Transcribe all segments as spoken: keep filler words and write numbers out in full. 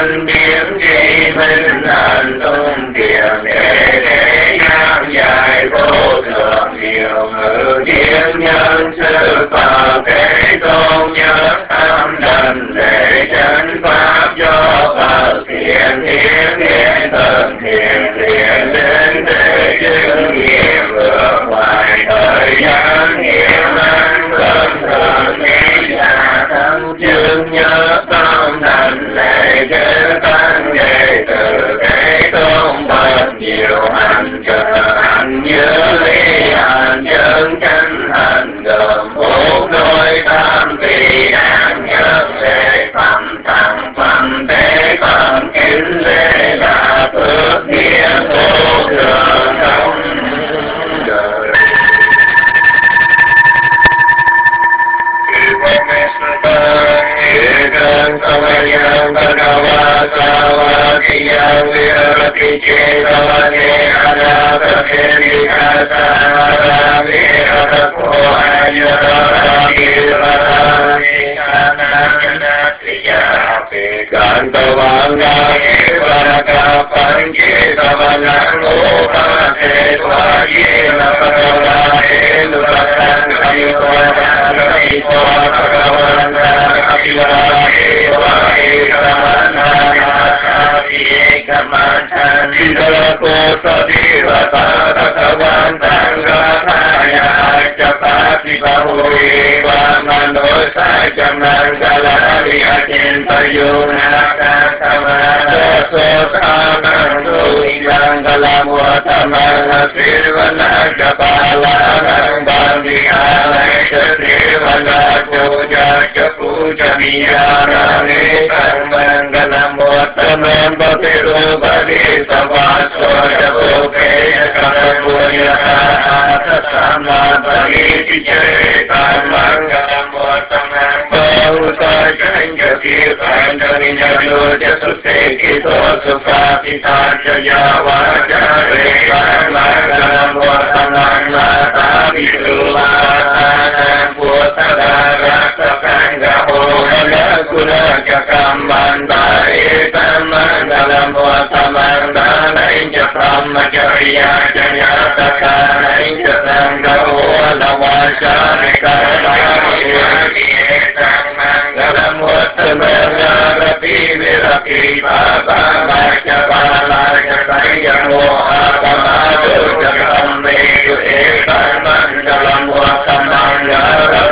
thanh biến tri minh hành tung kiềm để để ngang dài vô thượng điều ngự thiên nhân sư Phật thế tôn nhớ tham đảnh để chân pháp do Phật thiện thiện thiện thần thiện thiện đến để chứng nghiệm vượt ngoài thời gian nghiệm an cơn thường nghĩ là thân chương nhớ tâm thành lệ chư tăng đệ tử thế tôn Phật nhiều hành trợ hành như lý hành chân chánh hành gồm bốn đôi tam tỳ đáng nhớ lệ phẩm thằng phẩm thế phẩm kính lễ là phước nghĩa vô thường trong đời. Ekam samayam bhagava savakiyam virati cetavane anapasendika saharami atapo ayarami kananatriyapi kantavangami varakapan cetavanam upase tvayena bhagavate nupatan kayutvadan kayutva bhagavan Puja Vijayane Sarvangalam Vattanam Bhatiru Bhadi Savaso Jabokeya Karapuya Sama Bhagi Vijayata Mangalam Vattanam Bhavuta Janja Kirtanta Ninyado Jasute Kito Sukapita Jaya Vajare Mangalam Vattanam Nata Vidula Puttara Sakanga Hona Guna Jakamanda Etamanda Muatamanda Nainja Brahmacharya Jaya Sakana Inja Sangha Hona Vajare Karnamani Etamanda Muatamanda Rapi Virapi Baba Vajabala Jaya Moha Kamadu Jakamme Etamanda Muatamanda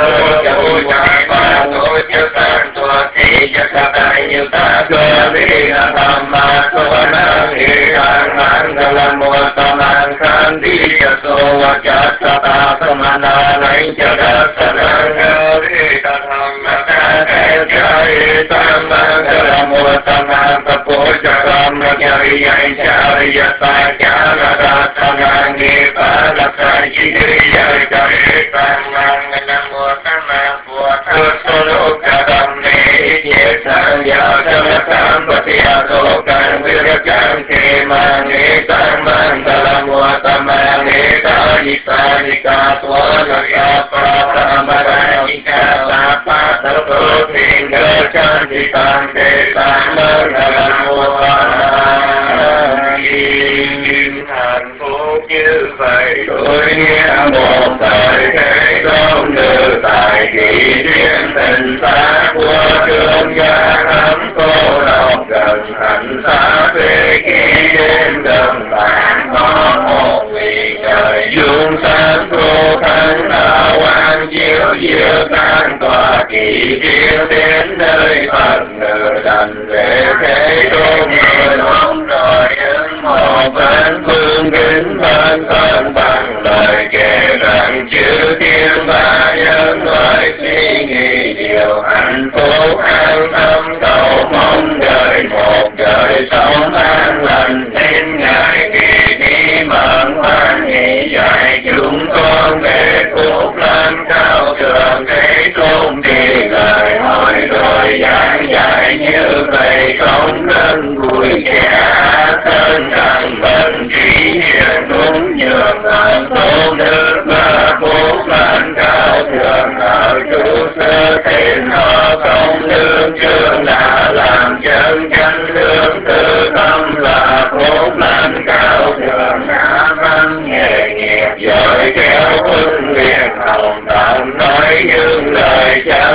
hạnh phúc như vậy tôi nghĩa một thời thế công nữ tại kỳ duyên tình xa của thương gia thắm cô độc gần thành xa về khi đêm gần bạn có một vị trời dương sáng cô thánh đạo quan chiếu diệu tan tòa kỳ duyên đến nơi Phật nữ đành về thế tôn người đúng rồi ứng một bên phương kính bên thân bằng lời kể rằng chư thiên ba nhân loại suy nghĩ điều hạnh phúc an tâm cầu mong đời một đời sống an lành nên ngài kỳ đi mận hoan hỷ dạy chúng con về phúc lành cao thượng thế tôn thì lời hỏi rồi giảng dạy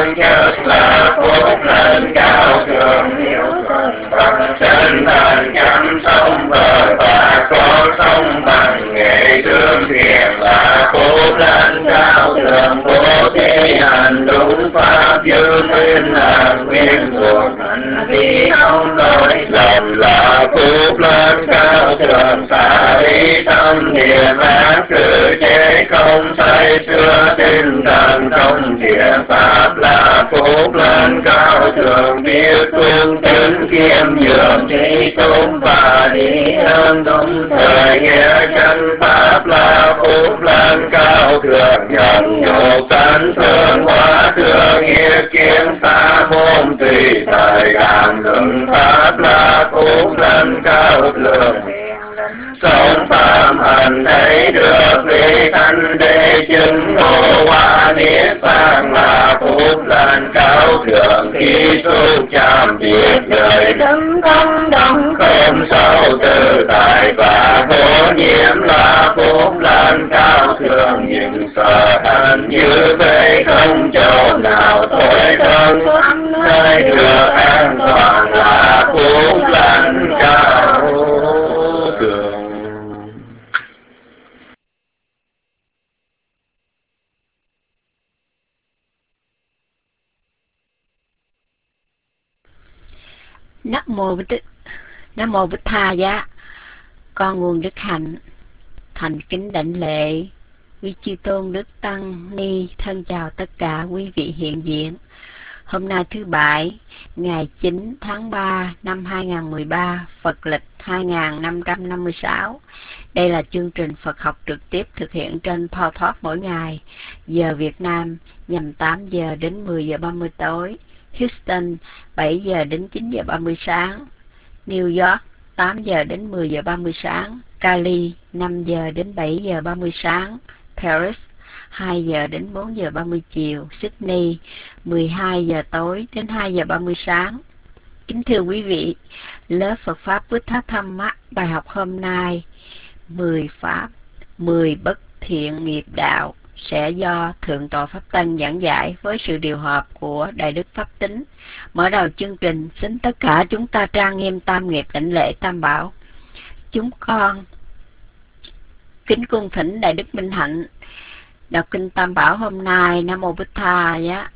chân chất là phúc lên cao thượng hiếu thuận bằng chân thành chăm sống bờ bạc có sống bằng nghệ thương thiện là phúc lên cao thượng bố thí hành đúng pháp dư thiên là nguyên thuộc hành vi không lỗi lầm là phúc lên cao thượng xả đi tâm niệm ác sự chế không say xưa tinh thần trong thiện pháp là phúc lên cao thượng biết phương tính kiêm nhường trí tôn và lý ơn đúng thời nghĩa chân pháp là phúc lên cao thượng nhận nhục tấn thương hóa thương nghĩa kiến xa môn tùy thời cảm luận pháp là phúc lên cao thượng sống phạm hành thấy được lý thanh đế chứng ngộ hóa niết bàn là phúc lên cao thượng khi xúc chạm biết đời tâm không động không sâu tự tại và vô nhiễm là phúc lên cao thượng những sở hành như vậy không chỗ nào tối thân nơi được an toàn là phúc lên cao thượng. Nam mô Bích Nam mô Bích Tha Giá. Con nguồn đức hạnh thành kính đảnh lễ quý chư tôn đức tăng ni, thân chào tất cả quý vị hiện diện. Hôm nay thứ bảy ngày chín tháng ba năm hai nghìn không trăm mười ba, Phật lịch hai nghìn năm trăm năm mươi sáu. Đây là chương trình Phật học trực tiếp thực hiện trên PowerTalk mỗi ngày, giờ Việt Nam nhằm tám giờ đến mười giờ ba mươi tối, Houston bảy giờ đến chín giờ ba mươi sáng, New York tám giờ đến mười giờ ba mươi sáng, Cali năm giờ đến bảy giờ ba mươi sáng, Paris hai giờ đến bốn giờ ba mươi chiều, Sydney mười hai giờ tối đến hai giờ ba mươi sáng. Kính thưa quý vị, lớp Phật Pháp Buddha Dhamma bài học hôm nay mười Pháp, mười bất thiện nghiệp đạo sẽ do Thượng tọa Pháp Tân giảng giải với sự điều hợp của Đại Đức Pháp Tính. Mở đầu chương trình, xin tất cả chúng ta trang nghiêm tam nghiệp đảnh lễ Tam Bảo. Chúng con kính cung thỉnh Đại Đức Minh Hạnh đọc kinh Tam Bảo hôm nay. Nam mô Bích Tha Giá.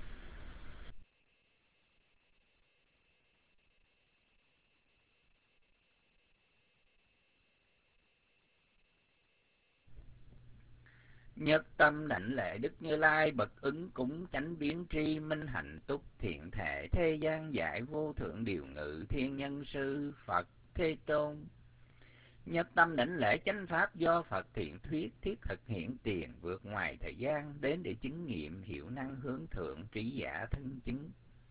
Nhất tâm đảnh lễ Đức Như Lai bậc ứng cúng chánh biến tri minh hạnh túc thiện thể thế gian giải vô thượng điều ngự thiên nhân sư Phật Thế Tôn. Nhất tâm đảnh lễ chánh pháp do Phật thiện thuyết thiết thực hiện tiền vượt ngoài thời gian đến để chứng nghiệm hiệu năng hướng thượng trí giả thân chứng.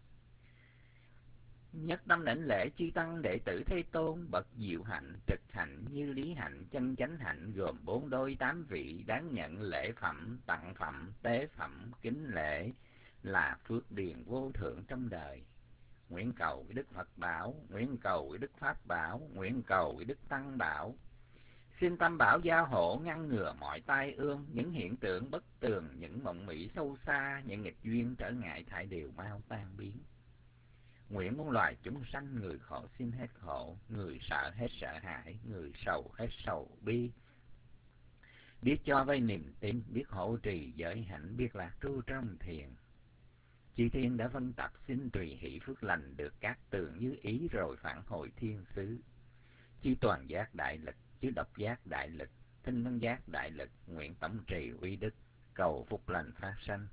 Nhất tâm đảnh lễ chư tăng đệ tử Thế Tôn bậc diệu hạnh trực hạnh như lý hạnh chân chánh hạnh gồm bốn đôi tám vị đáng nhận lễ phẩm tặng phẩm tế phẩm kính lễ là phước điền vô thượng trong đời. Nguyện cầu Đức Phật bảo, nguyện cầu Đức Pháp bảo, nguyện cầu Đức Tăng bảo. Xin Tam Bảo gia hộ ngăn ngừa mọi tai ương, những hiện tượng bất tường, những mộng mị sâu xa, những nghịch duyên trở ngại thải đều mau tan biến. Nguyện muôn loài chúng sanh, người khổ xin hết khổ, người sợ hết sợ hãi, người sầu hết sầu bi. Biết cho vay niềm tin, biết hộ trì giới hạnh, biết lạc trú trong thiền. Chư thiên đã phân tập xin tùy hỷ phước lành được các tường như ý rồi phản hồi thiên xứ. Chư toàn giác đại lực, chư độc giác đại lực, tinh văn giác đại lực, nguyện tổng trì uy đức, cầu phúc lành phát sanh.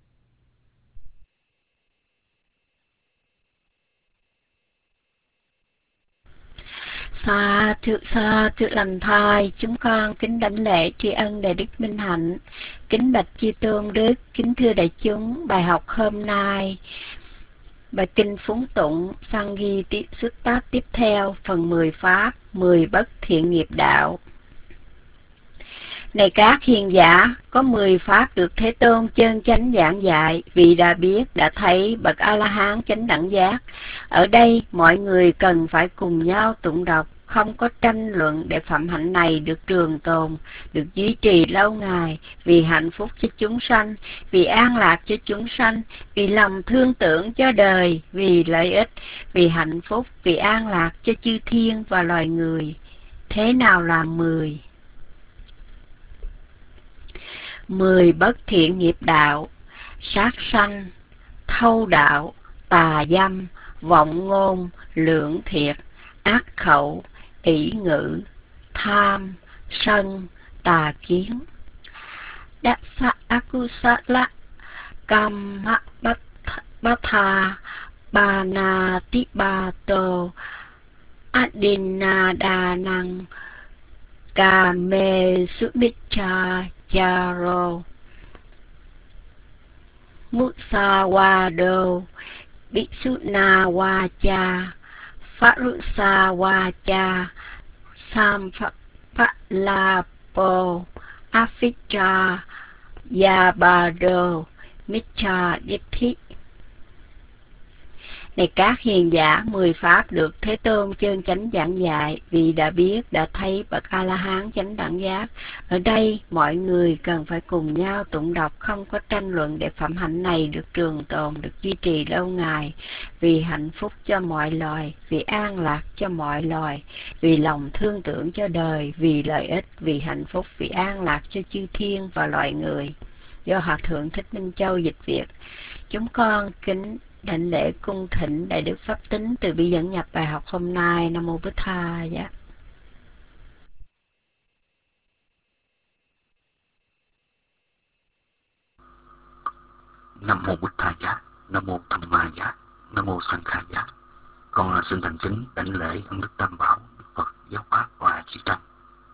Sa thự sa thự lành thai, chúng con kính đảnh lễ tri ân Đại Đức Minh Hạnh, kính bạch chư tôn đức, kính thưa đại chúng. Bài học hôm nay bài kinh phúng tụng sang ghi tiếp xuất tác tiếp theo phần mười pháp, mười bất thiện nghiệp đạo. Này các hiền giả, có mười pháp được Thế Tôn chân chánh giảng dạy, vì đã biết, đã thấy bậc A-la-hán chánh đẳng giác. Ở đây mọi người cần phải cùng nhau tụng đọc, không có tranh luận để phẩm hạnh này được trường tồn, được duy trì lâu ngày, vì hạnh phúc cho chúng sanh, vì an lạc cho chúng sanh, vì lòng thương tưởng cho đời, vì lợi ích, vì hạnh phúc, vì an lạc cho chư thiên và loài người. Thế nào là mười? Mười bất thiện nghiệp đạo: sát sanh, thâu đạo, tà dâm, vọng ngôn, lưỡng thiệt, ác khẩu, ỷ ngữ, tham, sân, tà kiến. Dasa akusala kamma batha banatibato adinadanang kame sumicha charo musawado Bitsuna Wacha, Farusa Wacha, Sampalapo, Aficha, Yabado, Micha Dithi. Này các hiền giả, mười pháp được Thế Tôn chân chánh giảng dạy, vì đã biết, đã thấy bậc A-la-hán chánh đẳng giác. Ở đây, mọi người cần phải cùng nhau tụng đọc, không có tranh luận, để phẩm hạnh này được trường tồn, được duy trì lâu ngày, vì hạnh phúc cho mọi loài, vì an lạc cho mọi loài, vì lòng thương tưởng cho đời, vì lợi ích, vì hạnh phúc, vì an lạc cho chư thiên và loài người. Do Hòa Thượng Thích Minh Châu dịch Việt. Chúng con kính đảnh lễ cung thỉnh Đại Đức Pháp Tính từ bi dẫn nhập bài học hôm nay. Nam mô Bích Tha Giá. Nam mô Bích Tha Giá, Nam mô Tham Ma Giá, Nam mô Sanh Kha Giá. Con là xin thành kính đảnh lễ ân đức Tam Bảo, Đức Phật, Giáo Pháp và Chư Tăng.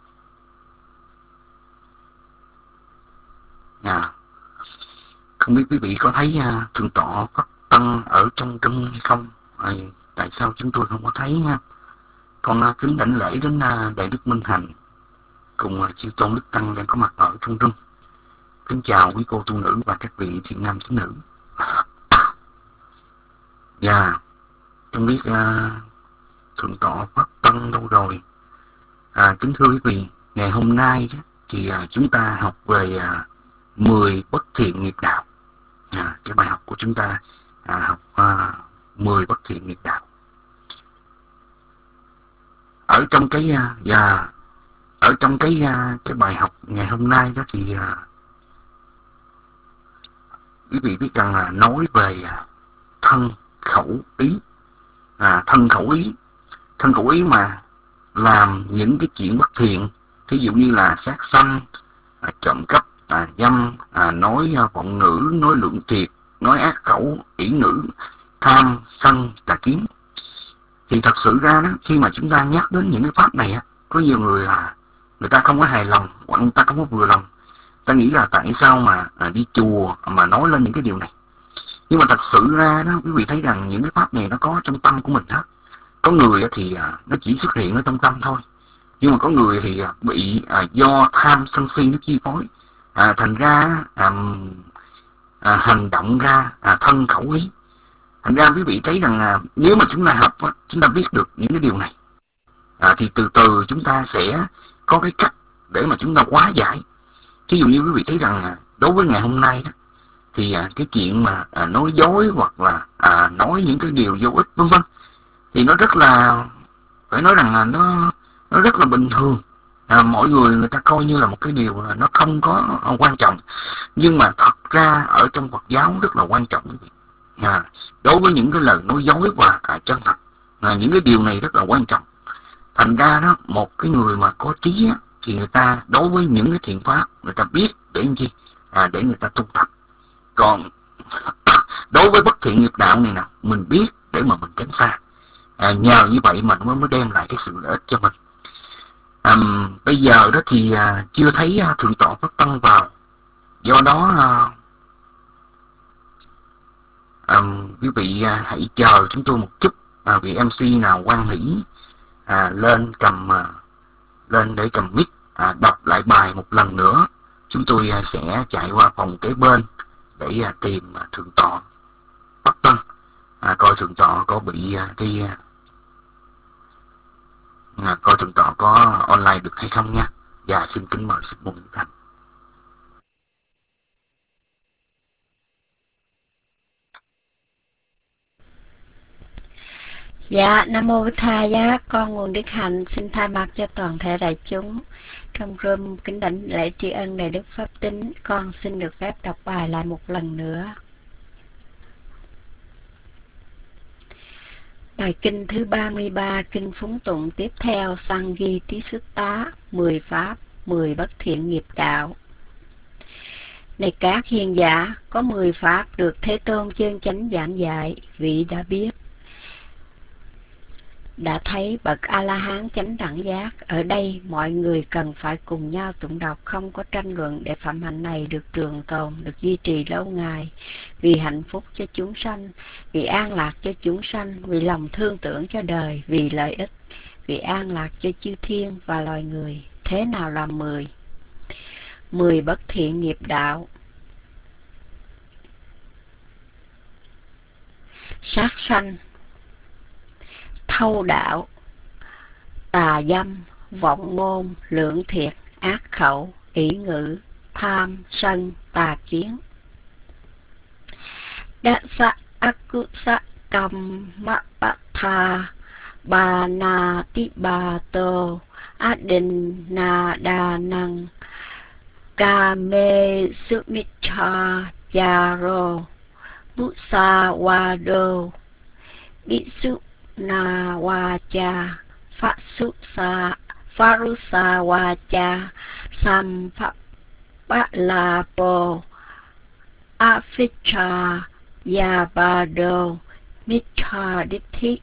À, không biết quý vị có thấy uh, Thượng tọa Pháp Tăng ở trong kinh hay không? À, tại sao chúng tôi không có thấy nha? Con uh, kính đảnh lễ đến uh, Đại Đức Minh Hành cùng uh, Chư Tôn Đức Tăng đang có mặt ở trong rừng. Kính chào quý cô tu nữ và các vị thiện nam tín nữ. Dạ, yeah, không biết uh, Thượng tọa Pháp Tăng đâu rồi? À, kính thưa quý vị, ngày hôm nay thì uh, chúng ta học về uh, mười bất thiện nghiệp đạo. À, cái bài học của chúng ta à, học uh, mười bất thiện nghiệp đạo. Ở trong cái uh, yeah, ở trong cái uh, cái bài học ngày hôm nay đó thì uh, quý vị biết rằng là nói về uh, thân khẩu ý. À, thân khẩu ý, thân khẩu ý mà làm những cái chuyện bất thiện, thí dụ như là sát sanh, à, trộm cắp, à, dâm, à, nói à, vọng ngữ, nói lượng thiệt, nói ác khẩu, ỷ ngữ, tham, sân, tà kiến. Thì thật sự ra đó, khi mà chúng ta nhắc đến những cái pháp này á, có nhiều người là người ta không có hài lòng, hoặc người ta không có vừa lòng. Ta nghĩ là tại sao mà à, đi chùa mà nói lên những cái điều này. Nhưng mà thật sự ra đó, quý vị thấy rằng những cái pháp này nó có trong tâm của mình hết. Có người thì à, nó chỉ xuất hiện ở trong tâm thôi. Nhưng mà có người thì à, bị à, do tham sân si nó chi phối. À, thành ra à, à, hành động ra à, thân khẩu ý. Thành ra quý vị thấy rằng à, nếu mà chúng ta học á, chúng ta biết được những cái điều này, à, thì từ từ chúng ta sẽ có cái cách để mà chúng ta hóa giải. Ví dụ như quý vị thấy rằng à, đối với ngày hôm nay đó, thì à, cái chuyện mà à, nói dối hoặc là à, nói những cái điều vô ích vân vân thì nó rất là, phải nói rằng là nó nó rất là bình thường. À, mọi người người ta coi như là một cái điều là nó không có quan trọng, nhưng mà thật ra ở trong Phật giáo rất là quan trọng. À, đối với những cái lời nói dối và à, chân thật, à, những cái điều này rất là quan trọng. Thành ra đó, một cái người mà có trí á, thì người ta đối với những cái thiện pháp người ta biết để làm chi, à, để người ta tu tập. Còn đối với bất thiện nghiệp đạo này nè, mình biết để mà mình tránh xa. À, nhờ như vậy mình mới mới đem lại cái sự lợi ích cho mình. À, bây giờ đó thì à, chưa thấy à, Thượng tọa Pháp Tăng vào, do đó à, à, quý vị à, hãy chờ chúng tôi một chút. À, vị em xê nào quan hỷ à, lên cầm à, lên để cầm mic à, đọc lại bài một lần nữa, chúng tôi à, sẽ chạy qua phòng kế bên để à, tìm à, Thượng tọa Pháp Tăng, à, coi Thượng tọa có bị à, cái à, coi thượng tọa có online được hay không nha. Và xin kính mời sư môn Đức Thành. Dạ, Nam Mô Bích Tha Giá, con nguồn Đức Hạnh xin thay mặt cho toàn thể đại chúng trong room kính đảnh lễ tri ân Đại Đức Pháp Tính, con xin được phép đọc bài lại một lần nữa. Bài kinh thứ ba mươi ba, kinh phúng tụng tiếp theo, Sanghi Tí Xuất Tá, mười Pháp, mười Bất Thiện Nghiệp Đạo. Này các hiền giả, có mười Pháp được Thế Tôn chân chánh giảng dạy, vị đã biết, đã thấy bậc A-la-hán chánh đẳng giác. Ở đây mọi người cần phải cùng nhau tụng đọc, không có tranh luận, để phạm hạnh này được trường tồn, được duy trì lâu ngày, vì hạnh phúc cho chúng sanh, vì an lạc cho chúng sanh, vì lòng thương tưởng cho đời, vì lợi ích, vì an lạc cho chư thiên và loài người. Thế nào là mười? Mười bất thiện nghiệp đạo: sát sanh, thâu đạo, tà dâm, vọng ngôn, lưỡng thiệt, ác khẩu, ỷ ngữ, tham, sân, tà kiến. Đa sa aku sa cầm ma pa tha ba na ti ba tô adin na đa năng ca mê su mi cha ya ro bu sa wa đô bi su na wa cha phá su sa phá ru sa wa cha sam phá ba la po a phi cha ya ba đô mi cha đích thiết.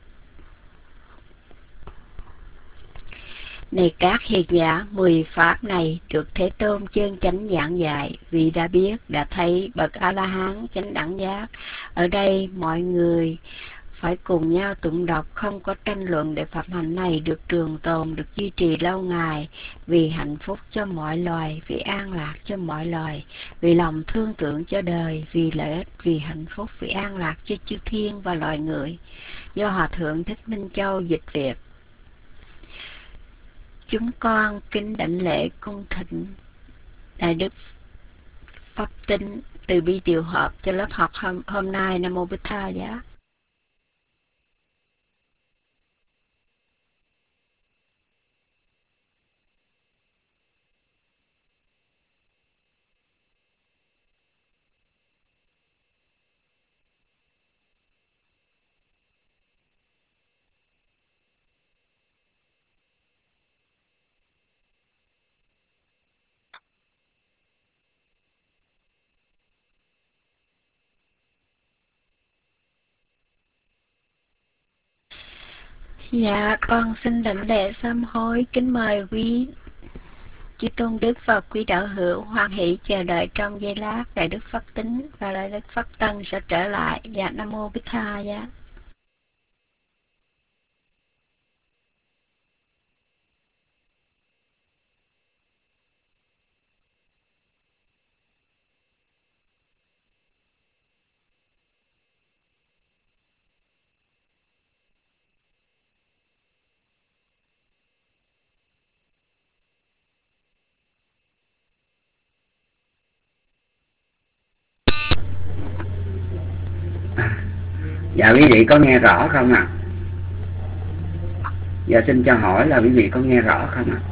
Này các hiền giả, mười pháp này được Thế Tôn chân chánh giảng dạy, vì đã biết, đã thấy bậc A-la-hán chánh đẳng giác. Ở đây mọi người phải cùng nhau tụng đọc, không có tranh luận, để pháp hạnh này được trường tồn, được duy trì lâu ngày, vì hạnh phúc cho mọi loài, vì an lạc cho mọi loài, vì lòng thương tưởng cho đời, vì lợi ích, vì hạnh phúc, vì an lạc cho chư thiên và loài người. Do Hòa Thượng Thích Minh Châu dịch Việt. Chúng con kính đảnh lễ cung thỉnh Đại Đức Pháp Tính từ bi điều hợp cho lớp học hôm, hôm nay. Nam Mô Bích Tha Giá. Dạ, con xin đảnh lễ sám hối, kính mời quý chư tôn đức và quý đạo hữu hoan hỷ chờ đợi trong giây lát. Đại Đức Pháp Tính và Đại Đức Pháp Tân sẽ trở lại. Dạ, Nam Mô Bích Tha Giá. Dạ quý vị có nghe rõ không ạ? À? Dạ xin cho hỏi là quý vị có nghe rõ không ạ? À?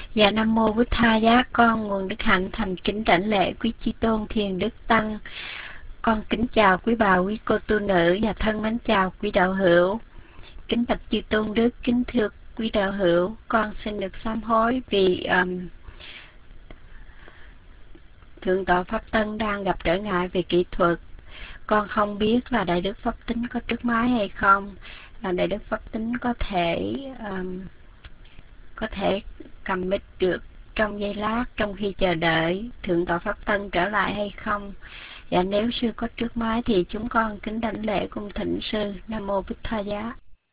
Dạ Nam Mô Bích Tha Giá, con nguồn đức hạnh thành kính đảnh lễ quý Chi Tôn Thiền Đức Tăng. Con kính chào quý bà, quý cô tu nữ và thân mến chào quý đạo hữu. Kính bạch Chư Tôn Đức, kính thưa quý đạo hữu, con xin được sám hối vì um, Thượng tọa Pháp Tân đang gặp trở ngại về kỹ thuật. Con không biết là Đại Đức Pháp Tính có trước máy hay không, là Đại Đức Pháp Tính có thể um, có thể cầm mic được trong giây lát trong khi chờ đợi Thượng tọa Pháp Tân trở lại hay không. Và nếu sư có trước máy thì chúng con kính đảnh lễ cung thỉnh sư. Nam Mô Bích Tha Giá.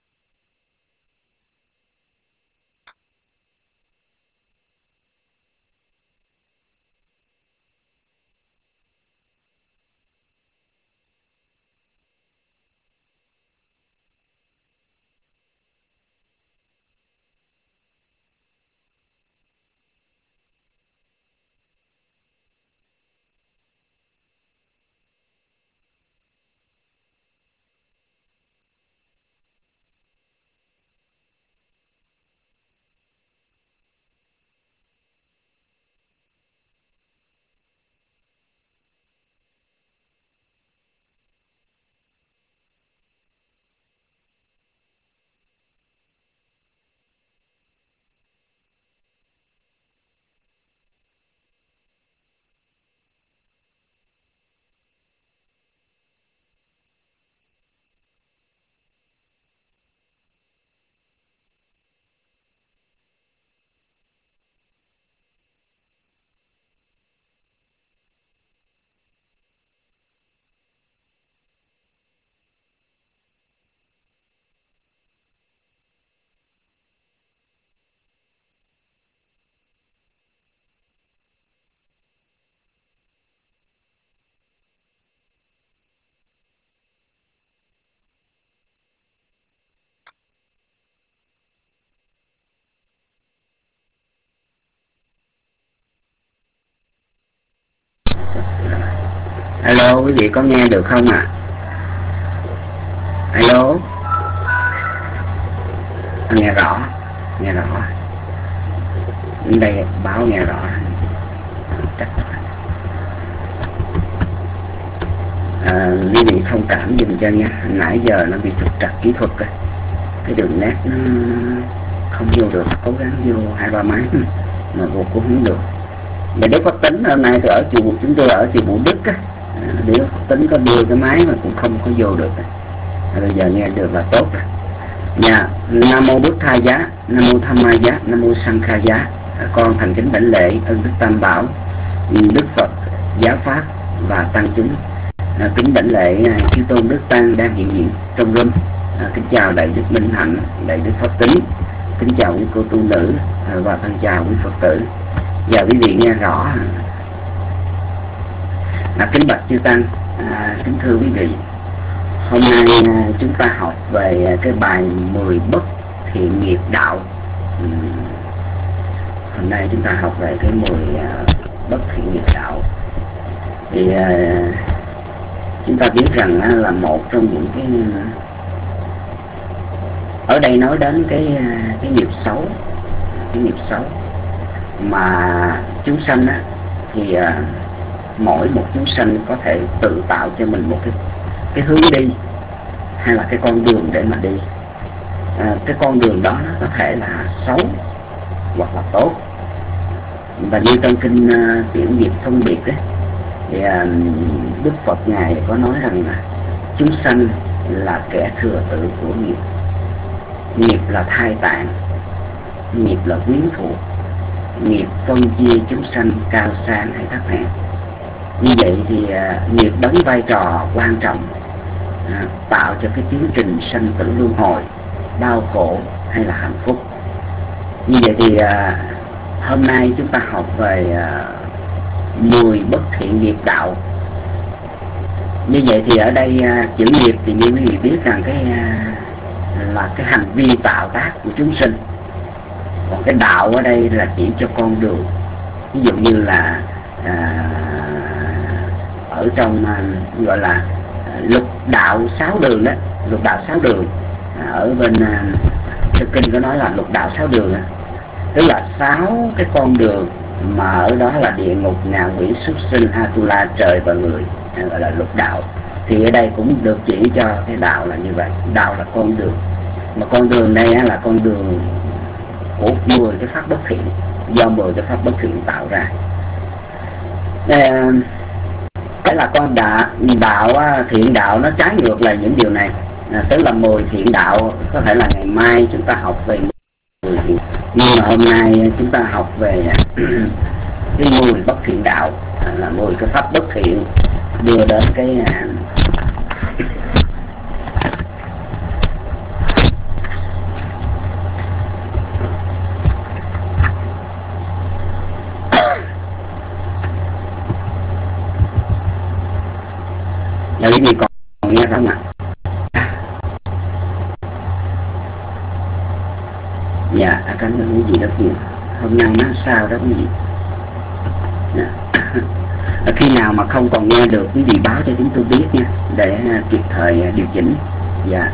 Alo, quý vị có nghe được không ạ? À? Alo, nghe rõ, nghe rõ. Đây báo nghe rõ. Chắc à, quý vị thông cảm dùm cho nha. Nãy giờ nó bị trục trặc kỹ thuật rồi. Cái đường nét nó không vô được, cố gắng vô hai ba máy mà vô cũng không được. Và Đức Pháp Tính hôm nay tôi ở chùa, chúng tôi ở chùa Vũ Đức á, Đức Pháp Tính có đưa cái máy mà cũng không có vô được. À, bây giờ nghe được là tốt rồi. Dạ, Nam Mô Bích Tha Giá, Nam Mô Tham Ma Giá, Nam Mô Sang Kha Giá. À, con thành kính đảnh lễ ơn Đức Tam Bảo, Đức Phật, Giáo Pháp và Tăng chúng. À, kính đảnh lễ Chư Tôn Đức Tăng đang hiện diện trong room. À, kính chào Đại Đức Minh Hạnh, Đại Đức Pháp Tính, kính chào quý cô tu nữ à, và thân chào quý Phật tử. Và quý vị nghe rõ. À, kính bạch chư Tăng, à, kính thưa quý vị, hôm nay à, chúng ta học về cái bài mười bất thiện nghiệp đạo. Ừ. Hôm nay chúng ta học về cái mười à, bất thiện nghiệp đạo. Thì à, chúng ta biết rằng à, là một trong những cái ở đây nói đến cái cái nghiệp xấu, cái nghiệp xấu mà chúng sanh á, thì à, mỗi một chúng sanh có thể tự tạo cho mình một cái cái hướng đi hay là cái con đường để mà đi. À, cái con đường đó nó có thể là xấu hoặc là tốt. Và như trong kinh uh, Tiểu Nghiệp Phân Biệt đấy, thì uh, Đức Phật ngài có nói rằng là chúng sanh là kẻ thừa tự của nghiệp. Nghiệp là thai tạng, nghiệp là quyến thuộc, nghiệp phân chia chúng sanh cao sang hay thấp hèn. Như vậy thì uh, nghiệp đóng vai trò quan trọng, uh, tạo cho cái tiến trình sanh tử luân hồi, đau khổ hay là hạnh phúc. Như vậy thì uh, hôm nay chúng ta học về uh, mười bất thiện nghiệp đạo. Như vậy thì ở đây uh, chữ nghiệp thì như quý vị biết rằng cái uh, là cái hành vi tạo tác của chúng sinh. Còn cái đạo ở đây là chỉ cho con đường. Ví dụ như là uh, ở trong uh, gọi là uh, lục đạo sáu đường đó, lục đạo sáu đường. Uh, ở bên uh, Kinh có nói là lục đạo sáu đường. tức là sáu cái con đường mà ở đó là địa ngục, ngạ quỷ, súc sinh, Atula, trời và người, gọi là lục đạo. Thì ở đây cũng được chỉ cho cái đạo là như vậy. Đạo là con đường, mà con đường này là con đường của mười cái pháp bất thiện, do mười cái pháp bất thiện tạo ra. Cái là con đạo, đạo thiện đạo nó trái ngược lại những điều này, à, tức là mười thiện đạo. Có thể là ngày mai chúng ta học về mười thiện, nhưng mà hôm nay chúng ta học về cái mười bất thiện đạo, à, là mười cái pháp bất thiện đưa đến cái à, là cái gì còn nghe không ạ? Dạ, cảm ơn cái gì đó nhiều. Hôm nay nó sao đó cái gì? Dạ. Khi nào mà không còn nghe được cái gì báo cho chúng tôi biết nha, để kịp thời điều chỉnh. Dạ.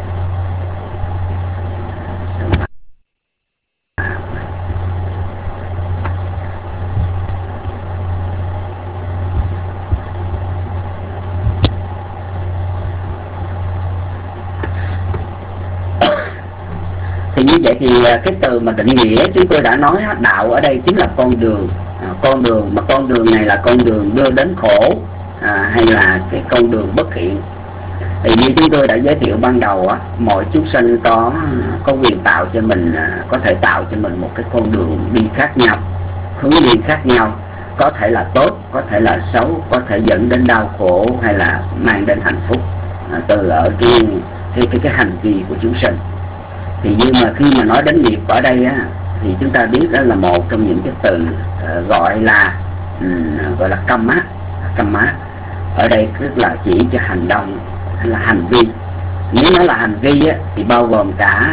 Thì như vậy thì cái từ mà định nghĩa chúng tôi đã nói, đạo ở đây chính là con đường, à, con đường mà con đường này là con đường đưa đến khổ, à, hay là cái con đường bất thiện. Thì như chúng tôi đã giới thiệu ban đầu á, mọi chúng sinh có có quyền tạo cho mình, à, có thể tạo cho mình một cái con đường đi khác nhau, hướng đi khác nhau, có thể là tốt, có thể là xấu, có thể dẫn đến đau khổ hay là mang đến hạnh phúc, à, từ ở cái cái cái, cái hành vi của chúng sinh. Thì nhưng mà khi mà nói đến nghiệp ở đây á, thì chúng ta biết đó là một trong những cái từ uh, gọi là um, gọi là căm mát. Căm mát ở đây tức là chỉ cho hành động hay là hành vi. Nếu nó là hành vi á, thì bao gồm cả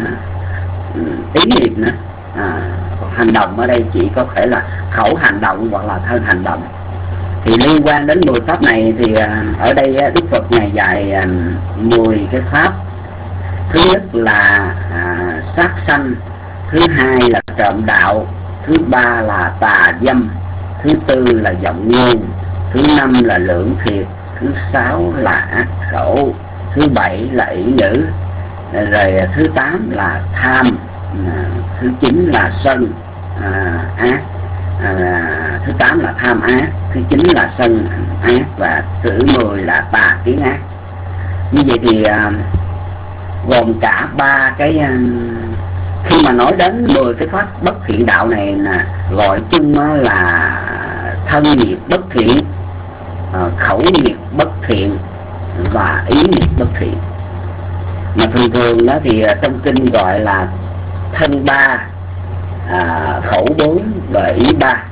uh, ý nghiệp nữa. À, hành động ở đây chỉ có thể là khẩu hành động hoặc là thân hành động. Thì liên quan đến mười pháp này thì uh, ở đây uh, Đức Phật Ngài dạy uh, mười cái pháp. Thứ nhất là à, sát sanh, thứ hai là trộm đạo, thứ ba là tà dâm, thứ tư là vọng ngôn, thứ năm là lưỡng thiệt, thứ sáu là ác khẩu, thứ bảy là ỷ nhữ, rồi thứ tám là tham, à, thứ chín là sân à, ác, à, thứ tám là tham ác, thứ chín là sân ác, và thứ mười là tà kiến ác. Như vậy thì à, gồm cả ba cái, khi mà nói đến mười cái pháp bất thiện đạo này là gọi chung là thân nghiệp bất thiện, khẩu nghiệp bất thiện và ý nghiệp bất thiện. Mà thường thường đó thì trong kinh gọi là thân ba, à, khẩu bốn và ý ba.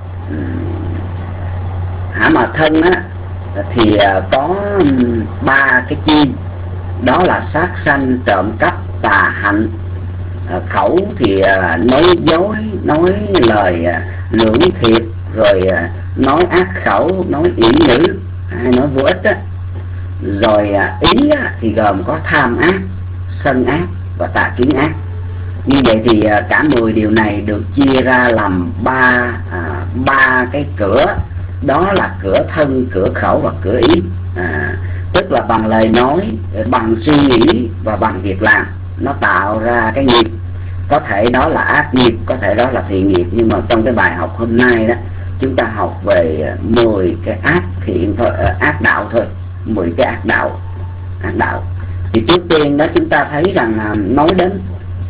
Hả, mà thân á thì có ba cái chi, đó là sát sanh, trộm cắp, tà hạnh. À, khẩu thì à, nói dối, nói lời à, lưỡng thiệt, rồi à, nói ác khẩu, nói ỷ nhữ hay nói vô ích á. Rồi à, ý á, thì gồm có tham ác, sân ác và tà kiến ác. Như vậy thì à, cả mười điều này được chia ra làm ba à, ba cái cửa, đó là cửa thân, cửa khẩu và cửa ý. À, tức là bằng lời nói, bằng suy nghĩ và bằng việc làm nó tạo ra cái nghiệp. Có thể đó là ác nghiệp, có thể đó là thiện nghiệp, nhưng mà trong cái bài học hôm nay đó chúng ta học về mười cái ác thiện thôi, ác đạo thôi, mười cái ác đạo. Ác đạo thì trước tiên đó chúng ta thấy rằng nói đến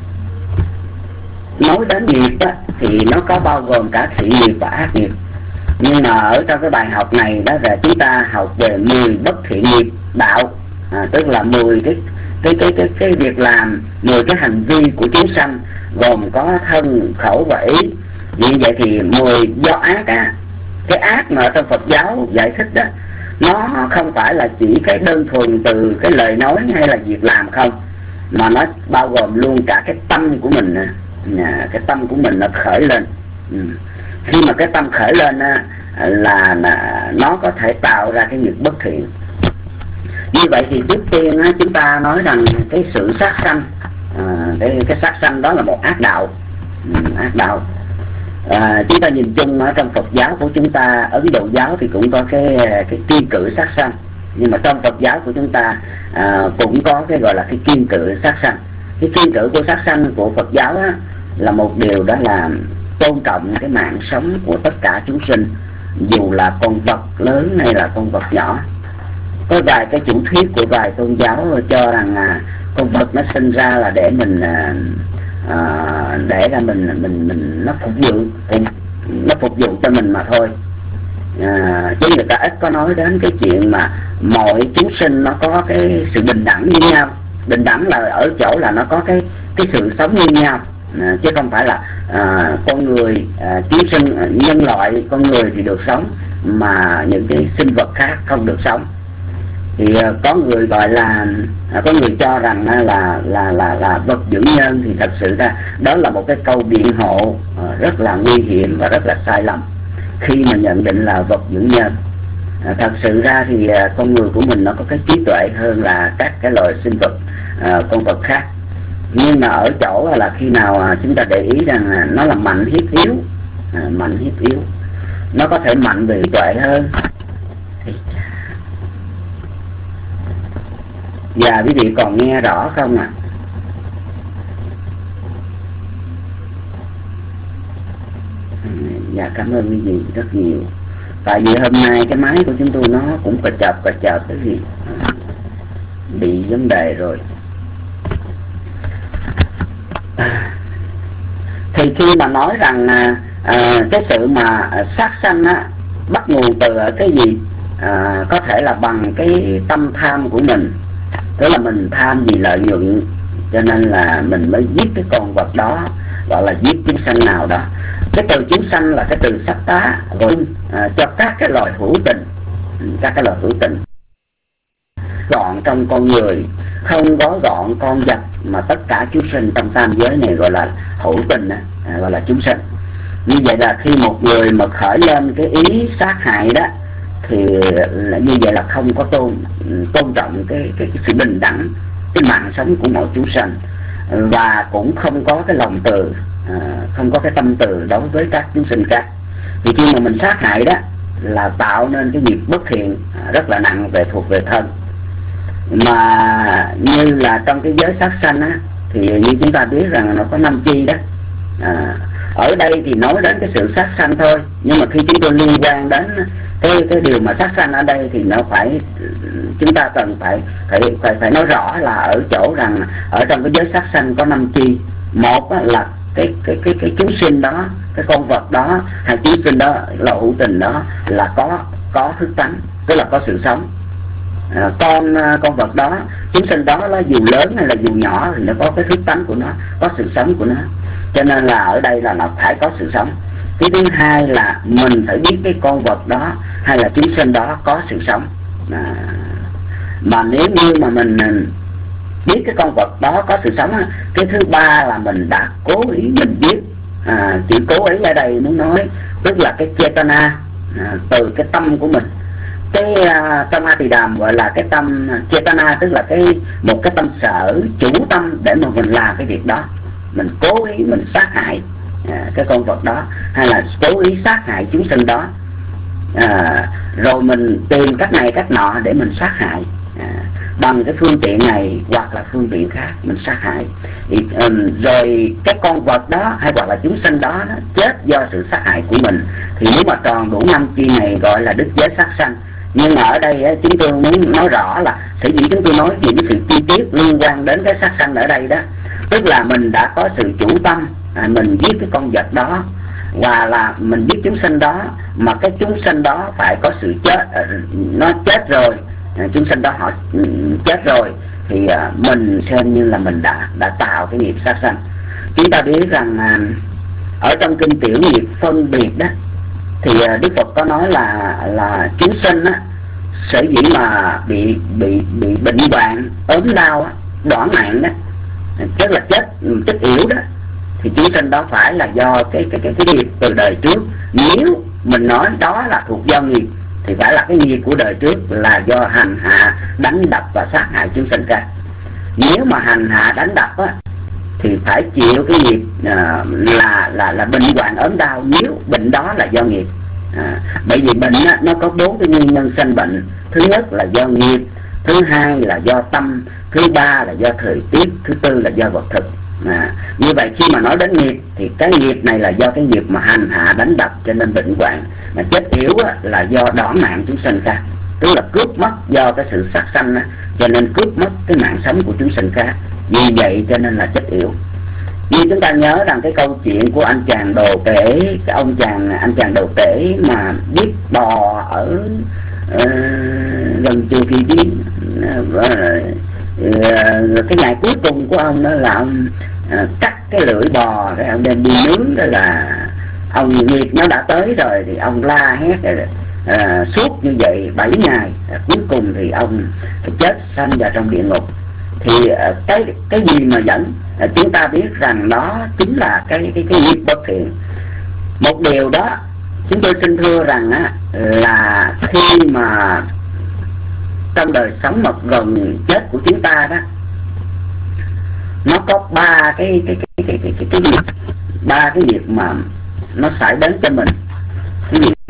nói đến nghiệp đó, thì nó có bao gồm cả thiện nghiệp và ác nghiệp. Nhưng mà ở trong cái bài học này đó là chúng ta học về mười bất thiện nghiệp đạo, à, tức là mười cái cái cái cái cái việc làm, mười cái hành vi của chúng sanh, gồm có thân, khẩu và ý. Như vậy thì mười do ác á, cái ác mà trong Phật giáo giải thích đó, nó không phải là chỉ cái đơn thuần từ cái lời nói hay là việc làm không, mà nó bao gồm luôn cả cái tâm của mình, à, cái tâm của mình nó khởi lên. Ừ. Khi mà cái tâm khởi lên á, là, là nó có thể tạo ra cái nghiệp bất thiện. Như vậy thì trước tiên á, chúng ta nói rằng cái sự sát sanh, à, cái, cái sát sanh đó là một ác đạo. ác đạo. À, chúng ta nhìn chung ở trong Phật giáo của chúng ta, Ấn Độ giáo thì cũng có cái cái kiêng cự sát sanh, nhưng mà trong Phật giáo của chúng ta à, cũng có cái gọi là cái kiêng cự sát sanh. Cái kiêng cự của sát sanh của Phật giáo á, là một điều đó là tôn trọng cái mạng sống của tất cả chúng sinh, dù là con vật lớn hay là con vật nhỏ. Có vài cái chủ thuyết của vài tôn giáo cho rằng à, con vật nó sinh ra là để mình à, à, để ra mình mình mình nó phục vụ nó phục vụ cho mình mà thôi. À, chứ người ta ít có nói đến cái chuyện mà mọi chúng sinh nó có cái sự bình đẳng như nhau. Bình đẳng là ở chỗ là nó có cái cái sự sống như nhau, à, chứ không phải là à, con người à, chúng sinh nhân loại con người thì được sống mà những cái sinh vật khác không được sống. Thì à, có người gọi là à, có người cho rằng à, là là là là vật dưỡng nhân, thì thật sự ra đó là một cái câu biện hộ à, rất là nguy hiểm và rất là sai lầm khi mà nhận định là vật dưỡng nhân. À, thật sự ra thì à, con người của mình nó có cái trí tuệ hơn là các cái loài sinh vật à, con vật khác, nhưng mà ở chỗ là khi nào à, chúng ta để ý rằng à, nó là mạnh hiếp yếu, à, mạnh hiếp yếu, nó có thể mạnh về trí tuệ hơn. Và quý vị còn nghe rõ không ạ? À? Dạ cảm ơn quý vị rất nhiều. Tại vì hôm nay cái máy của chúng tôi nó cũng cà chập cà chập cái gì bị vấn đề rồi. À, thì khi mà nói rằng à, à, cái sự mà sát sanh á, bắt nguồn từ cái gì? À, có thể là bằng cái tâm tham của mình, tức là mình tham vì lợi nhuận cho nên là mình mới giết cái con vật đó, gọi là giết chúng sanh nào đó. Cái từ chúng sanh là cái từ sắc tá, rồi à, cho các cái loài hữu tình, các cái loài hữu tình gọn trong con người, không gói gọn con vật, mà tất cả chúng sinh trong tam giới này gọi là hữu tình, à, gọi là chúng sinh. Như vậy là khi một người mà khởi lên cái ý sát hại đó, thì là như vậy là không có tôn tôn trọng cái, cái, cái sự bình đẳng, cái mạng sống của mọi chúng sinh, và cũng không có cái lòng từ, à, không có cái tâm từ đối với các chúng sinh khác. Thì khi mà mình sát hại đó là tạo nên cái nghiệp bất thiện à, rất là nặng về thuộc về thân. Mà như là trong cái giới sát sanh á, thì như chúng ta biết rằng nó có năm chi đó. À, ở đây thì nói đến cái sự sát sanh thôi, nhưng mà khi chúng tôi liên quan đến cái cái điều mà sát sanh ở đây thì nó phải, chúng ta cần phải phải phải phải nói rõ là ở chỗ rằng ở trong cái giới sát sanh có năm chi. Một là cái cái cái cái chúng sinh đó, cái con vật đó hay chúng sinh đó là hữu tình đó là có có thức tánh, tức là có sự sống. À, con con vật đó, chúng sinh đó nó dù lớn hay là dù nhỏ thì nó có cái thức tánh của nó, có sự sống của nó, cho nên là ở đây là nó phải có sự sống. Cái thứ hai là mình phải biết cái con vật đó hay là chúng sinh đó có sự sống. À, mà nếu như mà mình biết cái con vật đó có sự sống, cái thứ ba là mình đã cố ý mình biết. À, chữ cố ý ở đây muốn nói tức là cái chetana, à, từ cái tâm của mình. Cái uh, trong A Tỳ Đàm gọi là cái tâm chetana, tức là cái một cái tâm sở chủ tâm để mà mình làm cái việc đó. Mình cố ý mình sát hại à, cái con vật đó, hay là cố ý sát hại chúng sinh đó, à, rồi mình tìm cách này cách nọ để mình sát hại à, bằng cái phương tiện này hoặc là phương tiện khác mình sát hại. Thì, um, rồi cái con vật đó hay hoặc là chúng sinh đó nó chết do sự sát hại của mình, thì nếu mà tròn đủ năm chi này gọi là đức giới sát sanh. Nhưng mà ở đây chúng tôi muốn nói rõ là sở dĩ chúng tôi nói về cái sự chi tiết liên quan đến cái sát sanh ở đây đó, tức là mình đã có sự chủ tâm, à, mình giết cái con vật đó, và là mình giết chúng sinh đó, mà cái chúng sinh đó phải có sự chết, nó chết rồi, à, chúng sinh đó họ chết rồi thì à, mình xem như là mình đã đã tạo cái nghiệp sát sanh. Chúng ta biết rằng à, ở trong kinh Tiểu Nghiệp phân biệt đó, thì à, Đức Phật có nói là là chúng sinh á, sở dĩ mà bị bị bị bệnh hoạn, ốm đau á, đoản mạng đó, tức là chết chết yếu đó, thì chúng sinh đó phải là do cái cái cái cái nghiệp từ đời trước. Nếu mình nói đó là thuộc do nghiệp thì phải là cái nghiệp của đời trước, là do hành hạ, đánh đập và sát hại chúng sinh khác. Nếu mà hành hạ đánh đập á, thì phải chịu cái nghiệp à, là là là bệnh hoạn ốm đau, nếu bệnh đó là do nghiệp. À, bởi vì bệnh á, nó có bốn cái nguyên nhân sanh bệnh. Thứ nhất là do nghiệp, thứ hai là do tâm, thứ ba là do thời tiết, thứ tư là do vật thực. À, như vậy khi mà nói đến nghiệp thì cái nghiệp này là do cái nghiệp mà hành hạ đánh đập cho nên bệnh hoạn, mà chết yếu á, là do đỏ mạng chúng sanh khác, tức là cướp mất do cái sự sát sanh á, cho nên cướp mất cái mạng sống của chúng sanh khác, vì vậy cho nên là chết yếu. Như chúng ta nhớ rằng cái câu chuyện của anh chàng Đồ Tể, cái ông chàng anh chàng Đồ Tể mà biết bò ở uh, gần Chùa Kỳ Viên, uh, uh, cái ngày cuối cùng của ông đó là ông uh, cắt cái lưỡi bò rồi ông đem đi nướng, đó là ông nghiệp nó đã tới rồi thì ông la hét rồi, uh, suốt như vậy bảy ngày, uh, cuối cùng thì ông chết sanh vào trong địa ngục. Thì uh, cái cái gì mà dẫn uh, chúng ta biết rằng đó chính là cái cái cái nghiệp bất thiện. Một điều đó chúng tôi xin thưa rằng á, là khi mà trong đời sống mà gần chết của chúng ta đó, nó có ba cái cái cái cái cái cái, cái nghiệp, ba cái nghiệp mà nó xảy đến cho mình. Cái nghiệp,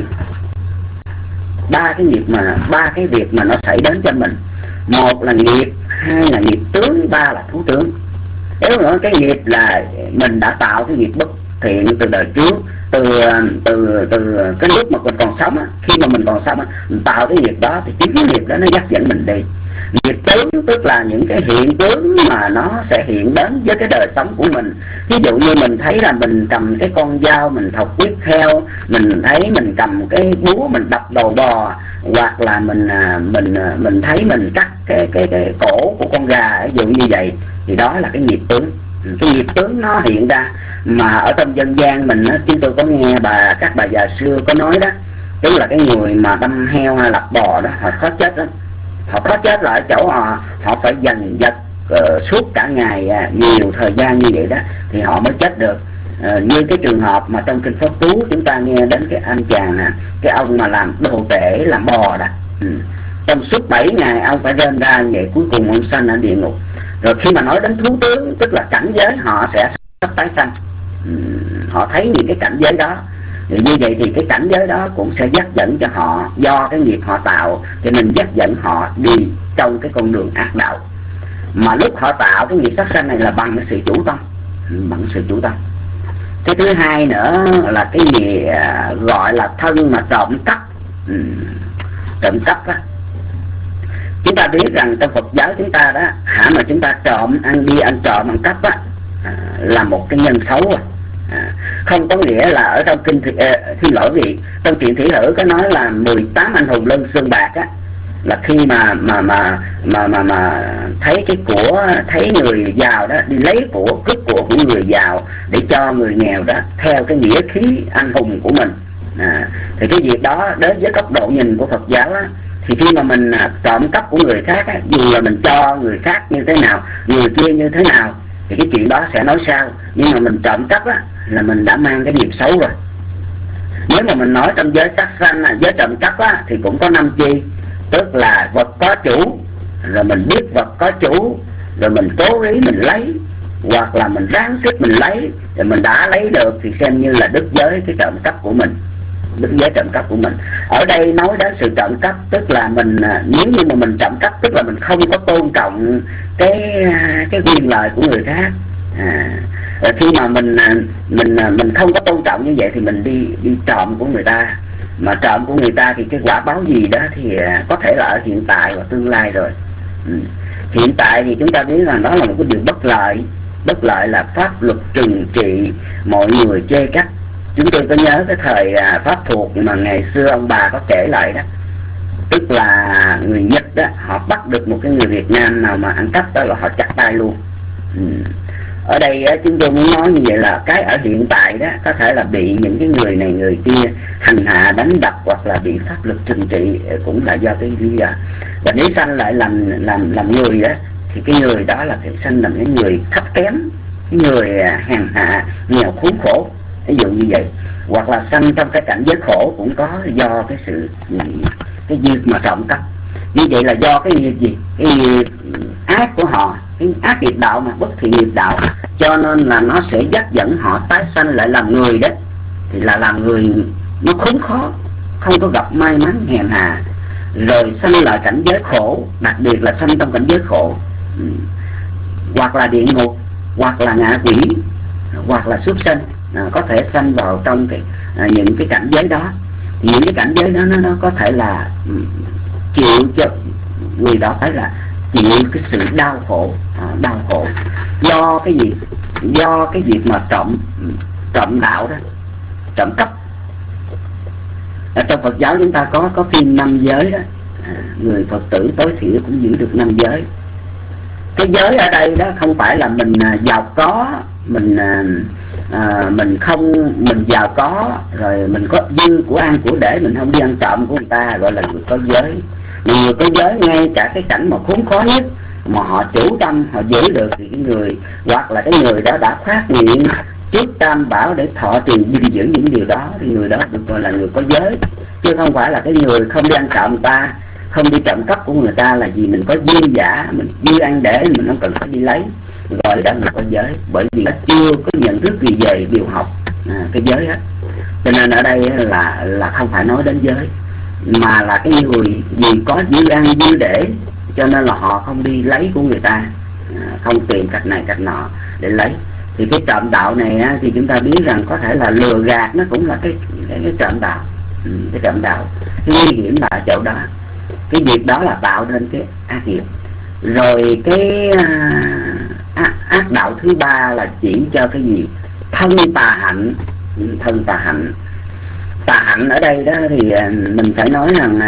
ba cái nghiệp mà ba cái việc mà nó xảy đến cho mình. Một là nghiệp, hai là nghiệp tướng, ba là thú tướng. Nếu nói cái nghiệp là mình đã tạo cái nghiệp bất thiện từ đời trước, từ từ từ cái lúc mà mình còn sống á, khi mà mình còn sống á, mình tạo cái nghiệp đó thì chính cái nghiệp đó nó dắt dẫn mình đi. Nghiệp tướng tức là những cái hiện tướng mà nó sẽ hiện đến với cái đời sống của mình. Ví dụ như mình thấy là mình cầm cái con dao mình thọc quyết theo, mình thấy mình cầm cái búa mình đập đầu bò, hoặc là mình mình mình thấy mình cắt cái cái cái cổ của con gà, ví dụ như vậy, thì đó là cái nghiệp tướng. Cái nghiệp tướng nó hiện ra. Mà ở trong dân gian mình á, chúng tôi có nghe bà các bà già xưa có nói đó, tức là cái người mà đâm heo hay lập bò đó, họ khó chết lắm. Họ khó chết là ở chỗ họ, họ phải dần dật uh, suốt cả ngày uh, nhiều thời gian như vậy đó thì họ mới chết được. Uh, như cái trường hợp mà trong kinh Pháp Cú chúng ta nghe đến cái anh chàng nè, cái ông mà làm đồ tể làm bò đó, ừ. Trong suốt bảy ngày ông phải rên ra vậy, cuối cùng ông sanh ở địa ngục. Rồi khi mà nói đến thú tướng tức là cảnh giới họ sẽ sắp tái sanh, ừ. Họ thấy những cái cảnh giới đó. Thì như vậy thì cái cảnh giới đó cũng sẽ dắt dẫn cho họ, do cái nghiệp họ tạo cho nên dắt dẫn họ đi trong cái con đường ác đạo. Mà lúc họ tạo cái nghiệp sát sanh này là bằng cái sự chủ tâm, bằng sự chủ tâm. Cái thứ hai nữa là cái gì à, gọi là thân mà trộm cắp, ừ, trộm cắp á. Chúng ta biết rằng trong Phật giáo chúng ta đó, hả mà chúng ta trộm ăn đi ăn trộm ăn cắp á, à, là một cái nhân xấu à. À, không có nghĩa là ở trong kinh thị, uh, xin lỗi vị trong truyện Thủy Hữ có nói là mười tám anh hùng lân xương bạc á, là khi mà mà mà mà mà mà thấy cái của, thấy người giàu đó đi lấy của, cướp của của người giàu để cho người nghèo đó theo cái nghĩa khí anh hùng của mình. À, thì cái việc đó đến với góc độ nhìn của Phật giáo á, thì khi mà mình trộm cắp của người khác á, dù là mình cho người khác như thế nào, người kia như thế nào thì cái chuyện đó sẽ nói sao, nhưng mà mình trộm cắp á là mình đã mang cái nghiệp xấu rồi. Nếu mà mình nói trong giới sát sanh, giới trộm cắp á, thì cũng có năm chi, tức là vật có chủ, rồi mình biết vật có chủ, rồi mình cố ý mình lấy, hoặc là mình ráng sức mình lấy, rồi mình đã lấy được thì xem như là đứt giới cái trộm cắp của mình, đứt giới trộm cắp của mình. Ở đây nói đến sự trộm cắp tức là mình, nếu như mà mình trộm cắp tức là mình không có tôn trọng cái cái quyền lợi của người khác. À, khi mà mình mình mình không có tôn trọng như vậy thì mình đi đi trộm của người ta, mà trộm của người ta thì cái quả báo gì đó thì có thể là ở hiện tại và tương lai rồi. Ừ. Hiện tại thì chúng ta biết là đó là một cái điều bất lợi, bất lợi là pháp luật trừng trị mọi người chê trách. Chúng tôi có nhớ cái thời Pháp thuộc mà ngày xưa ông bà có kể lại đó, tức là người Nhật đó họ bắt được một cái người Việt Nam nào mà ăn cắp đó là họ chặt tay luôn. Ừ. Ở đây chúng tôi muốn nói như vậy là cái ở hiện tại đó có thể là bị những cái người này người kia hành hạ đánh đập hoặc là bị pháp luật trừng trị cũng là do cái lý do. Và nếu sanh lại làm làm làm người đó thì cái người đó là phải sanh làm cái người thấp kém, cái người hèn hạ, nghèo khốn khổ, ví dụ như vậy. Hoặc là sanh trong cái cảnh giới khổ cũng có do cái sự cái việc mà trộm cắp. Như vậy là do cái nghiệp gì? Cái nghiệp ác của họ, cái ác nghiệp đạo mà, bất thiện nghiệp đạo, cho nên là nó sẽ dắt dẫn họ tái sanh lại làm người đấy. Thì là làm người nó khốn khó, không có gặp may mắn, hèn hà, rồi sanh lại cảnh giới khổ, đặc biệt là sanh trong cảnh giới khổ, ừ. hoặc là địa ngục, hoặc là ngạ quỷ, hoặc là súc sanh, à, có thể sanh vào trong cái, à, những cái cảnh giới đó. Thì những cái cảnh giới đó nó, nó có thể là um, chịu cho người đó phải là chịu cái sự đau khổ, à, đau khổ do cái gì? Do cái việc mà trộm trộm đạo đó, trộm cắp. Ở trong Phật giáo chúng ta có có phim năm giới đó, à, người Phật tử tối thiểu cũng giữ được năm giới. Cái giới ở đây đó không phải là mình giàu có, mình à, mình không mình giàu có rồi mình có dư của ăn của để, mình không đi ăn trộm của người ta, gọi là người có giới. Người có giới ngay cả cái cảnh mà khốn khó nhất mà họ chủ tâm họ giữ được, thì cái người hoặc là cái người đó đã phát nguyện trước Tam Bảo để thọ trì gìn giữ những điều đó, thì người đó được gọi là người có giới. Chứ không phải là cái người không đi ăn trộm người ta, không đi trộm cắp của người ta là vì mình có dư giả, mình dư ăn để mình không cần phải đi lấy, gọi là người có giới. Bởi vì nó chưa có nhận thức gì về điều học, à, cái giới hết. Cho nên ở đây là là không phải nói đến giới, mà là cái người vì có dư ăn dư để, cho nên là họ không đi lấy của người ta, à, không tìm cách này cách nọ để lấy. Thì cái trộm đạo này á, thì chúng ta biết rằng có thể là lừa gạt, nó cũng là cái cái, cái trộm đạo, ừ, cái trộm đạo. Cái nguy hiểm là ở chỗ đó, cái việc đó là tạo nên cái ác nghiệp. Rồi cái ác, ác đạo thứ ba là chỉ cho cái gì? Thân tà hạnh. Thân tà hạnh tà hạnh ở đây đó thì mình phải nói rằng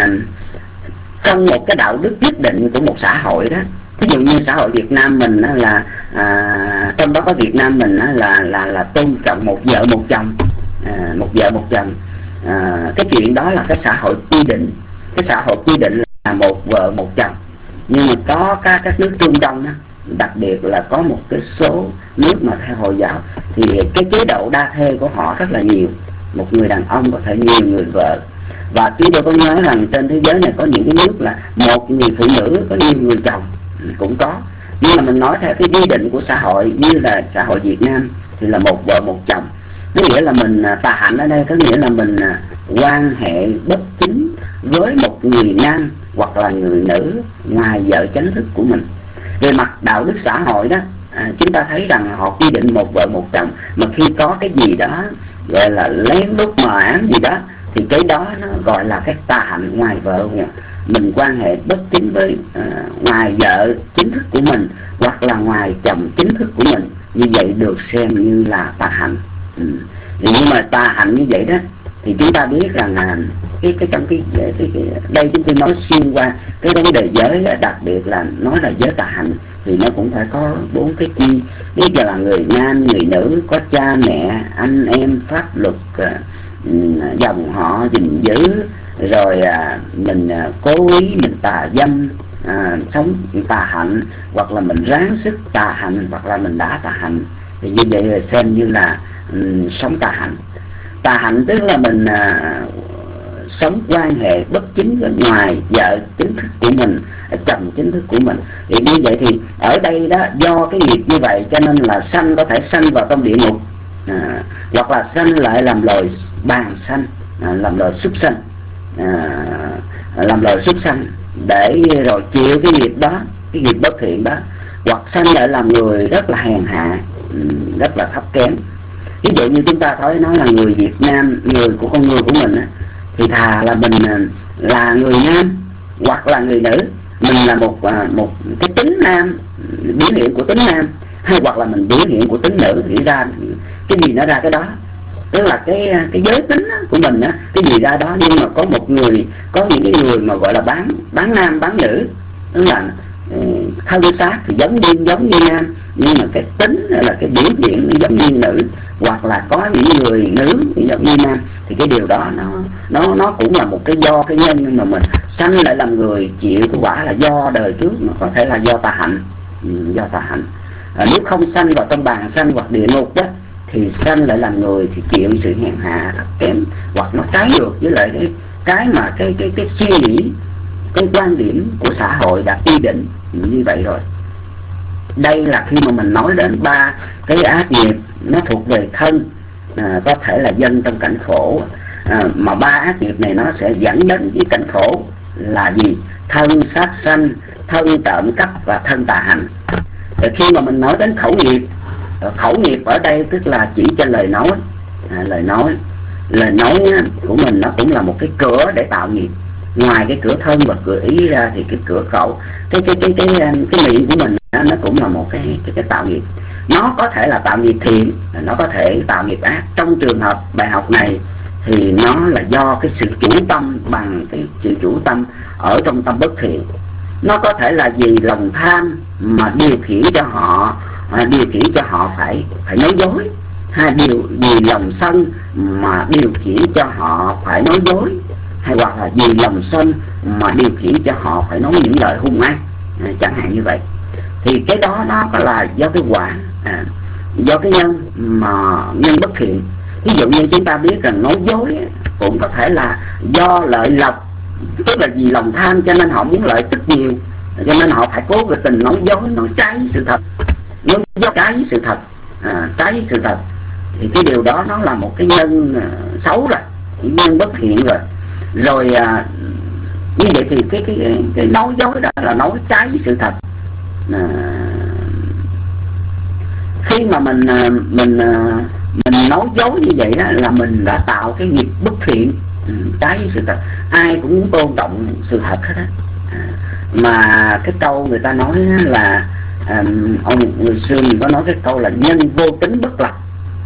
trong một cái đạo đức nhất định của một xã hội đó, ví dụ như xã hội Việt Nam mình là à, trong đó có Việt Nam mình là là là tôn trọng một vợ một chồng, à, một vợ một chồng. À, cái chuyện đó là cái xã hội quy định, cái xã hội quy định là một vợ một chồng. Nhưng mà có các các nước Trung Đông đó, đặc biệt là có một cái số nước mà theo Hồi giáo thì cái chế độ đa thê của họ rất là nhiều, một người đàn ông có thể nhiều người vợ. Và chúng tôi có nói rằng trên thế giới này có những cái nước là một người phụ nữ có nhiều người chồng cũng có. Nhưng mà mình nói theo cái quy định của xã hội như là xã hội Việt Nam thì là một vợ một chồng. Có nghĩa là mình tà hạnh ở đây có nghĩa là mình quan hệ bất chính với một người nam hoặc là người nữ ngoài vợ chánh thức của mình. Về mặt đạo đức xã hội đó, à, chúng ta thấy rằng họ quy định một vợ một chồng, mà khi có cái gì đó gọi là lén lút mờ ám gì đó thì cái đó nó gọi là cái tà hạnh ngoài vợ. Mình quan hệ bất chính với uh, ngoài vợ chính thức của mình hoặc là ngoài chồng chính thức của mình, như vậy được xem như là tà hạnh. Ừ. Nhưng mà tà hạnh như vậy đó thì chúng ta biết rằng là cái cái trong cái, cái, cái, cái đây chúng tôi nói xuyên qua cái vấn đề giới, đặc biệt là nói là giới tà hạnh thì nó cũng phải có bốn cái chi. Biết là người nam người nữ, có cha mẹ anh em, pháp luật, uh, dòng họ gìn giữ, rồi à, mình à, cố ý mình tà dâm, à, sống tà hạnh, hoặc là mình ráng sức tà hạnh, hoặc là mình đã tà hạnh, thì như vậy là xem như là um, sống tà hạnh. Tà hạnh tức là mình à, sống quan hệ bất chính với ngoài vợ chính thức của mình, chồng chính thức của mình. Thì như vậy thì ở đây đó, do cái nghiệp như vậy cho nên là sanh có thể sanh vào trong địa ngục, à, hoặc là sanh lại làm loài bàn sanh, à, làm loài súc sanh. À, làm lời súc sanh để rồi chịu cái nghiệp đó, cái nghiệp bất thiện đó, hoặc sanh lại làm người rất là hèn hạ, rất là thấp kém. Ví dụ như chúng ta thấy nói là người Việt Nam, người của con người của mình á, thì thà là mình là người nam hoặc là người nữ, mình là một một cái tính nam, biểu hiện của tính nam, hay hoặc là mình biểu hiện của tính nữ, thì ra cái gì nó ra cái đó. Tức là cái cái giới tính của mình á, cái gì ra đó. Nhưng mà có một người, có những cái người mà gọi là bán bán nam bán nữ, tức là thân xác thì giống như giống như nam, nhưng mà cái tính là cái biểu hiện giống như nữ, hoặc là có những người nữ thì giống như nam, thì cái điều đó nó nó nó cũng là một cái do cái nhân. Nhưng mà mình sanh lại làm người chịu cái quả là do đời trước, nó có thể là do tà hạnh, do tà hạnh. À, nếu không sanh vào trong bàn sanh hoặc địa ngục đó thì sanh lại làm người thì chịu sự hèn hạ thấp kém, hoặc nó trái ngược với lại cái cái mà cái cái cái suy nghĩ, cái quan điểm của xã hội đã quy định như vậy rồi. Đây là khi mà mình nói đến ba cái ác nghiệp nó thuộc về thân, à, có thể là dân trong cảnh khổ, à, mà ba ác nghiệp này nó sẽ dẫn đến cái cảnh khổ là gì? Thân sát sanh, thân trộm cắp và thân tà hành. Thì khi mà mình nói đến khẩu nghiệp, khẩu nghiệp ở đây tức là chỉ cho lời nói, à, lời nói lời nói của mình nó cũng là một cái cửa để tạo nghiệp. Ngoài cái cửa thân và cửa ý ra thì cái cửa khẩu, cái cái cái cái cái, cái miệng của mình nó cũng là một cái cái, cái tạo nghiệp. Nó có thể là tạo nghiệp thiện, nó có thể tạo nghiệp ác. Trong trường hợp bài học này thì nó là do cái sự chủ tâm, bằng cái sự chủ tâm ở trong tâm bất thiện. Nó có thể là vì lòng tham mà điều khiển cho họ à, điều khiển cho họ phải phải nói dối, hay điều vì lòng sân mà điều khiển cho họ phải nói dối, hay hoặc là vì lòng sân mà điều khiển cho họ phải nói những lời hung ác, à, chẳng hạn như vậy. Thì cái đó nó có là do cái quả, à, do cái nhân mà nhân bất thiện. Ví dụ như chúng ta biết rằng nói dối cũng có thể là do lợi lộc, tức là vì lòng tham cho nên họ muốn lợi tức nhiều, cho nên họ phải cố tình nói dối, nói trái với sự thật, nói dối trái với sự thật, à, trái với sự thật. Thì cái điều đó nó là một cái nhân uh, xấu rồi, nhân bất thiện rồi. Rồi uh, như vậy thì cái cái cái nói dối đó là nói trái với sự thật. À, khi mà mình uh, mình uh, mình nói dối như vậy đó là mình đã tạo cái nghiệp bất thiện, ừ, trái với sự thật. Ai cũng muốn tôn trọng sự thật hết á. À, mà cái câu người ta nói là à, ông người xưa mình có nói cái câu là nhân vô tính bất lập.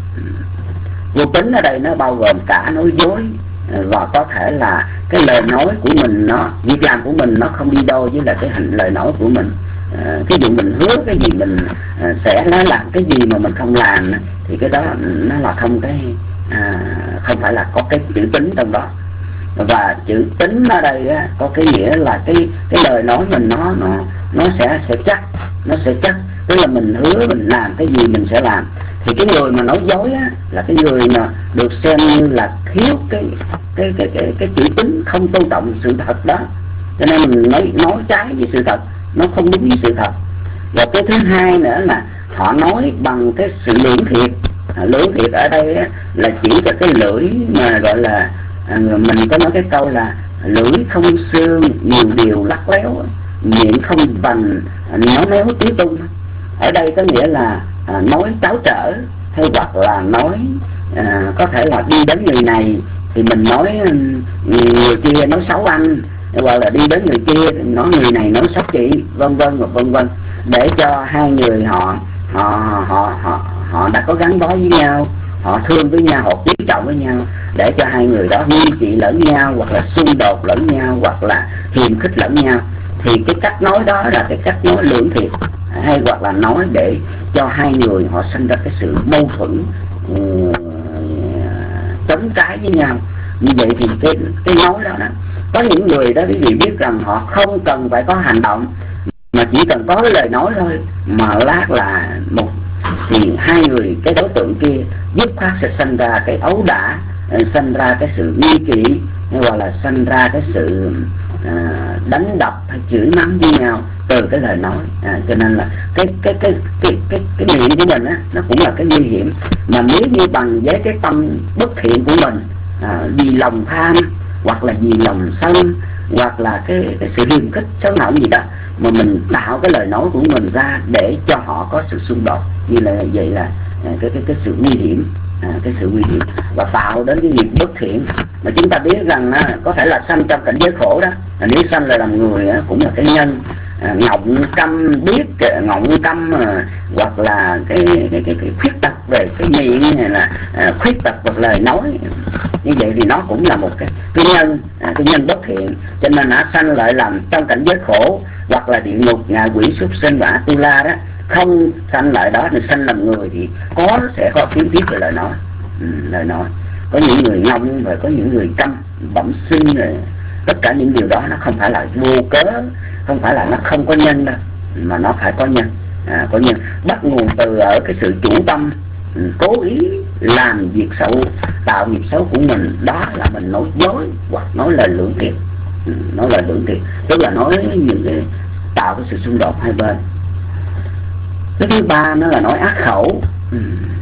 Vô tính ở đây nó bao gồm cả nói dối, và có thể là cái lời nói của mình, nó việc làm của mình nó không đi đôi với là cái hành lời nói của mình. À, ví dụ mình hứa cái gì mình à, sẽ làm cái gì mà mình không làm thì cái đó nó là không cái à, không phải là có cái chữ tính trong đó. Và chữ tính ở đây á, có cái nghĩa là cái cái lời nói mình nó nó nó sẽ sẽ chắc, nó sẽ chắc, tức là mình hứa mình làm cái gì mình sẽ làm. Thì cái người mà nói dối á, là cái người mà được xem như là thiếu cái cái cái cái cái chữ tính, không tôn trọng sự thật đó, cho nên mình nói nói trái với sự thật, nó không đúng với sự thật. Và cái thứ hai nữa là họ nói bằng cái sự lưỡng thiệt. À, lưỡng thiệt ở đây á, là chỉ cho cái lưỡi mà gọi là à, mình có nói cái câu là lưỡi không xương, nhiều điều lắc léo, miệng không vành, nói méo tứ tung. Ở đây có nghĩa là à, nói tráo trở, hay hoặc là nói à, có thể là đi đến người này thì mình nói người kia nói xấu anh, hoặc là đi đến người kia nói người này nói xấu chị, vân vân và vân vân, để cho hai người họ họ họ họ họ đã có gắn bó với nhau, họ thương với nhau, họ quý trọng với nhau, để cho hai người đó nghi kỵ lẫn nhau, hoặc là xung đột lẫn nhau, hoặc là hiềm khích lẫn nhau. Thì cái cách nói đó là cái cách nói lưỡng thiệt, hay hoặc là nói để cho hai người họ sinh ra cái sự mâu thuẫn, uh, chống trái với nhau. Như vậy thì cái cái nói đó, đó có những người đó quý vị biết rằng họ không cần phải có hành động, mà chỉ cần có cái lời nói thôi, mà lát là một thì hai người, cái đối tượng kia dứt khoát sẽ sinh ra cái ấu đả, sinh ra cái sự nghi kỵ, hoặc là sinh ra cái sự à, đánh đập hay chửi mắng với nhau từ cái lời nói. À, cho nên là cái cái cái cái cái cái miệng của mình á, nó cũng là cái nguy hiểm. Mà nếu như bằng với cái tâm bất thiện của mình, à, vì lòng tham, hoặc là vì lòng sân, hoặc là cái cái sự hiềm khích xấu hổ gì đó, mà mình tạo cái lời nói của mình ra để cho họ có sự xung đột, như là vậy là à, cái cái cái sự nguy hiểm, à, cái sự nguy hiểm và tạo đến cái nghiệp bất thiện. Mà chúng ta biết rằng á, có thể là sanh trong cảnh giới khổ đó, à, nếu sanh là làm người á, cũng là cái nhân à, ngọng câm biết ngọng câm, à, hoặc là cái cái cái, cái khuyết tật về cái miệng, hay là à, khuyết tật về lời nói. Như vậy thì nó cũng là một cái, cái nhân à, cái nhân bất thiện. Cho nên nó sanh lại làm trong cảnh giới khổ, hoặc là địa ngục, ngạ quỷ, súc sinh và tu la đó. Không sanh lại đó thì sanh làm người thì có sẽ có khiếm khuyết về lời nói. Ừ, lời nói có những người ngông và có những người câm bẩm sinh, rồi tất cả những điều đó nó không phải là vô cớ, không phải là nó không có nhân đâu, mà nó phải có nhân. À, có nhân bắt nguồn từ ở cái sự chủ tâm, ừ, cố ý làm việc xấu, tạo nghiệp xấu của mình, đó là mình nói dối hoặc nói lời lưỡng thiệt. Ừ, nói lời lưỡng thiệt tức là nói những cái tạo cái sự xung đột hai bên. Cái thứ ba nó là nói ác khẩu. Ừ.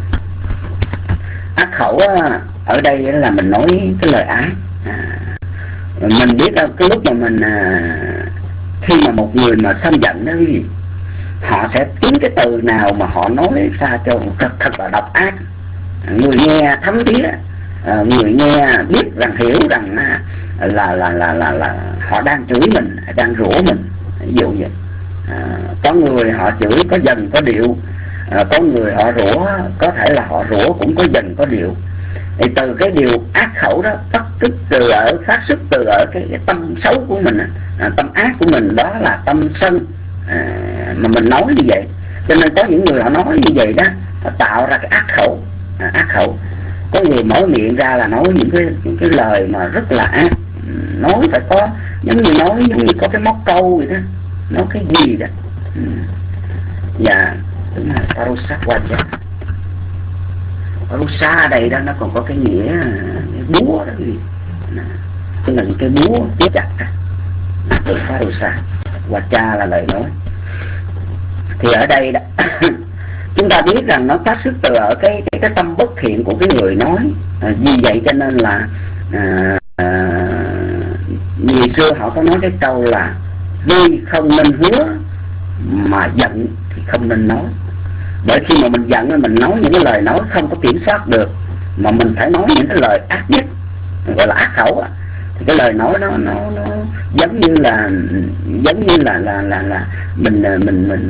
Ác khẩu á, ở đây là mình nói cái lời ác. À, mình biết đâu cái lúc mà mình à, khi mà một người mà sân giận đó, họ sẽ kiếm cái từ nào mà họ nói ra cho thật, thật là độc ác. Người nghe thấm thía, à, người nghe biết rằng, hiểu rằng là là là là là, là họ đang chửi mình, đang rủa mình, ví dụ vậy. À, có người họ chửi có dần có điệu, à, có người họ rủa có thể là họ rủa cũng có dần có điệu. Thì từ cái điều ác khẩu đó tất tức từ ở phát xuất từ ở cái, cái tâm xấu của mình, à, tâm ác của mình, đó là tâm sân, à, mà mình nói như vậy. Cho nên có những người họ nói như vậy đó, họ tạo ra cái ác khẩu. À, ác khẩu, có người mở miệng ra là nói những cái những cái lời mà rất là ác, nói phải có giống như nói giống như có cái móc câu vậy đó, nói cái gì đó. Ừ. Và đúng là Parusakwaja. Parusa ở đây đó nó còn có cái nghĩa cái búa đó, gì tức là những cái búa chế chặt đó, từ Parusa. Wacha là lời nói. Thì ở đây đó chúng ta biết rằng nó phát xuất từ ở cái cái, cái tâm bất thiện của cái người nói. À, vì vậy cho nên là à, à, người xưa họ có nói cái câu là vui không nên hứa, mà giận thì không nên nói. Bởi khi mà mình giận mình nói những cái lời nói không có kiểm soát được, mà mình phải nói những cái lời ác nhất, gọi là ác khẩu á, thì cái lời nói nó nó nó giống như là giống như là là là, là mình mình mình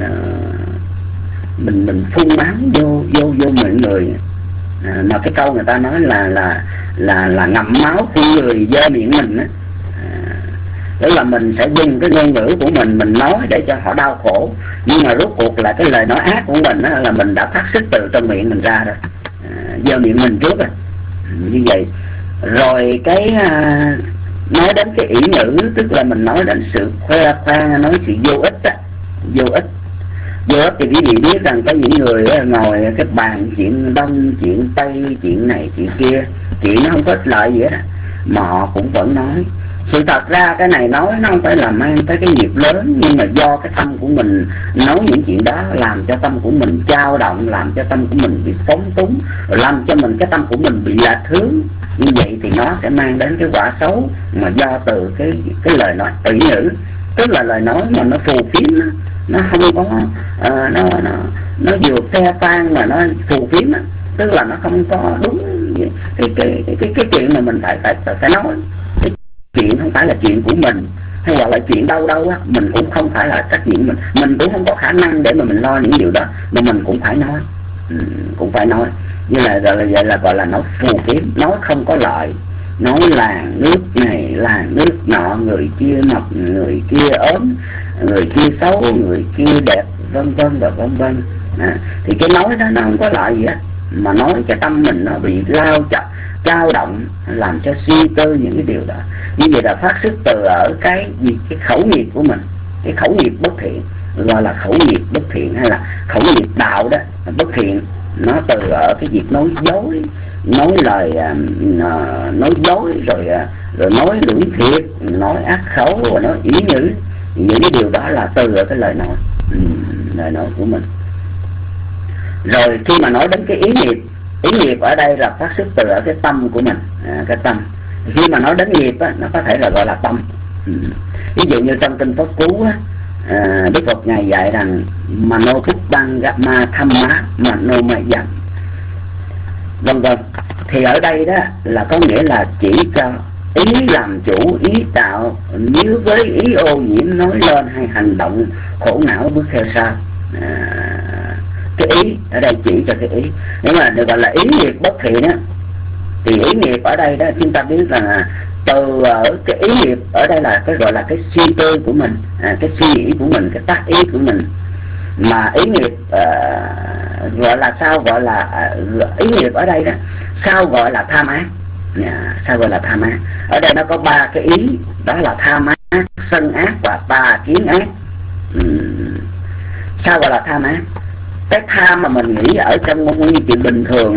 mình mình phun mắng vô vô vô mọi người. À, mà cái câu người ta nói là là là là ngậm máu của người dơ miệng mình á. À, tức là mình sẽ dùng cái ngôn ngữ của mình mình nói để cho họ đau khổ, nhưng mà rốt cuộc là cái lời nói ác của mình á, là mình đã phát xuất từ trong miệng mình ra rồi, à, dơ miệng mình trước rồi. Như vậy rồi cái à, nói đến cái ỷ ngữ, tức là mình nói đến sự khoe khoang, nói sự vô ích á, vô ích. Vô ích thì quý vị biết rằng có những người ngồi cái bàn chuyện đông, chuyện tây, chuyện này, chuyện kia, chuyện nó không có ích lợi gì hết, mà họ cũng vẫn nói. Sự thật ra cái này nói nó không phải là mang tới cái nghiệp lớn, nhưng mà do cái tâm của mình nói những chuyện đó làm cho tâm của mình dao động, làm cho tâm của mình bị phóng túng, rồi làm cho mình cái tâm của mình bị lệch hướng. Như vậy thì nó sẽ mang đến cái quả xấu mà do từ cái cái lời nói ỷ ngữ, tức là lời nói mà nó phù phiếm, nó, nó không có uh, nó nó nó vừa khoe khoang mà nó phù phiếm, tức là nó không có đúng cái cái cái cái, cái chuyện mà mình phải phải phải nói. Cái chuyện không phải là chuyện của mình, hay là, là chuyện đâu đâu á, mình cũng không phải là trách nhiệm mình, mình cũng không có khả năng để mà mình lo những điều đó, mà mình cũng phải nói, ừ, cũng phải nói. Như là gọi là vậy là gọi là nó phù phiếm, nói không có lợi, nói làng nước này làng nước nọ, người kia mập, người kia ốm, người kia xấu, người kia đẹp, vân vân và vân vân. À, thì cái nói đó nó không có lợi gì hết, mà nói cái tâm mình nó bị lao chặt, dao động, làm cho suy tư những cái điều đó. Như vậy là phát xuất từ ở cái gì, cái khẩu nghiệp của mình, cái khẩu nghiệp bất thiện, gọi là khẩu nghiệp bất thiện hay là khẩu nghiệp đạo đó, bất thiện. Nó từ ở cái việc nói dối, nói lời uh, nói dối, rồi uh, rồi nói lưỡng thiệt, nói ác khẩu, và nói ý ngữ. Những cái điều đó là từ ở cái lời nói, ừ, lời nói của mình. Rồi khi mà nói đến cái ý nghiệp, ý nghiệp ở đây là phát xuất từ ở cái tâm của mình, à, cái tâm. Khi mà nói đến nghiệp á, nó có thể là gọi là tâm. Ừ. Ví dụ như trong kinh Pháp Cú á, à, Đức Phật ngài dạy rằng mano pubbang gamma thamma mano mayam, vân vân. Thì ở đây đó là có nghĩa là chỉ cho ý làm chủ, ý tạo, nếu với ý ô nhiễm nói lên hay hành động khổ não bước theo sau. À, cái ý ở đây chỉ cho cái ý. Nếu mà được gọi là ý nghiệp bất thiện á, thì ý nghiệp ở đây đó chúng ta biết là từ ở cái ý nghiệp ở đây là cái gọi là cái suy tư của mình, à, cái suy nghĩ của mình, cái tác ý của mình. Mà ý nghiệp uh, gọi là sao, gọi là uh, ý nghiệp ở đây đó sao gọi là tham ác, yeah, sao gọi là tham ác. Ở đây nó có ba cái ý, đó là tham ác, sân ác và tà kiến ác. uhm. Sao gọi là tham ác? Cái tham mà mình nghĩ ở trong ngôn ngữ chuyện bình thường á,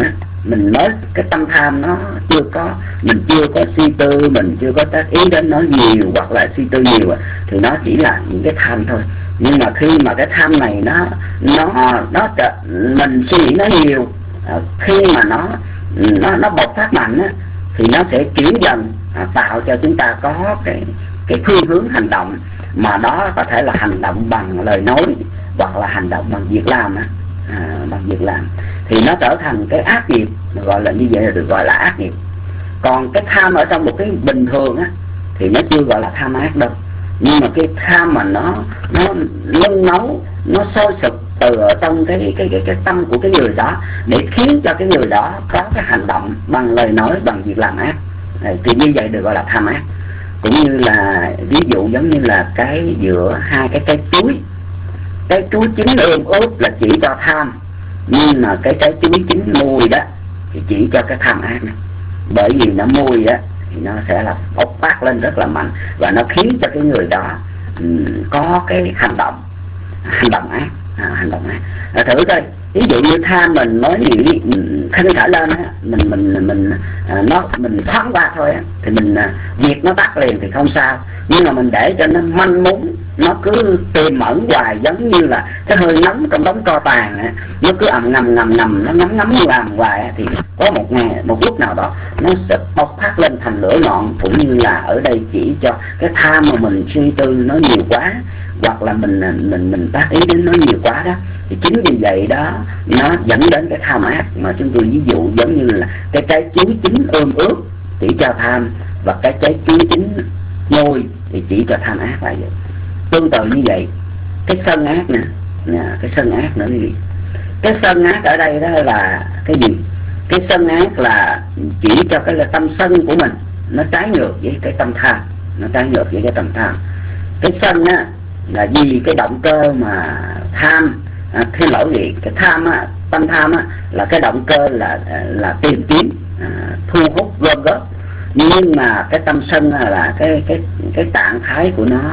mình mới cái tâm tham nó chưa có, mình chưa có suy tư, mình chưa có tác ý đến nó nhiều hoặc là suy tư nhiều thì nó chỉ là những cái tham thôi. Nhưng mà khi mà cái tham này nó nó nó mình suy nghĩ nó nhiều, khi mà nó nó nó bộc phát mạnh á, thì nó sẽ chuyển dần à, tạo cho chúng ta có cái cái phương hướng hành động, mà đó có thể là hành động bằng lời nói hoặc là hành động bằng việc làm á, à, bằng việc làm thì nó trở thành cái ác nghiệp, gọi là như vậy là được gọi là ác nghiệp. Còn cái tham ở trong một cái bình thường á thì nó chưa gọi là tham ác đâu, nhưng mà cái tham mà nó nó nung nấu, nó sôi sục từ ở trong cái cái cái cái tâm của cái người đó để khiến cho cái người đó có cái hành động bằng lời nói, bằng việc làm ác, thì như vậy được gọi là tham ác. Cũng như là ví dụ giống như là cái giữa hai cái cây chuối, cái chuối chín ươm ướt là chỉ cho tham, nhưng mà cái trái chuối chín mùi đó thì chỉ cho cái tham ác này. Bởi vì nó mùi á thì nó sẽ là bộc phát lên rất là mạnh và nó khiến cho cái người đó um, có cái hành động hành động ác, à, hành động ác. À, thử coi, ví dụ như tham mình nói gì khinh khởi lên á, mình mình mình à, nó mình thoáng qua thôi á, thì mình à, việc nó tắt liền thì không sao. Nhưng mà mình để cho nó manh mún, nó cứ tiềm ẩn hoài, giống như là cái hơi nóng trong đống tro tàn á, nó cứ ầm ngầm ngầm ngầm nó ngấm ngấm làm hoài á, thì có một ngày một lúc nào đó nó sẽ bộc phát lên thành lửa ngọn. Cũng như là ở đây chỉ cho cái tham mà mình suy tư nó nhiều quá, hoặc là mình mình mình tác ý đến nó nhiều quá đó, thì chính vì vậy đó nó dẫn đến cái tham ác. Mà chúng tôi ví dụ giống như là cái trái chuối chín ươm ướt chỉ cho tham, và cái trái chuối chín môi thì chỉ cho tham ác là vậy. Tương tự như vậy, cái sân ác nè, nè cái sân ác nữa gì? Cái sân ác ở đây đó là cái gì? Cái sân ác là chỉ cho cái là tâm sân của mình nó trái ngược với cái tâm tham, nó trái ngược với cái tâm tham. Cái sân á là vì cái động cơ mà tham, à, thiên lỗi gì cái tham á, tâm tham á là cái động cơ là là tìm kiếm, à, thu hút gom góp. Nhưng mà cái tâm sân là cái cái cái trạng thái của nó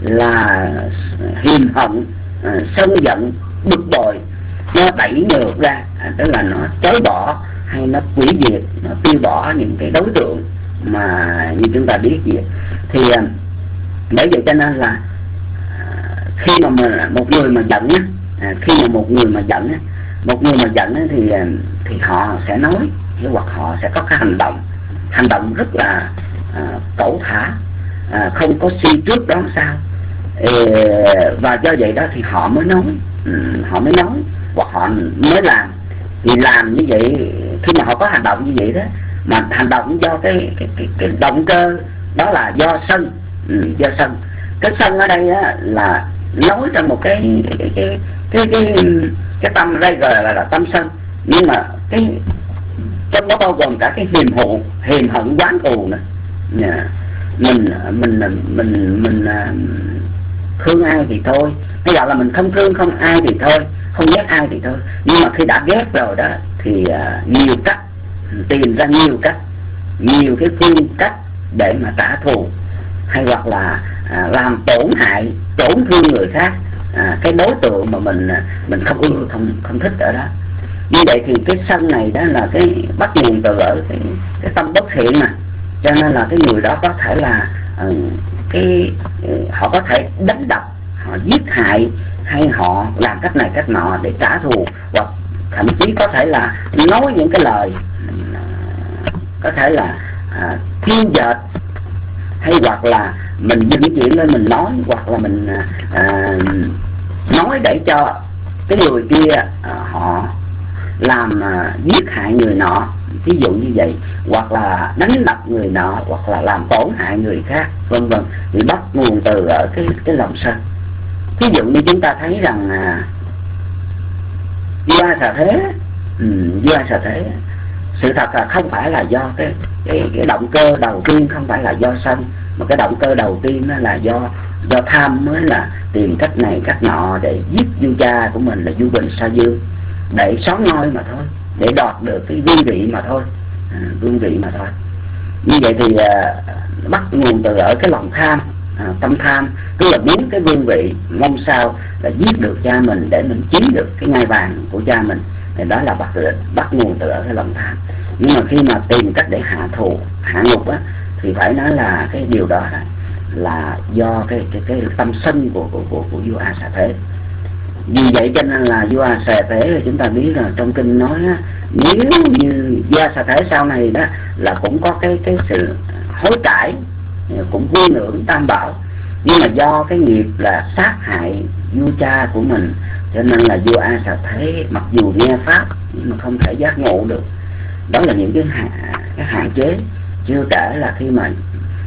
là hiềm hận, à, sân giận, bực bội, nó đẩy ngược ra, à, tức là nó chối bỏ hay nó hủy diệt, nó tiêu bỏ những cái đối tượng mà như chúng ta biết gì. Thì bởi vậy cho nên là khi mà mình, một người mà giận á, à, khi mà một người mà giận á, một người mà giận á, thì thì họ sẽ nói hoặc họ sẽ có cái hành động hành động rất là à, cẩu thả, à, không có suy trước đó sao. Ê, và do vậy đó thì họ mới nói, ừ, họ mới nói hoặc họ mới làm. Thì làm như vậy, khi mà họ có hành động như vậy đó, mà hành động do cái cái cái, cái động cơ đó là do sân, ừ, do sân. Cái sân ở đây á, là nói trong một cái cái cái cái cái, cái tâm đây gọi là, là tâm sân. Nhưng mà cái trong đó bao gồm cả cái hiềm hụ, hiềm hận, oán thù nữa. Yeah. Mình mình mình mình thương ai thì thôi, hay gọi là mình không thương không ai thì thôi, không ghét ai thì thôi. Nhưng mà khi đã ghét rồi đó thì uh, nhiều cách, tìm ra nhiều cách, nhiều cái phương cách để mà trả thù, hay hoặc là à, làm tổn hại, tổn thương người khác, à, cái đối tượng mà mình mình không ưa, không không thích ở đó. Như vậy thì cái sân này đó là cái bắt nguồn từ ở cái, cái tâm bất thiện mà. Cho nên là cái người đó có thể là uh, cái họ có thể đánh đập, họ giết hại, hay họ làm cách này cách nọ để trả thù, hoặc thậm chí có thể là nói những cái lời uh, có thể là uh, thiên dệt, hay hoặc là mình dựng chuyện lên mình nói, hoặc là mình uh, nói để cho cái người kia uh, họ làm uh, giết hại người nọ, ví dụ như vậy, hoặc là đánh đập người nọ, hoặc là làm tổn hại người khác, vân vân. Thì bắt nguồn từ ở cái cái lòng sân. Ví dụ như chúng ta thấy rằng uh, vua A Xà Thế, um, vua A Xà Thế, sự thật là không phải là do cái cái cái động cơ đầu tiên, không phải là do sân, mà cái động cơ đầu tiên đó là do do tham, mới là tìm cách này cách nọ để giết vua cha của mình là vua Bình Sa Dương, để xóa ngôi mà thôi, để đoạt được cái vương vị mà thôi, à, vương vị mà thôi. Như vậy thì à, bắt nguồn từ ở cái lòng tham, à, tâm tham, tức là muốn cái vương vị, mong sao là giết được cha mình để mình chiếm được cái ngai vàng của cha mình. thì đó là bắt bắt nguồn từ ở cái lòng tham. Nhưng mà khi mà tìm cách để hạ thù, hạ ngục á, thì phải nói là cái điều đó là do cái cái, cái tâm sân của của của, của vua A Xà Thế. Vì vậy cho nên là vua A Xà Thế, chúng ta biết là trong kinh nói á, nếu như vua A Xà Thế sau này đó là cũng có cái cái sự hối cải, cũng vui ngưỡng Tam Bảo, nhưng mà do cái nghiệp là sát hại vua cha của mình, cho nên là vua A Xà Thế mặc dù nghe pháp nhưng mà không thể giác ngộ được. Đó là những cái hạn, cái hạn chế. Chưa kể là khi mà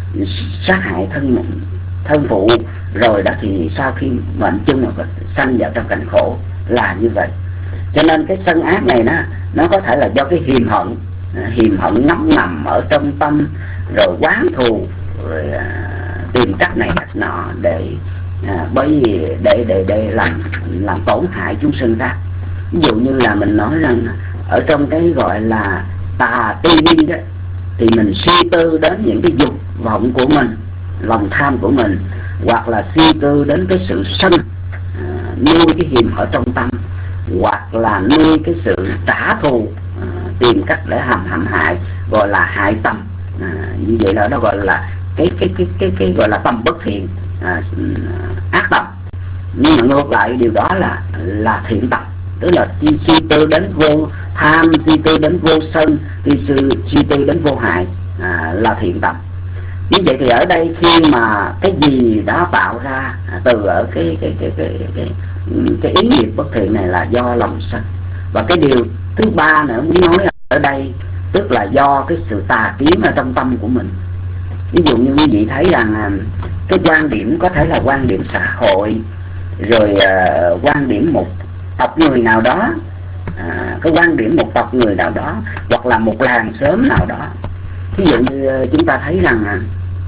sát hại thân thân phụ rồi đó, thì sau khi mệnh chung mà sanh vào trong cảnh khổ là như vậy. Cho nên cái sân ác này nó nó có thể là do cái hiềm hận, hiềm hận ngấm ngầm ở trong tâm, rồi oán thù, rồi à, tìm cách này cách nọ để à, bởi vì để để để làm làm tổn hại chúng sinh khác. Ví dụ như là mình nói rằng ở trong cái gọi là tà tư duy đó, thì mình suy tư đến những cái dục vọng của mình, lòng tham của mình, hoặc là suy tư đến cái sự sân, à, nuôi cái hiềm ở trong tâm, hoặc là nuôi cái sự trả thù, à, tìm cách để hãm hãm hại, gọi là hại tâm. À, như vậy là nó gọi là cái cái cái cái cái gọi là tâm bất thiện, à, ác tâm. Nhưng mà ngược lại điều đó là là thiện tâm, tức là suy, suy tư đến vô tham, suy tư đến vô sân, suy, suy tư đến vô hại, à, là thiện tâm. Như vậy thì ở đây khi mà cái gì đó tạo ra từ ở cái cái cái cái cái, cái ý nghiệp bất thiện này là do lòng sân. Và cái điều thứ ba nữa muốn nói ở đây, tức là do cái sự tà kiến ở trong tâm của mình. Ví dụ như quý vị thấy rằng cái quan điểm có thể là quan điểm xã hội, rồi uh, quan điểm một tộc người nào đó, uh, cái quan điểm một tộc người nào đó, hoặc là một làng xóm nào đó. Ví dụ như uh, chúng ta thấy rằng uh,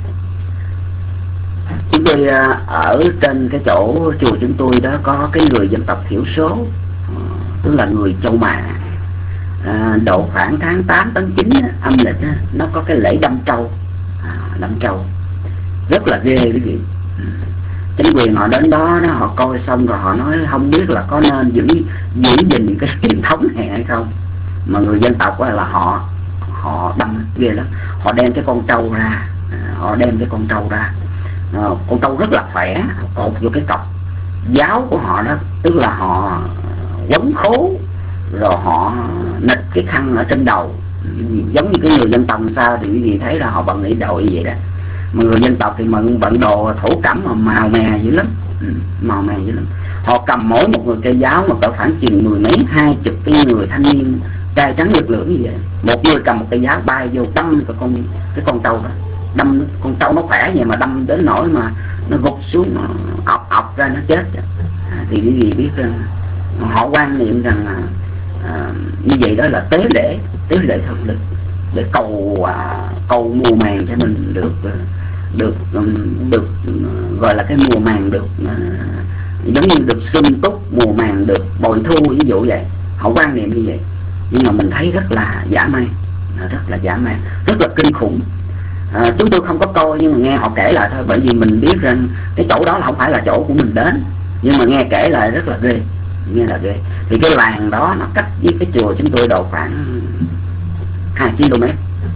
chúng tôi uh, ở trên cái chỗ chùa chúng tôi đó có cái người dân tộc thiểu số, uh, tức là người Châu Mã. À, độ khoảng tháng tám, tháng chín âm lịch á, nó có cái lễ đâm trâu, à, đâm trâu rất là ghê quý vị. Chính quyền họ đến đó, đó họ coi xong rồi họ nói không biết là có nên giữ giữ gìn cái truyền thống này hay không. Mà người dân tộc là họ họ đâm ghê lắm. Họ đem cái con trâu ra, họ đem cái con trâu ra, à, con trâu rất là khỏe, cột vô cái cọc giáo của họ đó, tức là họ quấn khố, rồi họ nịch cái khăn ở trên đầu, giống như cái người dân tộc sao thì quý vị thấy là họ bận y đồ như vậy đó. Mà người dân tộc thì bận bận đồ thổ cẩm mà màu mè dữ lắm, ừ, màu mè dữ lắm. Họ cầm mỗi một người cây giáo mà cỡ khoảng chừng mười mấy hai chục cái người thanh niên trai trắng lực lưỡng như vậy, một người cầm một cây giáo bay vô đâm cái con cái con trâu đó, đâm con trâu nó khỏe vậy mà đâm đến nỗi mà nó gục xuống, nó ọc ọc ra nó chết. À, thì quý vị biết rằng họ quan niệm rằng là à, như vậy đó là tế lễ, tế lễ thần lực để cầu à, cầu mùa màng cho mình được được được gọi là cái mùa màng được à, giống như được sung túc, mùa màng được bội thu, ví dụ vậy. Họ quan niệm như vậy, nhưng mà mình thấy rất là dã man, rất là dã man, rất là kinh khủng. À, chúng tôi không có coi nhưng mà nghe họ kể lại thôi, bởi vì mình biết rằng cái chỗ đó là không phải là chỗ của mình đến, nhưng mà nghe kể lại rất là ghê, nghe là ghê. Thì cái làng đó nó cách với cái chùa chúng tôi độ khoảng hai ki lô mét.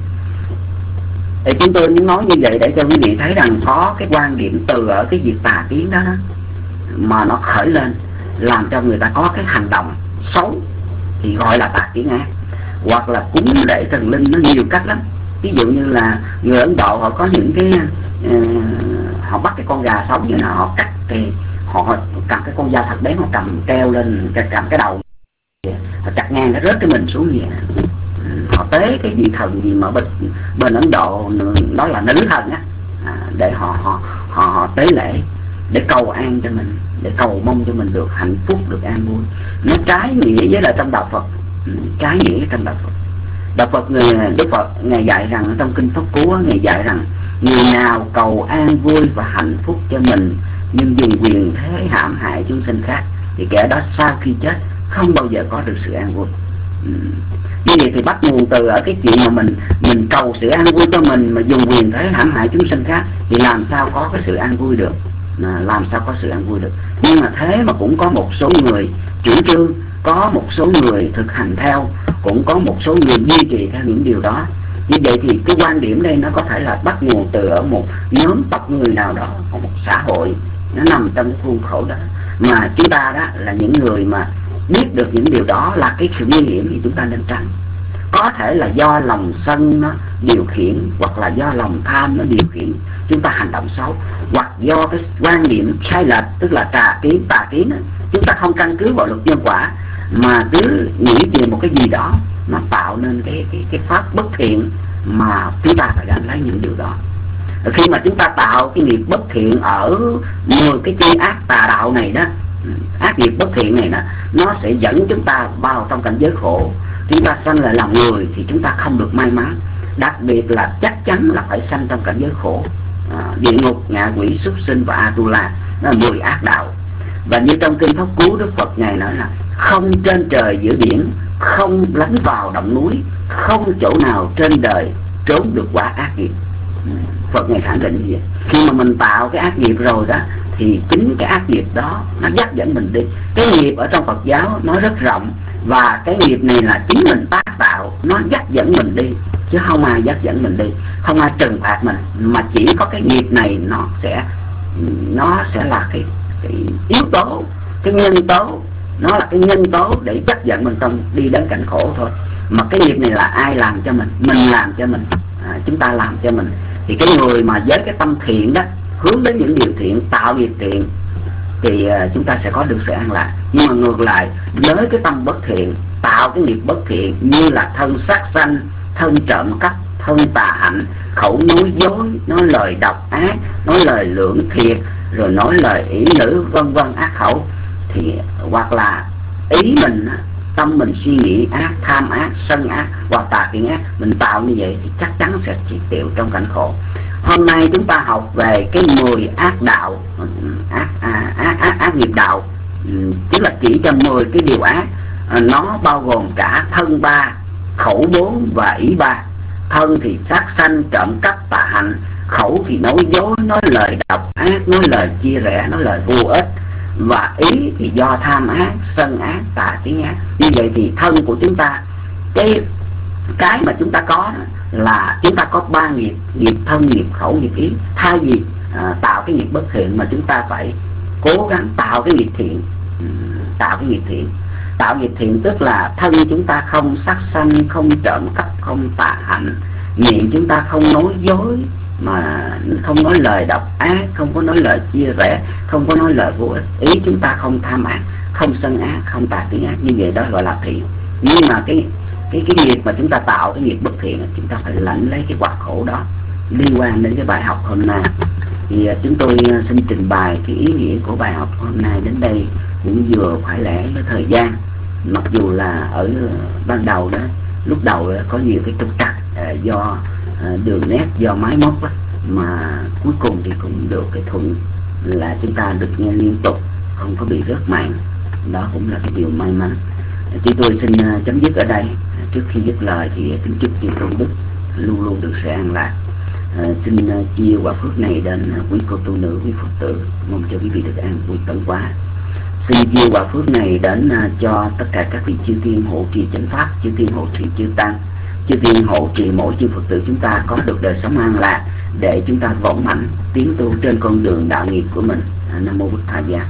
Thì chúng tôi muốn nói như vậy để cho quý vị thấy rằng có cái quan điểm từ ở cái việc tà kiến đó, đó mà nó khởi lên làm cho người ta có cái hành động xấu thì gọi là tà kiến ác. Hoặc là cúng lễ thần linh nó nhiều cách lắm. Ví dụ như là người Ấn Độ họ có những cái uh, họ bắt cái con gà sống như nào, họ cắt cái, họ cầm cái con dao thật bén, họ cầm treo lên, cầm cái đầu, họ chặt ngang nó rớt cái mình xuống vậy. Họ tế cái vị thần gì mà bên, bên Ấn Độ đó là nữ thần á, à, để họ họ họ họ tế lễ để cầu an cho mình, để cầu mong cho mình được hạnh phúc, được an vui. Nó trái nghĩa với là trong đạo Phật, trái nghĩa trong đạo Phật. Đạo Phật người Đức Phật ngài dạy rằng trong kinh Pháp Cú, ngài dạy rằng người nào cầu an vui và hạnh phúc cho mình nhưng dùng quyền thế hãm hại chúng sinh khác thì kẻ đó sau khi chết không bao giờ có được sự an vui. Như vậy thì bắt nguồn từ ở cái chuyện mà mình mình cầu sự an vui cho mình mà dùng quyền thế hãm hại chúng sinh khác thì làm sao có cái sự an vui được, à, làm sao có sự an vui được. Nhưng mà thế mà cũng có một số người chủ trương có một số người thực hành theo, cũng có một số người duy trì theo những điều đó. Như vậy thì cái quan điểm đây nó có thể là bắt nguồn từ ở một nhóm tộc người nào đó, một xã hội, nó nằm trong cái khuôn khổ đó. Mà chúng ta đó là những người mà biết được những điều đó là cái sự nguy hiểm thì chúng ta nên tránh. Có thể là do lòng sân nó điều khiển, hoặc là do lòng tham nó điều khiển chúng ta hành động xấu, hoặc do cái quan điểm sai lệch, tức là tà kiến, tà kiến đó. Chúng ta không căn cứ vào luật nhân quả mà cứ nghĩ về một cái gì đó, nó tạo nên cái cái cái pháp bất thiện mà chúng ta phải đánh lấy những điều đó. Khi mà chúng ta tạo cái nghiệp bất thiện ở mười cái chi ác tà đạo này đó, ác nghiệp bất thiện này đó, nó sẽ dẫn chúng ta vào trong cảnh giới khổ. Chúng ta sanh lại làm người thì chúng ta không được may mắn, đặc biệt là chắc chắn là phải sanh trong cảnh giới khổ, à, địa ngục, ngạ quỷ, súc sinh và Atula, nó là mười ác đạo. Và như trong kinh Pháp Cú, Đức Phật ngài nói là không trên trời giữa biển, không lánh vào động núi, không chỗ nào trên đời trốn được quả ác nghiệp. Phật ngài khẳng định như vậy. Khi mà mình tạo cái ác nghiệp rồi đó, thì chính cái ác nghiệp đó nó dắt dẫn mình đi. Cái nghiệp ở trong Phật giáo nó rất rộng, và cái nghiệp này là chính mình tác tạo, nó dắt dẫn mình đi, chứ không ai dắt dẫn mình đi, không ai trừng phạt mình, mà chỉ có cái nghiệp này nó sẽ nó sẽ là cái, cái yếu tố, cái nhân tố, nó là cái nhân tố để dắt dẫn mình trong đi đến cảnh khổ thôi. Mà cái nghiệp này là ai làm cho mình? Mình làm cho mình, à, chúng ta làm cho mình. Thì cái người mà với cái tâm thiện đó, hướng đến những điều thiện, tạo nghiệp thiện, thì uh, chúng ta sẽ có được sự an lạc. Nhưng mà ngược lại, với cái tâm bất thiện, tạo cái nghiệp bất thiện như là thân sát sanh, thân trộm cắp, thân tà hạnh, khẩu nói dối, nói lời độc ác, nói lời lưỡng thiệt, rồi nói lời ỷ nữ, vân vân ác khẩu, thì hoặc là ý mình, tâm mình suy nghĩ ác, tham ác, sân ác hoặc tà kiến ác, mình tạo như vậy thì chắc chắn sẽ chịu chịu trong cảnh khổ. Hôm nay chúng ta học về cái mười ác đạo, ác, à, ác, ác, ác nghiệp đạo, tức là chỉ cho mười cái điều ác. Nó bao gồm cả thân ba, khẩu bốn và ý ba. Thân thì sát sanh, trộm cắp, tà hạnh. Khẩu thì nói dối, nói lời độc ác, nói lời chia rẽ, nói lời vô ích. Và ý thì do tham ác, sân ác, tà kiến ác. Như vậy thì thân của chúng ta, cái cái mà chúng ta có đó là chúng ta có ba nghiệp: nghiệp thân, nghiệp khẩu, nghiệp ý. Thay vì à, tạo cái nghiệp bất thiện mà chúng ta phải cố gắng tạo cái nghiệp thiện. Tạo cái nghiệp thiện Tạo nghiệp thiện tức là thân chúng ta không sát sanh, không trộm cắp, không tà hạnh. Miệng chúng ta không nói dối, mà không nói lời độc ác, không có nói lời chia rẽ, không có nói lời vô ích. Ý chúng ta không tham ác, không sân ác, không tà kiến ác. Như vậy đó gọi là thiện. Nhưng mà cái cái cái nghiệp mà chúng ta tạo, cái nghiệp bất thiện, chúng ta phải lãnh lấy cái quả khổ đó. Liên quan đến cái bài học hôm nay thì chúng tôi xin trình bày cái ý nghĩa của bài học hôm nay đến đây cũng vừa phải lẽ với thời gian. Mặc dù là ở ban đầu đó, lúc đầu đó, có nhiều cái trục trặc uh, do uh, đường nét, do máy móc đó, mà cuối cùng thì cũng được cái thuận là chúng ta được nghe liên tục, không có bị rớt mạng. Đó cũng là cái điều may mắn. Chúng tôi xin uh, chấm dứt ở đây. Trước khi dứt lời thì kính chúc chư tôn đức luôn luôn được sự an lạc. Uh, xin uh, chia quả phước này đến uh, quý cô tu nữ, quý Phật tử, mong cho quý vị được an vui tận quá. Xin chia quả phước này đến uh, cho tất cả các vị chư thiên hộ trì chánh pháp, chư thiên hộ trì chư tăng, chư thiên hộ trì mỗi chư Phật tử chúng ta có được đời sống an lạc, để chúng ta vững mạnh tiến tu trên con đường đạo nghiệp của mình. uh, Nam mô Bụt Thầy Giá.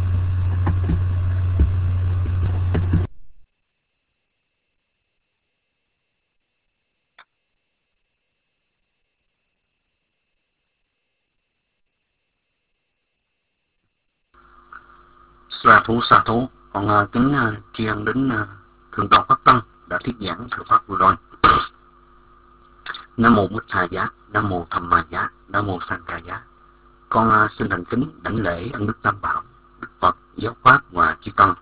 Sa thú sa thú. Còn uh, kính uh, tri ân đến uh, thượng tọa Pháp Tăng đã thuyết giảng sự pháp vừa rồi. Nam mô Bụt Thầy Giá, Nam mô Tham Ma Giá, Nam mô Sanh Ca Giá. Con uh, xin thành kính đảnh lễ ân đức Tam Bảo, Đức Phật, Giáo Pháp và chư Tăng.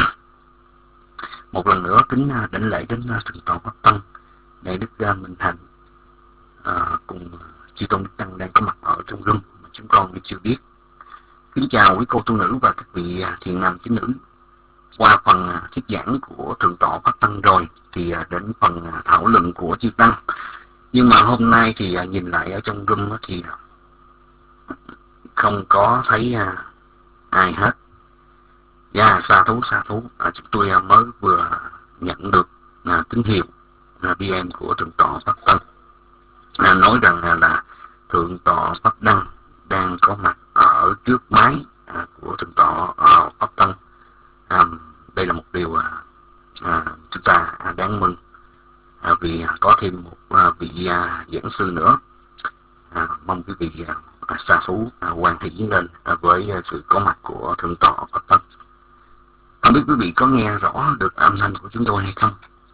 Một lần nữa kính uh, đảnh lễ đến uh, thượng tọa Pháp Tăng, để Đức uh, Minh Thành uh, cùng uh, chư Tôn Đức Tăng đang có mặt ở trong room mà chúng con chưa biết. Kính chào quý cô tu nữ và các vị thiện nam tín nữ. Qua phần thuyết giảng của thượng tọa Pháp Tăng rồi thì đến phần thảo luận của chư Tăng. Nhưng mà hôm nay thì nhìn lại ở trong room thì không có thấy ai hết. Dạ, sa thú sa thú à, chúng tôi à, mới vừa nhận được à, tín hiệu à, đê em của Thượng tọa Pháp Tân à, nói rằng à, là Thượng tọa Pháp Đăng đang có mặt ở trước máy à, của Thượng tọa à, Pháp Tân. À, đây là một điều à, à, chúng ta à, đáng mừng à, vì à, có thêm một à, vị à, giảng sư nữa. À, mong quý vị à, à, sa thú à, quan hỷ lên à, với à, sự có mặt của Thượng tọa Pháp Tân. Không biết quý vị có nghe rõ được âm thanh của chúng tôi hay không?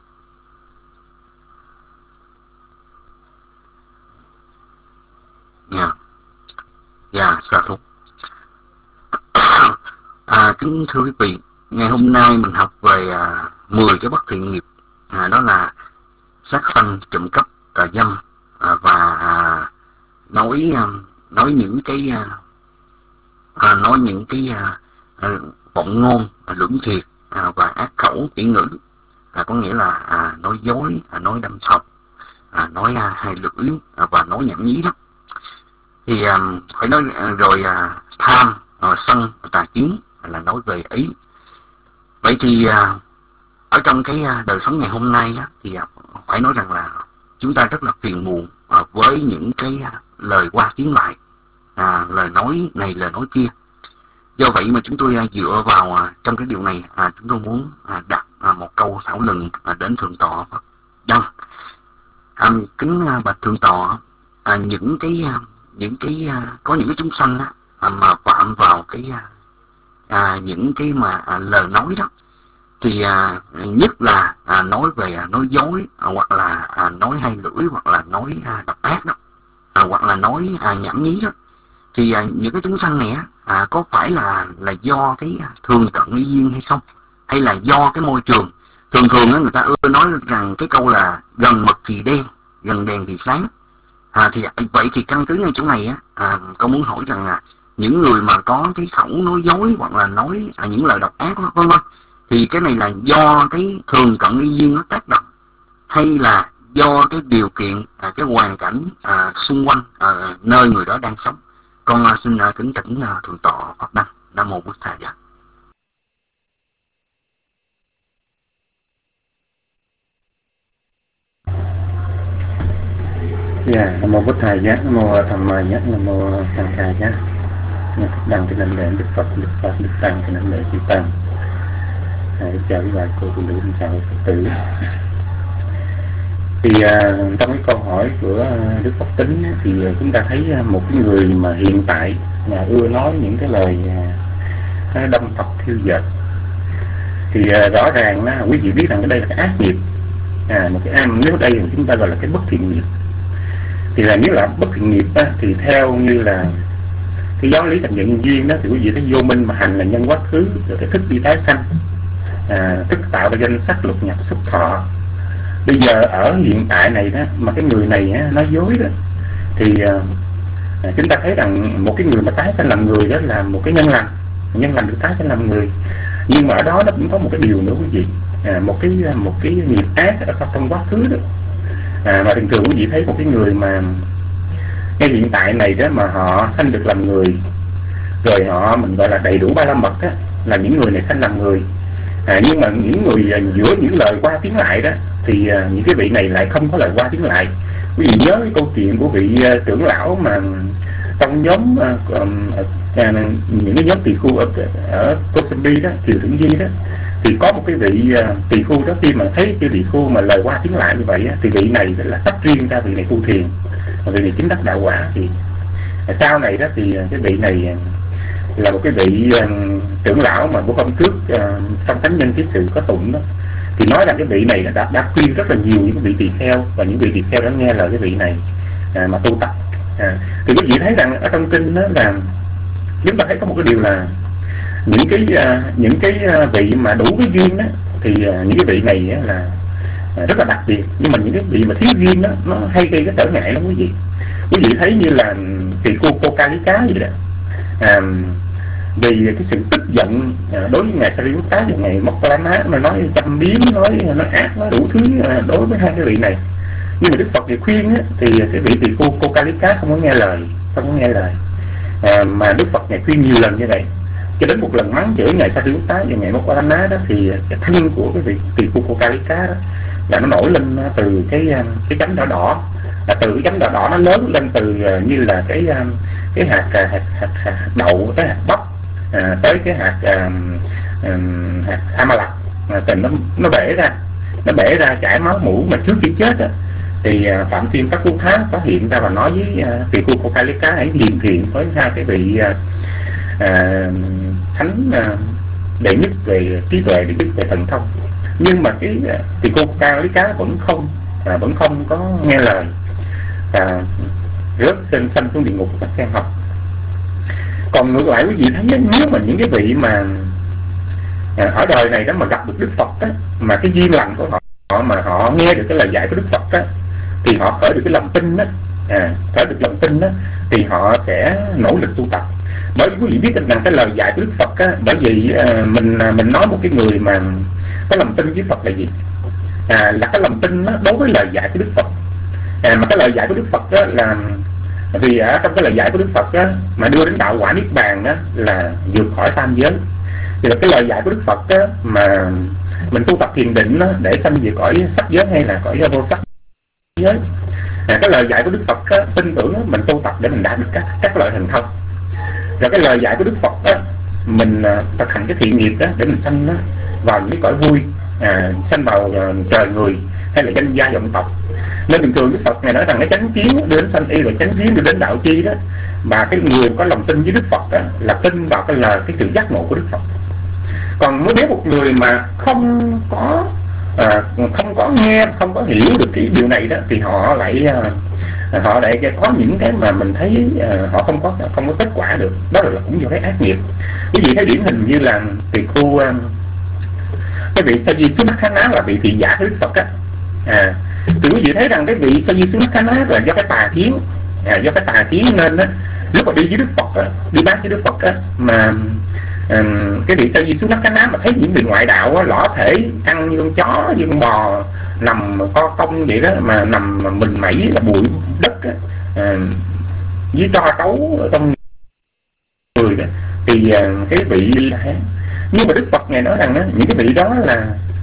Dạ, dạ, sa thú. À, kính thưa quý vị, ngày hôm nay mình học về à, mười cái bất thiện nghiệp, à, đó là sát sanh, trộm cắp, tà dâm à, và à, nói à, nói những cái à, à, nói những cái à, à, vọng ngôn, à, lưỡng thiệt à, và ác khẩu kỹ ngữ, à, có nghĩa là à, nói dối, à, nói đâm thọc, à, nói à, hai lưỡi à, và nói nhảm nhí đó. Thì à, phải nói à, rồi à, tham, à, sân, tà kiến là nói về ý. Vậy thì à, ở trong cái à, đời sống ngày hôm nay á, thì à, phải nói rằng là chúng ta rất là phiền muộn à, với những cái à, lời qua tiếng lại, à, lời nói này lời nói kia. Do vậy mà chúng tôi à, dựa vào à, trong cái điều này à, chúng tôi muốn à, đặt à, một câu thảo luận à, đến Thượng tọa Pháp Đăng. À, kính à, bạch Thượng tọa, à, những cái à, những cái à, có những cái chúng sanh á, à, mà phạm vào cái à, à, những cái mà à, lời nói đó, thì à, nhất là à, nói về à, nói dối à, hoặc là à, nói hai lưỡi, hoặc là nói à, độc ác đó, à, hoặc là nói à, nhảm nhí đó, thì à, những cái chúng sanh này á, à, có phải là là do cái thường cận y duyên hay không, hay là do cái môi trường? Thường thường á, người ta ưa nói rằng cái câu là gần mực thì đen, gần đèn thì sáng. À, thì vậy thì căn cứ ngay chỗ này á, à, con muốn hỏi rằng là những người mà có cái khẩu nói dối hoặc là nói à, những lời độc ác vân vân, thì cái này là do cái thường cận y duyên nó tác động, hay là do cái điều kiện à, cái hoàn cảnh à, xung quanh à, nơi người đó đang sống? Con à, xin à, kính thỉnh à, Thượng tọa Pháp Đăng. Nam mô Bụt Thầy. Dạ, Nam mô Bụt Thầy giá, Nam mô Tham Ma giá, Nam mô Sang Kha giá. Đăng cái name lễ Đức Phật, Đức Phật, Đức Tăng, cái name lễ Chư Tăng. À, chào quý bà cô phụ nữ, chào Phật tử. Thì à, trong cái câu hỏi của Đức Phật Tính thì chúng ta thấy một cái người mà hiện tại là ưa nói những cái lời à, đâm thọc thiêu dệt, thì à, rõ ràng á, quý vị biết rằng cái đây là cái ác nghiệp, à, một cái am nếu đây chúng ta gọi là cái bất thiện nghiệp. Thì là nếu là bất thiện nghiệp á, thì theo như là cái giáo lý thành nhân duyên đó, thì quý vị thấy vô minh mà hành là nhân quá khứ, rồi cái thức đi tái sanh, à, thức tạo ra danh sắc lục nhập xúc thọ. Bây giờ ở hiện tại này đó mà cái người này á, nói dối đó, thì à, chúng ta thấy rằng một cái người mà tái sanh làm người đó là một cái nhân lành, nhân lành được tái sanh làm người. Nhưng mà ở đó nó cũng có một cái điều nữa quý vị, à, một cái một cái nghiệp ác ở trong quá khứ đó. À, mà thường thường quý vị thấy một cái người mà ngay hiện tại này đó mà họ sanh được làm người, rồi họ mình gọi là đầy đủ ba la mật á, là những người này sanh làm người. À, nhưng mà những người giữa những lời qua tiếng lại đó, thì à, những cái vị này lại không có lời qua tiếng lại. Quý vị nhớ cái câu chuyện của vị uh, trưởng lão mà trong nhóm uh, uh, những cái nhóm tỳ khu ở ở Kosambi đó, Kiều Thượng Di đó, thì có một cái vị uh, tỳ khu đó, khi mà thấy cái tỳ khu mà lời qua tiếng lại như vậy á, thì vị này là tách riêng ra, vị này tu thiền, vị này chính đắc đạo quả. Thì uh, sau này đó thì uh, cái vị này uh, là một cái vị uh, trưởng lão mà của hôm trước uh, trong thánh nhân ký sự có tụng đó, thì nói rằng cái vị này đã đã khuyên rất là nhiều những vị tỳ kheo, và những vị tỳ kheo đã nghe lời cái vị này à, mà tu tập. À, thì quý vị thấy rằng ở trong kinh đó là chúng ta thấy có một cái điều là những cái uh, những cái vị mà đủ cái duyên đó, thì uh, những cái vị này uh, là uh, rất là đặc biệt. Nhưng mà những cái vị mà thiếu duyên đó, nó hay gây cái trở ngại lắm quý vị. Quý vị thấy như là tỳ khu Kokalika vậy đó, à, vì cái sự tức giận à, đối với ngài Sariputta và ngài Mokkallana, mà nói châm biếm, nói nói ác, nói đủ thứ à, đối với hai cái vị này. Nhưng mà Đức Phật thì khuyên á, thì cái vị tỳ khu Kokalika không có nghe lời, không có nghe lời. À, mà Đức Phật ngài khuyên nhiều lần như vậy. cho đến một lần mắng chửi ngài Sariputta và ngài Moggallana đó, thì cái thân của cái vị tỳ khu Kokkalika đó là nó nổi lên từ cái cái chấm đỏ đỏ, là từ cái chấm đỏ đỏ nó lớn lên từ như là cái cái hạt hạt hạt, hạt đậu, cái hạt bắp à, tới cái hạt à, à, hạt Amalak, à, tình nó nó bể ra, nó bể ra chảy máu mũi. Mà trước khi chết á, thì uh, Phạm Thiên Các Cú Thá có hiện ra và nói với uh, tỳ khu Kokkalika hãy hiền thiện với hai cái vị uh, uh, thánh uh, đệ nhất về trí tuệ, đệ nhất về thần thông. Nhưng mà cái uh, tỳ khu Kokkalika vẫn không uh, vẫn không có nghe lời và rớt sinh sanh xuống địa ngục bắt xem học. Còn ngược lại quý vị thấy, nếu mà những cái vị mà uh, ở đời này đó mà gặp được Đức Phật đó, mà cái duyên lành của họ, họ mà họ nghe được cái lời dạy của Đức Phật đó, thì họ khởi được cái lòng tin đó, à, khởi được lòng tin đó, thì họ sẽ nỗ lực tu tập. Bởi vì quý vị biết rằng cái lời dạy của Đức Phật á, bởi vì à, mình mình nói một cái người mà cái lòng tin với Phật là gì? À, là cái lòng tin đó, đối với lời dạy của Đức Phật. À, mà cái lời dạy của Đức Phật đó là vì ở trong cái lời dạy của Đức Phật đó, mà đưa đến đạo quả niết bàn đó là vượt khỏi tam giới. Thì là cái lời dạy của Đức Phật đó, mà mình tu tập thiền định đó, để sanh về cõi sắc giới hay là cõi vô sắc giới. À, cái lời dạy của Đức Phật đó, tin tưởng đó, mình tu tập để mình đạt được các các loại thần thông. Rồi cái lời dạy của Đức Phật đó, mình uh, thực hành cái thiện nghiệp đó để mình sanh đó, vào những cái cõi vui, à, sanh vào uh, trời người hay là danh gia vọng tộc. Nên bình thường Đức Phật này nói rằng cái chánh kiến đưa đến sanh y, rồi chánh kiến đưa đến đạo chi đó. Và cái người có lòng tin với Đức Phật đó, là tin vào cái lời, cái sự giác ngộ của Đức Phật. Còn nếu một người mà không có à, không có nghe, không có hiểu được cái điều này đó, thì họ lại à, họ lại có những cái mà mình thấy à, họ không có không có kết quả được. Đó là cũng do cái ác nghiệp. Quý vị thấy điển hình như là tỳ khu à, cái vị Sa Di Sunakkhana là vị thị giả của Đức Phật á, à, thì quý vị thấy rằng cái vị Sa Di Sunakkhana là do cái tà kiến, à, do cái tà kiến nên á, lúc mà đi với Đức Phật á, đi bác với Đức Phật á, mà Um, cái vị Sa Di Sunakkhana mà thấy những người ngoại đạo á, lõ thể ăn như con chó, như con bò, nằm co cong vậy đó, mà nằm mà mình mẩy là bụi đất á, uh, với tro trấu ở trong người đó, thì uh, cái vị là nhưng mà Đức Phật ngài nói rằng á, những cái vị đó là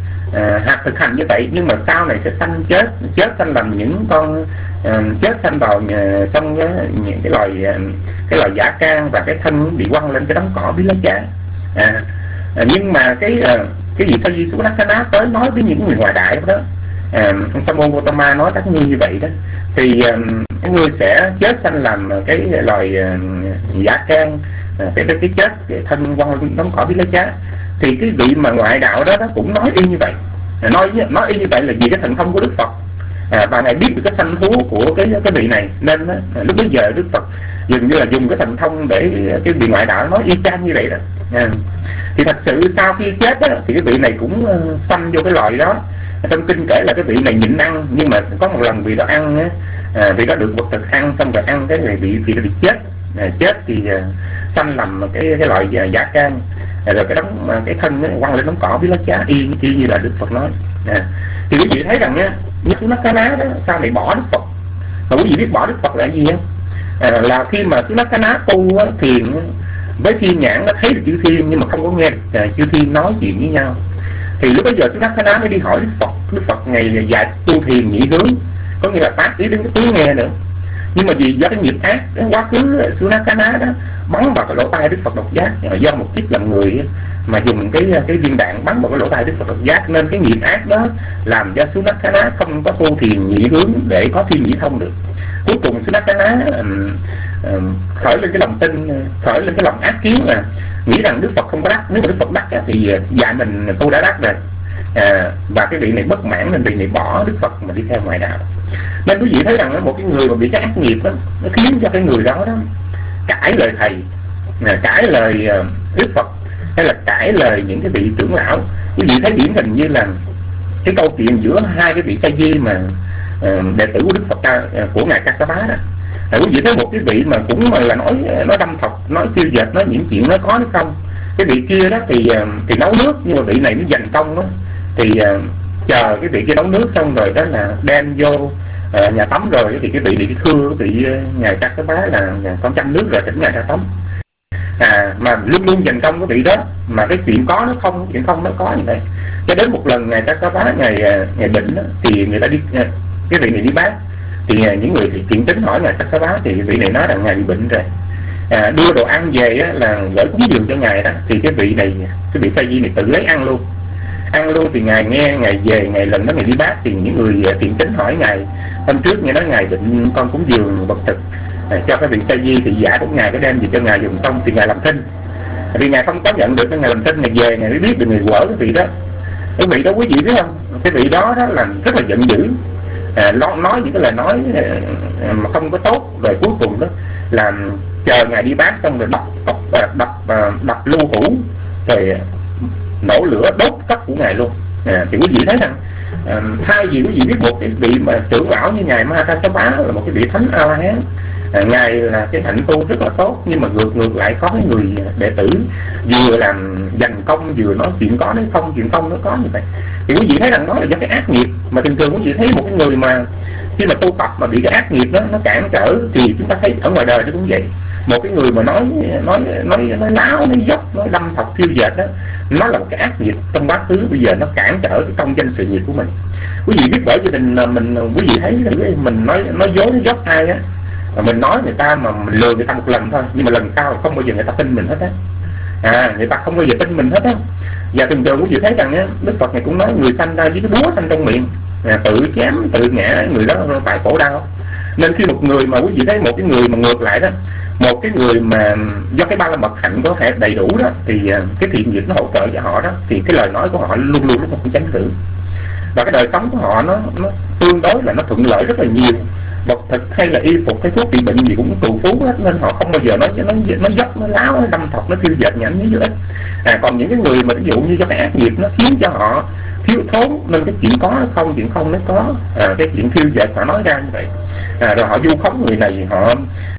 uh, hạt thực hành như vậy, nhưng mà sau này sẽ sanh chết chết sanh làm những con uh, chết sanh vào uh, trong cái, những cái loài uh, cái loài giả can, và cái thân bị quăng lên cái đống cỏ bí lá chà. À, à, nhưng mà cái uh, cái vị Sa Di Sunakkhana tới nói với những người ngoại đại đó, à, ông Sa môn Gotama nói các ngươi như vậy đó, thì uh, các ngươi sẽ chết sanh làm cái loài uh, giả can, uh, cái cái chết cái thân quăng lên đống cỏ bí lá chà. Thì cái vị mà ngoại đạo đó, đó cũng nói y như vậy, à, nói nói y như vậy là vì cái thần thông của Đức Phật. À, và ngài biết được cái sanh thú của cái cái vị này, nên đó, lúc bấy giờ Đức Phật dường như là dùng cái thần thông để cái vị ngoại đạo nói y chang như vậy đó. À, thì thật sự sau khi chết đó, thì cái vị này cũng uh, sanh vô cái loại đó. Trong kinh kể là cái vị này nhịn ăn, nhưng mà có một lần vị đó ăn á, à, vị đó được một thực ăn, xong rồi ăn cái này vị vị đó bị chết. À, chết thì uh, sanh làm cái cái loại giả can, à, rồi cái đống cái thân ấy, quăng lên đống cỏ bí lá chà, y y như là Đức Phật nói. À, thì quý vị thấy rằng á, như Sunakkhana đó sau này bỏ Đức Phật. Mà quý vị biết bỏ Đức Phật là gì á? À, là khi mà Sunakkhana tu á, thiền với thiên nhãn nó thấy được chư thiên, nhưng mà không có nghe được à, chư thiên nói chuyện với nhau. Thì lúc bây giờ Sunakkhana mới đi hỏi Đức Phật. Đức Phật ngày dạy tu thiền nhị hướng, có nghĩa là tác ý đến cái tiếng nghe nữa. Nhưng mà vì do cái nghiệp ác, cái quá khứ Sunakkhana đó bắn vào cái lỗ tai Đức Phật độc giác, do một kiếp làm người mà dùng cái cái viên đạn bắn vào cái lỗ tai Đức Phật độc giác, nên cái nghiệp ác đó làm cho Sunakkhana không có tu thiền nhị hướng để có thiên nhĩ thông được. Cuối cùng Sunakkhana um, um, khởi lên cái lòng tin, khởi lên cái lòng ác kiến, là nghĩ rằng Đức Phật không có đắc, nếu mà Đức Phật đắc thì dạy mình tu đã đắc rồi. À, và cái vị này bất mãn nên vị này bỏ Đức Phật mà đi theo ngoại đạo. Nên quý vị thấy rằng một cái người mà bị cái ác nghiệp đó, nó khiến cho cái người đó đó cãi lời thầy, cãi lời Đức Phật, hay là cãi lời những cái vị trưởng lão. Quý vị thấy điển hình như là cái câu chuyện giữa hai cái vị Sa Di mà uh, đệ tử của Đức Phật uh, của ngài Kassapa đó. Là quý vị thấy một cái vị mà cũng mà là nói nói đâm thọc, nói siêu dệt, nói những chuyện nó có hay không. Cái vị kia đó thì uh, thì nấu nước, nhưng mà vị này nó dành công đó, thì uh, chờ cái vị kia nấu nước xong rồi đó là đem vô uh, nhà tắm rồi, thì cái vị này cái khưa vị uh, ngài Kassapa là con chăm nước rồi thỉnh ngài ra tắm. à, mà luôn luôn dành công cái vị đó, mà cái chuyện có nó không, chuyện không nó có như vậy. Cho đến một lần ngài Ca Bá ngày ngày bệnh đó, thì người ta đi, cái vị này đi bác, thì những người thì thiện tính hỏi ngài Ca Bá, thì vị này nói rằng ngài bị bệnh rồi, à, đưa đồ ăn về á, là gửi cúng dường cho ngài đó, thì cái vị này, cái vị Sa Di này tự lấy ăn luôn, ăn luôn. Thì ngài nghe ngài về, ngày lần đó ngài đi bác, thì những người thiện tính hỏi ngài, hôm trước nghe nói ngài bệnh con cúng dường vật thực à, cho cái vị Sa Di, thì giả của ngài có đem gì cho ngài dùng không, thì ngài làm thinh, vì ngài không có nhận được, ngài làm thinh, ngài về ngài mới biết được người quở cái vị đó. Cái vị đó quý vị biết không, cái vị đó đó là rất là giận dữ, à, nói, nói những cái lời nói à, mà không có tốt, rồi cuối cùng đó là chờ ngài đi bác xong rồi đập đập đập, đập, đập lưu hũ, rồi nổ lửa đốt cốc của ngài luôn. À, thì quý vị thấy rằng à, thay vì quý vị biết một cái vị mà trưởng lão như ngài Ma Ca Sa Bá là một cái vị thánh A La Hán, à, ngài là cái hạnh tu rất là tốt, nhưng mà ngược ngược lại có cái người đệ tử vừa làm dành công vừa nói chuyện có nói không, chuyện không nó có như vậy. Thì quý vị thấy rằng đó là do cái ác nghiệp, mà thường thường quý vị thấy một cái người mà khi mà tu tập mà bị cái ác nghiệp đó nó cản trở, thì chúng ta thấy ở ngoài đời nó cũng vậy. Một cái người mà nói nói nói nói láo, nói dốc, nói đâm thọc thiêu dệt đó, nó là một cái ác nghiệp trong quá khứ, bây giờ nó cản trở cái công danh sự nghiệp của mình. Quý vị biết bởi vì mình mình quý vị thấy mình nói nói dối nói dốc ai á, mà mình nói người ta mà mình lừa người ta một lần thôi, nhưng mà lần sau không bao giờ người ta tin mình hết á, à người ta không bao giờ tin mình hết á. Và thường thường quý vị thấy rằng á, Đức Phật này cũng nói người sanh ra với cái búa sanh trong miệng, à, tự chém tự ngã người đó tại khổ đau. Nên khi một người mà quý vị thấy một cái người mà ngược lại đó, một cái người mà do cái ba la mật hạnh có thể đầy đủ đó, thì cái thiện nghiệp nó hỗ trợ cho họ đó, thì cái lời nói của họ luôn luôn lúc nào cũng tránh cử, và cái đời sống của họ nó, nó tương đối là nó thuận lợi rất là nhiều. Vật thực hay là y phục hay thuốc trị bệnh gì cũng tù phú hết, nên họ không bao giờ nói nó nó dốc, nó láo, nó đâm thọc, nó tiêu dệt nhảm như vậy. À, còn những cái người mà ví dụ như do cái ác nghiệp nó khiến cho họ thiếu thốn, nên cái chuyện có nó không, chuyện không nó có, à, cái chuyện tiêu dệt họ nói ra như vậy, à, rồi họ vu khống người này, họ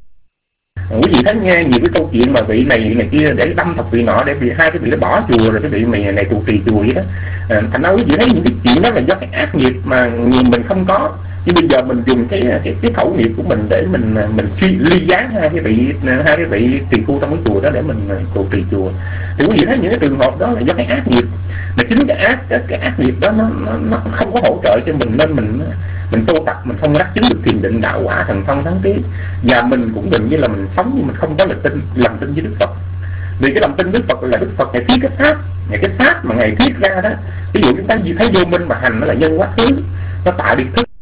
quý vị thấy nghe nhiều cái câu chuyện mà vị này vị này kia để đâm thọc vị nọ, để vì hai cái vị nó bỏ chùa, rồi cái vị mày này tù trì chùa vậy đó. À, thành ra quý vị thấy những cái chuyện đó là do cái ác nghiệp mà mình không có, nhưng bây giờ mình dùng cái cái, cái khẩu nghiệp của mình để mình mình suy ly gián hai cái vị hai cái vị tỳ khu trong cái chùa đó để mình tù trì chùa. Thì quý vị thấy những cái trường hợp đó là do cái ác nghiệp, mà chính cái ác cái, cái ác nghiệp đó nó, nó nó không có hỗ trợ cho mình, nên mình mình tu tập mình không đắc chứng được thiền định đạo quả thần thông thắng trí, và mình cũng gần như là mình sống nhưng mình không có lòng tin lòng tin với Đức Phật. Vì cái lòng tin Đức Phật là Đức Phật ngày thiết cái pháp, ngày cái pháp mà ngày thiết ra đó, ví dụ chúng ta thấy vô minh mà hành nó là nhân quá khứ, nó tạo đi thức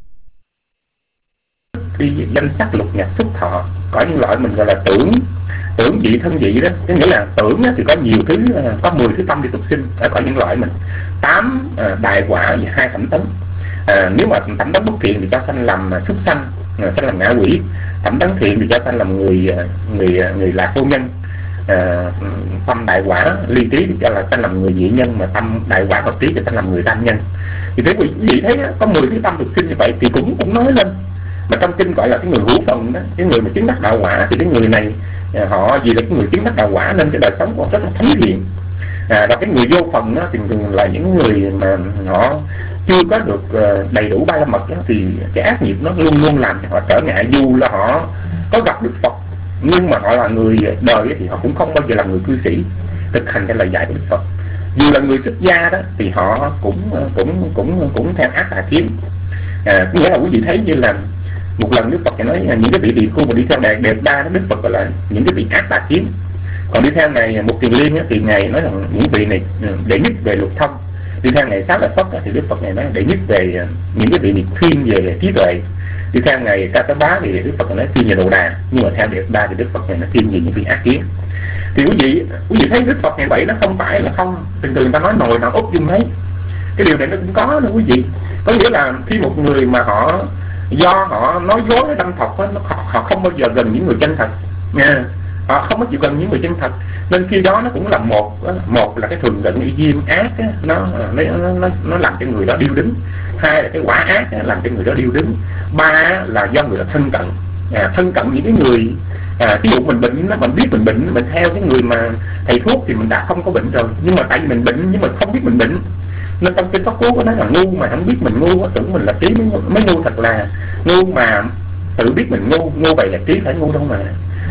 đi danh sắc lục nhật xúc thọ, có những loại mình gọi là tưởng tưởng vị thân vị đó, có nghĩa là tưởng thì có nhiều thứ, có mười thứ tâm đi tục sinh, ở có những loại mình tám à, đại quả và hai thẩm tấn. À, nếu mà thẩm tấn bất thiện thì cho sanh làm súc sanh, à, sanh làm ngạ quỷ. Thẩm tấn thiện thì cho sanh làm người người người lạc vô nhân. À, tâm đại quả ly trí thì cho là sanh làm người dị nhân, mà tâm đại quả hợp trí thì sanh làm người tam nhân. Thì thế quý vị thấy có mười thứ tâm tục sinh như vậy thì cũng cũng nói lên, mà trong kinh gọi là cái người hữu phần đó, cái người mà chứng đắc đạo quả, thì cái người này họ vì là cái người chứng đắc đạo quả nên cái đời sống của họ rất là thánh thiện. À, và cái người vô phần đó thì thường là những người mà họ chưa có được đầy đủ ba la mật đó, thì cái ác nghiệp nó luôn luôn làm cho họ trở ngại. Dù là họ có gặp Đức Phật, nhưng mà họ là người đời thì họ cũng không bao giờ là người cư sĩ thực hành cái lời dạy của Đức Phật. Dù là người xuất gia đó thì họ cũng cũng cũng cũng theo ác tà kiến. À, nghĩa là quý vị thấy như là một lần Đức Phật nói những cái vị tỳ khu mà đi theo Đại Đẹp Đa đó, Đức Phật gọi là những cái vị ác tà kiến. Còn đi theo ngày Một Kiền Liên thì ngài nói rằng những vị này đệ nhất về luật thông. Đi theo ngày Xá Lợi Phất thì Đức Phật này nói đệ nhất về những cái vị này thiên về trí tuệ. Đi theo ngày Ca Tát Bá thì Đức Phật nói thiên về đồ đà, nhưng mà theo Đẹp Đa thì Đức Phật này nó thiên về những vị ác kiến. Thì quý vị quý vị thấy Đức Phật ngày vậy nó không phải là không, thường thường người ta nói nồi nào úp dung thấy. Cái điều này nó cũng có nữa quý vị. Có nghĩa là khi một người mà họ do họ nói dối đâm thọc đó, họ, họ không bao giờ gần những người chân thật nha, họ không có chịu gần những người chân thật, nên khi đó nó cũng là một một là cái thường giận y diêm ác á, nó, nó nó nó làm cho người đó điêu đứng. Hai là cái quả ác á, làm cho người đó điêu đứng. Ba là do người đó thân cận, à, thân cận những cái người à, ví dụ mình bệnh, mình biết mình bệnh, mình theo cái người mà thầy thuốc thì mình đã không có bệnh rồi, nhưng mà tại vì mình bệnh nhưng mà không biết mình bệnh, nên trong kinh Pháp Cú có nói là ngu mà không biết mình ngu, tưởng mình là trí mới, mới ngu. Thật là ngu mà tự biết mình ngu, ngu vậy là trí phải ngu đâu mà.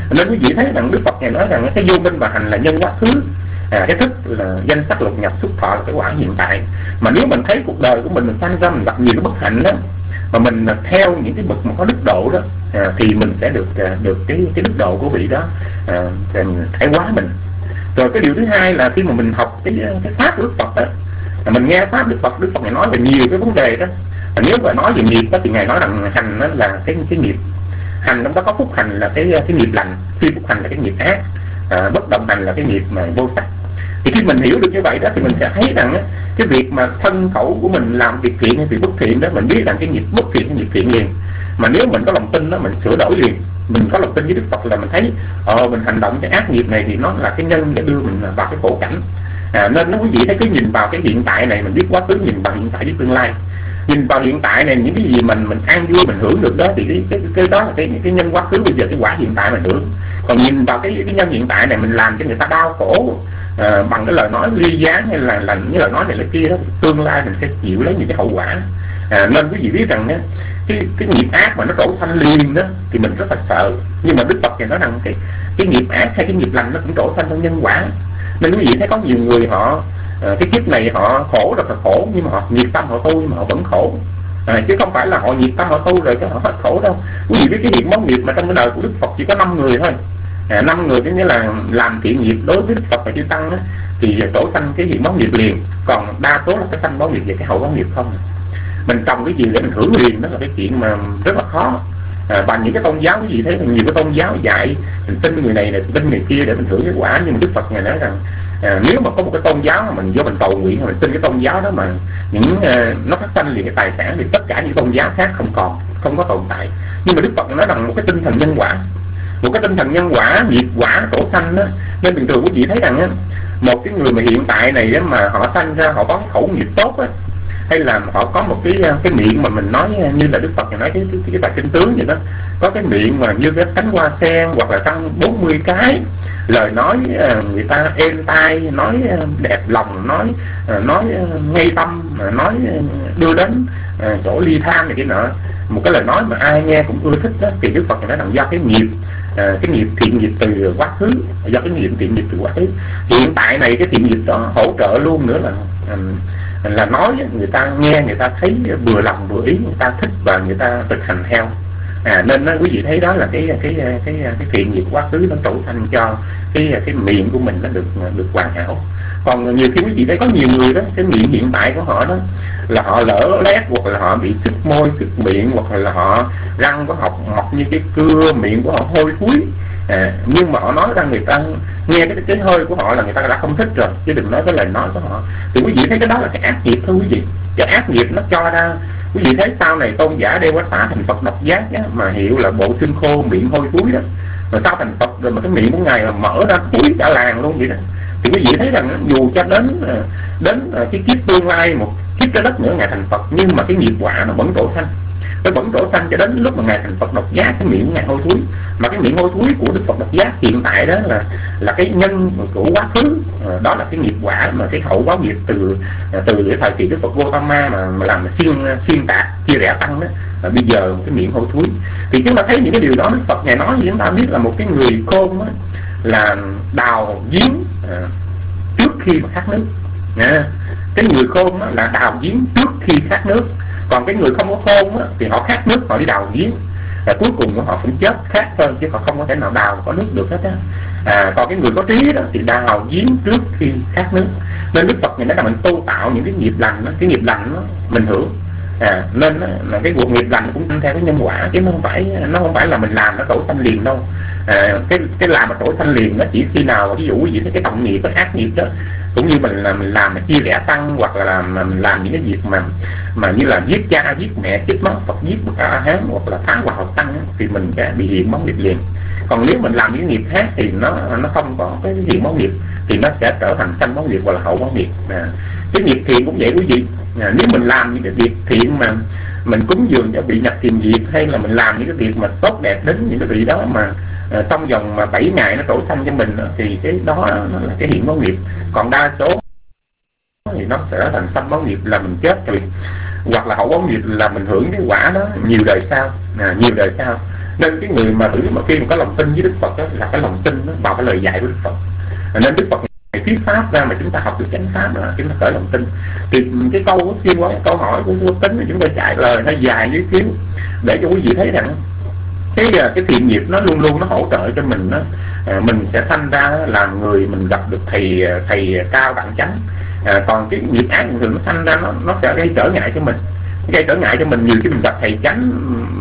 Nên quý vị thấy rằng Đức Phật ngài nói rằng cái vô minh và hành là nhân quá khứ, à, cái thức là danh sắc lục nhập, xúc thọ là cái quả hiện tại. Mà nếu mình thấy cuộc đời của mình mình sanh ra mình gặp nhiều cái bất hạnh đó, mà mình theo những cái bậc mà có đức độ đó, à, thì mình sẽ được à, được cái cái đức độ của vị đó à, thái hóa mình. Rồi cái điều thứ hai là khi mà mình học cái cái pháp của Đức Phật đó, à, mình nghe pháp Đức Phật, Đức Phật ngài nói về nhiều cái vấn đề đó. À, nếu mà nói về nghiệp đó thì ngài nói rằng hành đó là cái cái nghiệp hành, trong đó có phúc hành là cái cái nghiệp lành, phi phúc hành là cái nghiệp ác, à, bất động hành là cái nghiệp mà vô sắc. Thì khi mình hiểu được như vậy đó thì mình sẽ thấy rằng á, cái việc mà thân khẩu của mình làm việc thiện hay việc bất thiện đó, mình biết rằng cái nghiệp bất thiện cái nghiệp thiện liền. Mà nếu mình có lòng tin đó, mình sửa đổi liền. Mình có lòng tin với Đức Phật là mình thấy ờ mình hành động cái ác nghiệp này thì nó là cái nhân để đưa mình vào cái khổ cảnh. À, nên nó quý vị thấy cứ nhìn vào cái hiện tại này, mình biết quá khứ, nhìn vào hiện tại với tương lai. Nhìn vào hiện tại này, những cái gì mình mình an vui mình hưởng được đó thì cái cái, cái đó là cái cái nhân quá khứ, bây giờ cái quả hiện tại mình hưởng. Còn nhìn vào cái cái nhân hiện tại này, mình làm cho người ta đau khổ à, bằng cái lời nói ly gián hay là là những lời nói này là kia đó, tương lai mình sẽ chịu lấy những cái hậu quả. À, nên quý vị biết rằng á, cái cái nghiệp ác mà nó trổ sanh liền đó thì mình rất là sợ. Nhưng mà Đức Phật thì nói rằng cái cái nghiệp ác hay cái nghiệp lành nó cũng trổ sanh trong nhân quả. Nên quý vị thấy có nhiều người họ à, cái kiếp này họ khổ rất là khổ, nhưng mà họ nhiệt tâm họ tu nhưng mà họ vẫn khổ. À, chứ không phải là họ nhiệt tâm họ tu rồi cái họ hết khổ đâu. Quý vị biết cái hiện máu nghiệp mà trong cái đời của Đức Phật chỉ có năm người thôi. À, năm người có nghĩa là làm thiện nghiệp đối với Đức Phật và chư tăng đó, thì trổ sanh cái hiện máu nghiệp liền. Còn đa số là cái sanh máu nghiệp và cái hậu máu nghiệp không. Mình trồng cái gì để mình hưởng liền đó là cái chuyện mà rất là khó. À, bằng những cái tôn giáo cái gì thế, nhiều cái tôn giáo dạy mình tin người này này tin người kia để mình hưởng cái quả. Nhưng mà Đức Phật ngài nói rằng à, nếu mà có một cái tôn giáo mà mình vô mình cầu nguyện mình tin cái tôn giáo đó mà những uh, nó phát sanh liền cái tài sản thì tất cả những tôn giáo khác không còn, không có tồn tại. Nhưng mà Đức Phật nói rằng một cái tinh thần nhân quả, một cái tinh thần nhân quả, nghiệp quả trổ sanh đó. Nên bình thường quý vị thấy rằng á, một cái người mà hiện tại này á, mà họ sanh ra họ có cái khẩu nghiệp tốt á, hay là họ có một cái cái miệng mà mình nói như là Đức Phật nói cái cái, cái bài kinh tướng vậy đó, có cái miệng mà như cái cánh hoa sen hoặc là tăng bốn mươi cái, lời nói người ta êm tai, nói đẹp lòng, nói nói ngay tâm, nói đưa đến chỗ ly tham này cái nọ, một cái lời nói mà ai nghe cũng ưa thích đó, thì Đức Phật nói rằng do cái nghiệp À, cái nghiệp thiện nghiệp từ quá khứ, do cái nghiệp thiện nghiệp từ quá khứ hiện tại này, cái thiện nghiệp đó hỗ trợ luôn nữa là à, là nói người ta nghe, người ta thấy vừa lòng vừa ý, người ta thích và người ta thực hành theo. À, nên đó, quý vị thấy đó là cái cái cái cái, cái thiện nghiệp quá khứ nó trổ sanh cho cái cái miệng của mình nó được được hoàn hảo. Còn nhiều khi quý vị thấy có nhiều người đó, cái miệng hiện tại của họ đó là họ lỡ lét, hoặc là họ bị sứt môi sứt miệng, hoặc là họ răng có học mọc như cái cưa, miệng của họ hôi thối. À, nhưng mà họ nói ra người ta nghe cái cái hơi của họ là người ta đã không thích rồi, chứ đừng nói cái lời nói của họ. Thì quý vị thấy cái đó là cái ác nghiệp thôi quý vị. Cái ác nghiệp nó cho ra, quý vị thấy sau này tôn giả Đeo Quá Xá thành Phật độc giác á, mà hiệu là bộ xương khô miệng hôi thối đó, mà sau thành Phật rồi mà cái miệng của ngài là mở ra thối cả làng luôn vậy đó. Thì quý vị thấy rằng dù cho đến đến cái kiếp tương lai, một kiếp trái đất nữa ngài thành Phật, nhưng mà cái nghiệp quả nó vẫn trổ sanh, nó vẫn trổ sanh cho đến lúc mà ngài thành Phật độc giác, cái miệng ngài hôi thối. Mà cái miệng hôi thối của Đức Phật độc giác hiện tại đó là là cái nhân của quá khứ, đó là cái nghiệp quả mà cái hậu báo nghiệp từ từ cái thời kỳ Đức Phật Gotama mà, mà làm xuyên xuyên tạc chia rẽ tăng đó, và bây giờ cái miệng hôi thối. Thì chúng ta thấy những cái điều đó Đức Phật ngài nói, chúng ta biết là một cái người khôn đó, là đào giếng à, trước khi mà khát nước. À, cái người khôn đó là đào giếng trước khi khát nước. Còn cái người không có khôn đó, thì họ khát nước họ đi đào giếng, và cuối cùng họ cũng chết khát hơn, chứ họ không có thể nào đào có nước được hết á. À, còn cái người có trí đó thì đào giếng trước khi khát nước. Nên Đức Phật này nói là mình tu tạo những cái nghiệp lành đó, cái nghiệp lành đó mình hưởng. À, nên là cái cuộc nghiệp lành cũng theo cái nhân quả, chứ nó không phải nó không phải là mình làm nó trổ sanh liền đâu. À, cái cái làm mà trổ sanh liền nó chỉ khi nào ví dụ gì cái tổng nghiệp, cái ác nghiệp đó, cũng như mình là mình làm mà chia rẽ tăng, hoặc là làm mà mình làm những cái việc mà mà như là giết cha giết mẹ giết máu Phật giết một A Hán, hoặc là phá hoại học tăng thì mình sẽ bị hiện máu nghiệp liền. Còn nếu mình làm những nghiệp khác thì nó nó không có cái hiện máu nghiệp, thì nó sẽ trở thành sanh máu nghiệp hoặc là hậu máu nghiệp. À, cái nghiệp thiện cũng vậy quý vị. À, nếu mình làm những cái việc thiện mà mình cúng dường cho vị nhập thiền diệt, hay là mình làm những cái việc mà tốt đẹp đến những cái vị đó mà à, trong vòng mà bảy ngày nó trổ sanh cho mình đó, thì cái đó nó là cái hiện máu nghiệp. Còn đa số thì nó sẽ thành sanh máu nghiệp là mình chết rồi, hoặc là hậu máu nghiệp là mình hưởng cái quả đó nhiều đời sau. À, nhiều đời sau Nên cái người mà tử mà khi mà có lòng tin với Đức Phật đó, là cái lòng tin đó vào cái lời dạy của Đức Phật. Nên Đức Phật này thuyết pháp ra mà chúng ta học được chánh pháp là chúng ta khởi lòng tin. Thì cái câu của Siêu Quán, câu hỏi của Vô Tính chúng ta trả lời nó dài với xíu để cho quý vị thấy rằng cái cái thiện nghiệp nó luôn luôn nó hỗ trợ cho mình đó. À, mình sẽ sanh ra làm người mình gặp được thầy thầy cao đẳng chánh. À, còn cái nghiệp ác thường nó sanh ra nó nó sẽ gây trở ngại cho mình, gây trở ngại cho mình. Nhiều khi mình gặp thầy chánh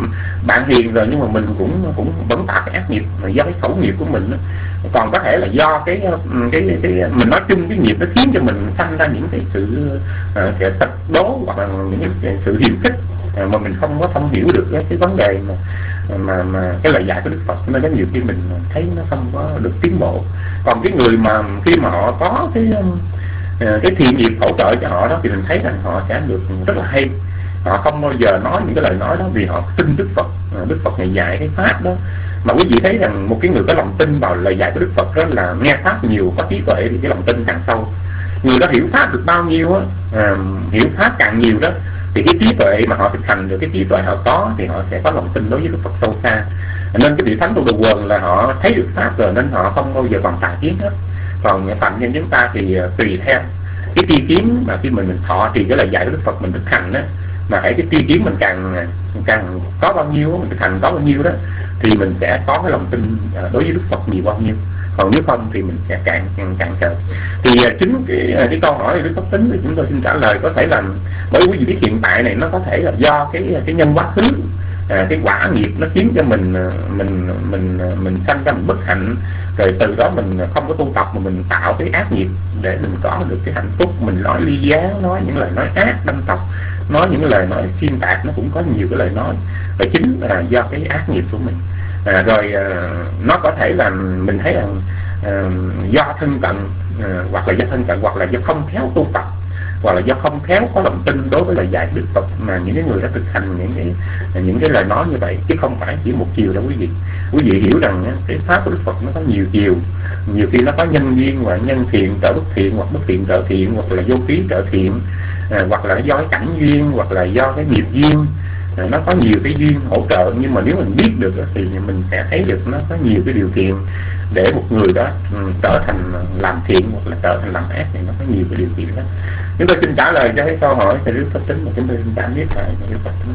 bạn hiền rồi nhưng mà mình cũng cũng vẫn tạo cái ác nghiệp do cái khẩu nghiệp của mình đó. Còn có thể là do cái cái cái, cái mình nói chung cái nghiệp nó khiến cho mình sanh ra những cái sự uh, cái tật đố hoặc là những cái sự hiềm khích uh, mà mình không có thông hiểu được cái, cái vấn đề mà mà mà cái lời dạy của Đức Phật, nên có nhiều khi mình thấy nó không có được tiến bộ. Còn cái người mà khi mà họ có cái cái thiện nghiệp hỗ trợ cho họ đó thì mình thấy rằng họ sẽ được rất là hay. Họ không bao giờ nói những cái lời nói đó vì họ tin Đức Phật. Đức Phật này dạy cái pháp đó, mà quý vị thấy rằng một cái người có lòng tin vào lời dạy của Đức Phật đó là nghe pháp nhiều, có trí tuệ thì cái lòng tin càng sâu. Người đó hiểu pháp được bao nhiêu á, à, hiểu pháp càng nhiều đó thì cái trí tuệ mà họ thực hành được, cái trí tuệ họ có thì họ sẽ có lòng tin đối với Đức Phật sâu xa. Nên cái vị thánh tu đồ quần là họ thấy được pháp rồi nên họ không bao giờ còn tà kiến hết. Còn phạm nhân chúng ta thì tùy theo cái tri kiến mà khi mình mình thọ thì cái lời dạy của Đức Phật mình thực hành đó, mà hãy cái tri kiến mình càng càng có bao nhiêu mình thực hành có bao nhiêu đó thì mình sẽ có cái lòng tin đối với Đức Phật nhiều bao nhiêu. Còn nếu không thì mình sẽ càng càng càng sợ. Thì chính cái cái câu hỏi Đức Phật Tính thì chúng tôi xin trả lời có thể là bởi quý vị biết hiện tại này nó có thể là do cái cái nhân quá khứ, à, cái quả nghiệp nó khiến cho mình mình mình mình sanh ra mình bất hạnh, rồi từ đó mình không có tu tập mà mình tạo cái ác nghiệp để mình có được cái hạnh phúc. Mình nói ly gián, nói những lời nói ác đâm tộc, nói những lời nói xuyên tạc, nó cũng có nhiều cái lời nói, và chính là do cái ác nghiệp của mình. À, rồi à, nó có thể là mình thấy là à, do thân cận, à, hoặc là do thân cận hoặc là do không khéo tu tập, hoặc là do không khéo có lòng tin đối với lời dạy Đức Phật mà những cái người đã thực hành những cái những cái lời nói như vậy, chứ không phải chỉ một chiều đâu quý vị. Quý vị hiểu rằng cái pháp của Đức Phật nó có nhiều chiều, nhiều khi nó có nhân duyên và nhân thiện trợ bất thiện, hoặc bất thiện trợ thiện, hoặc là vô ký trợ thiện, à, hoặc là do cái cảnh duyên, hoặc là do cái nghiệp duyên. À, nó có nhiều cái duyên hỗ trợ, nhưng mà nếu mình biết được thì mình sẽ thấy được nó có nhiều cái điều kiện để một người đó um, trở thành làm thiện hoặc là trở thành làm ác, thì nó có nhiều cái điều kiện đó. Chúng tôi xin trả lời cho cái câu hỏi thì Đức Phật Tính mà chúng tôi xin tạm biết lại Đức Phật Tính.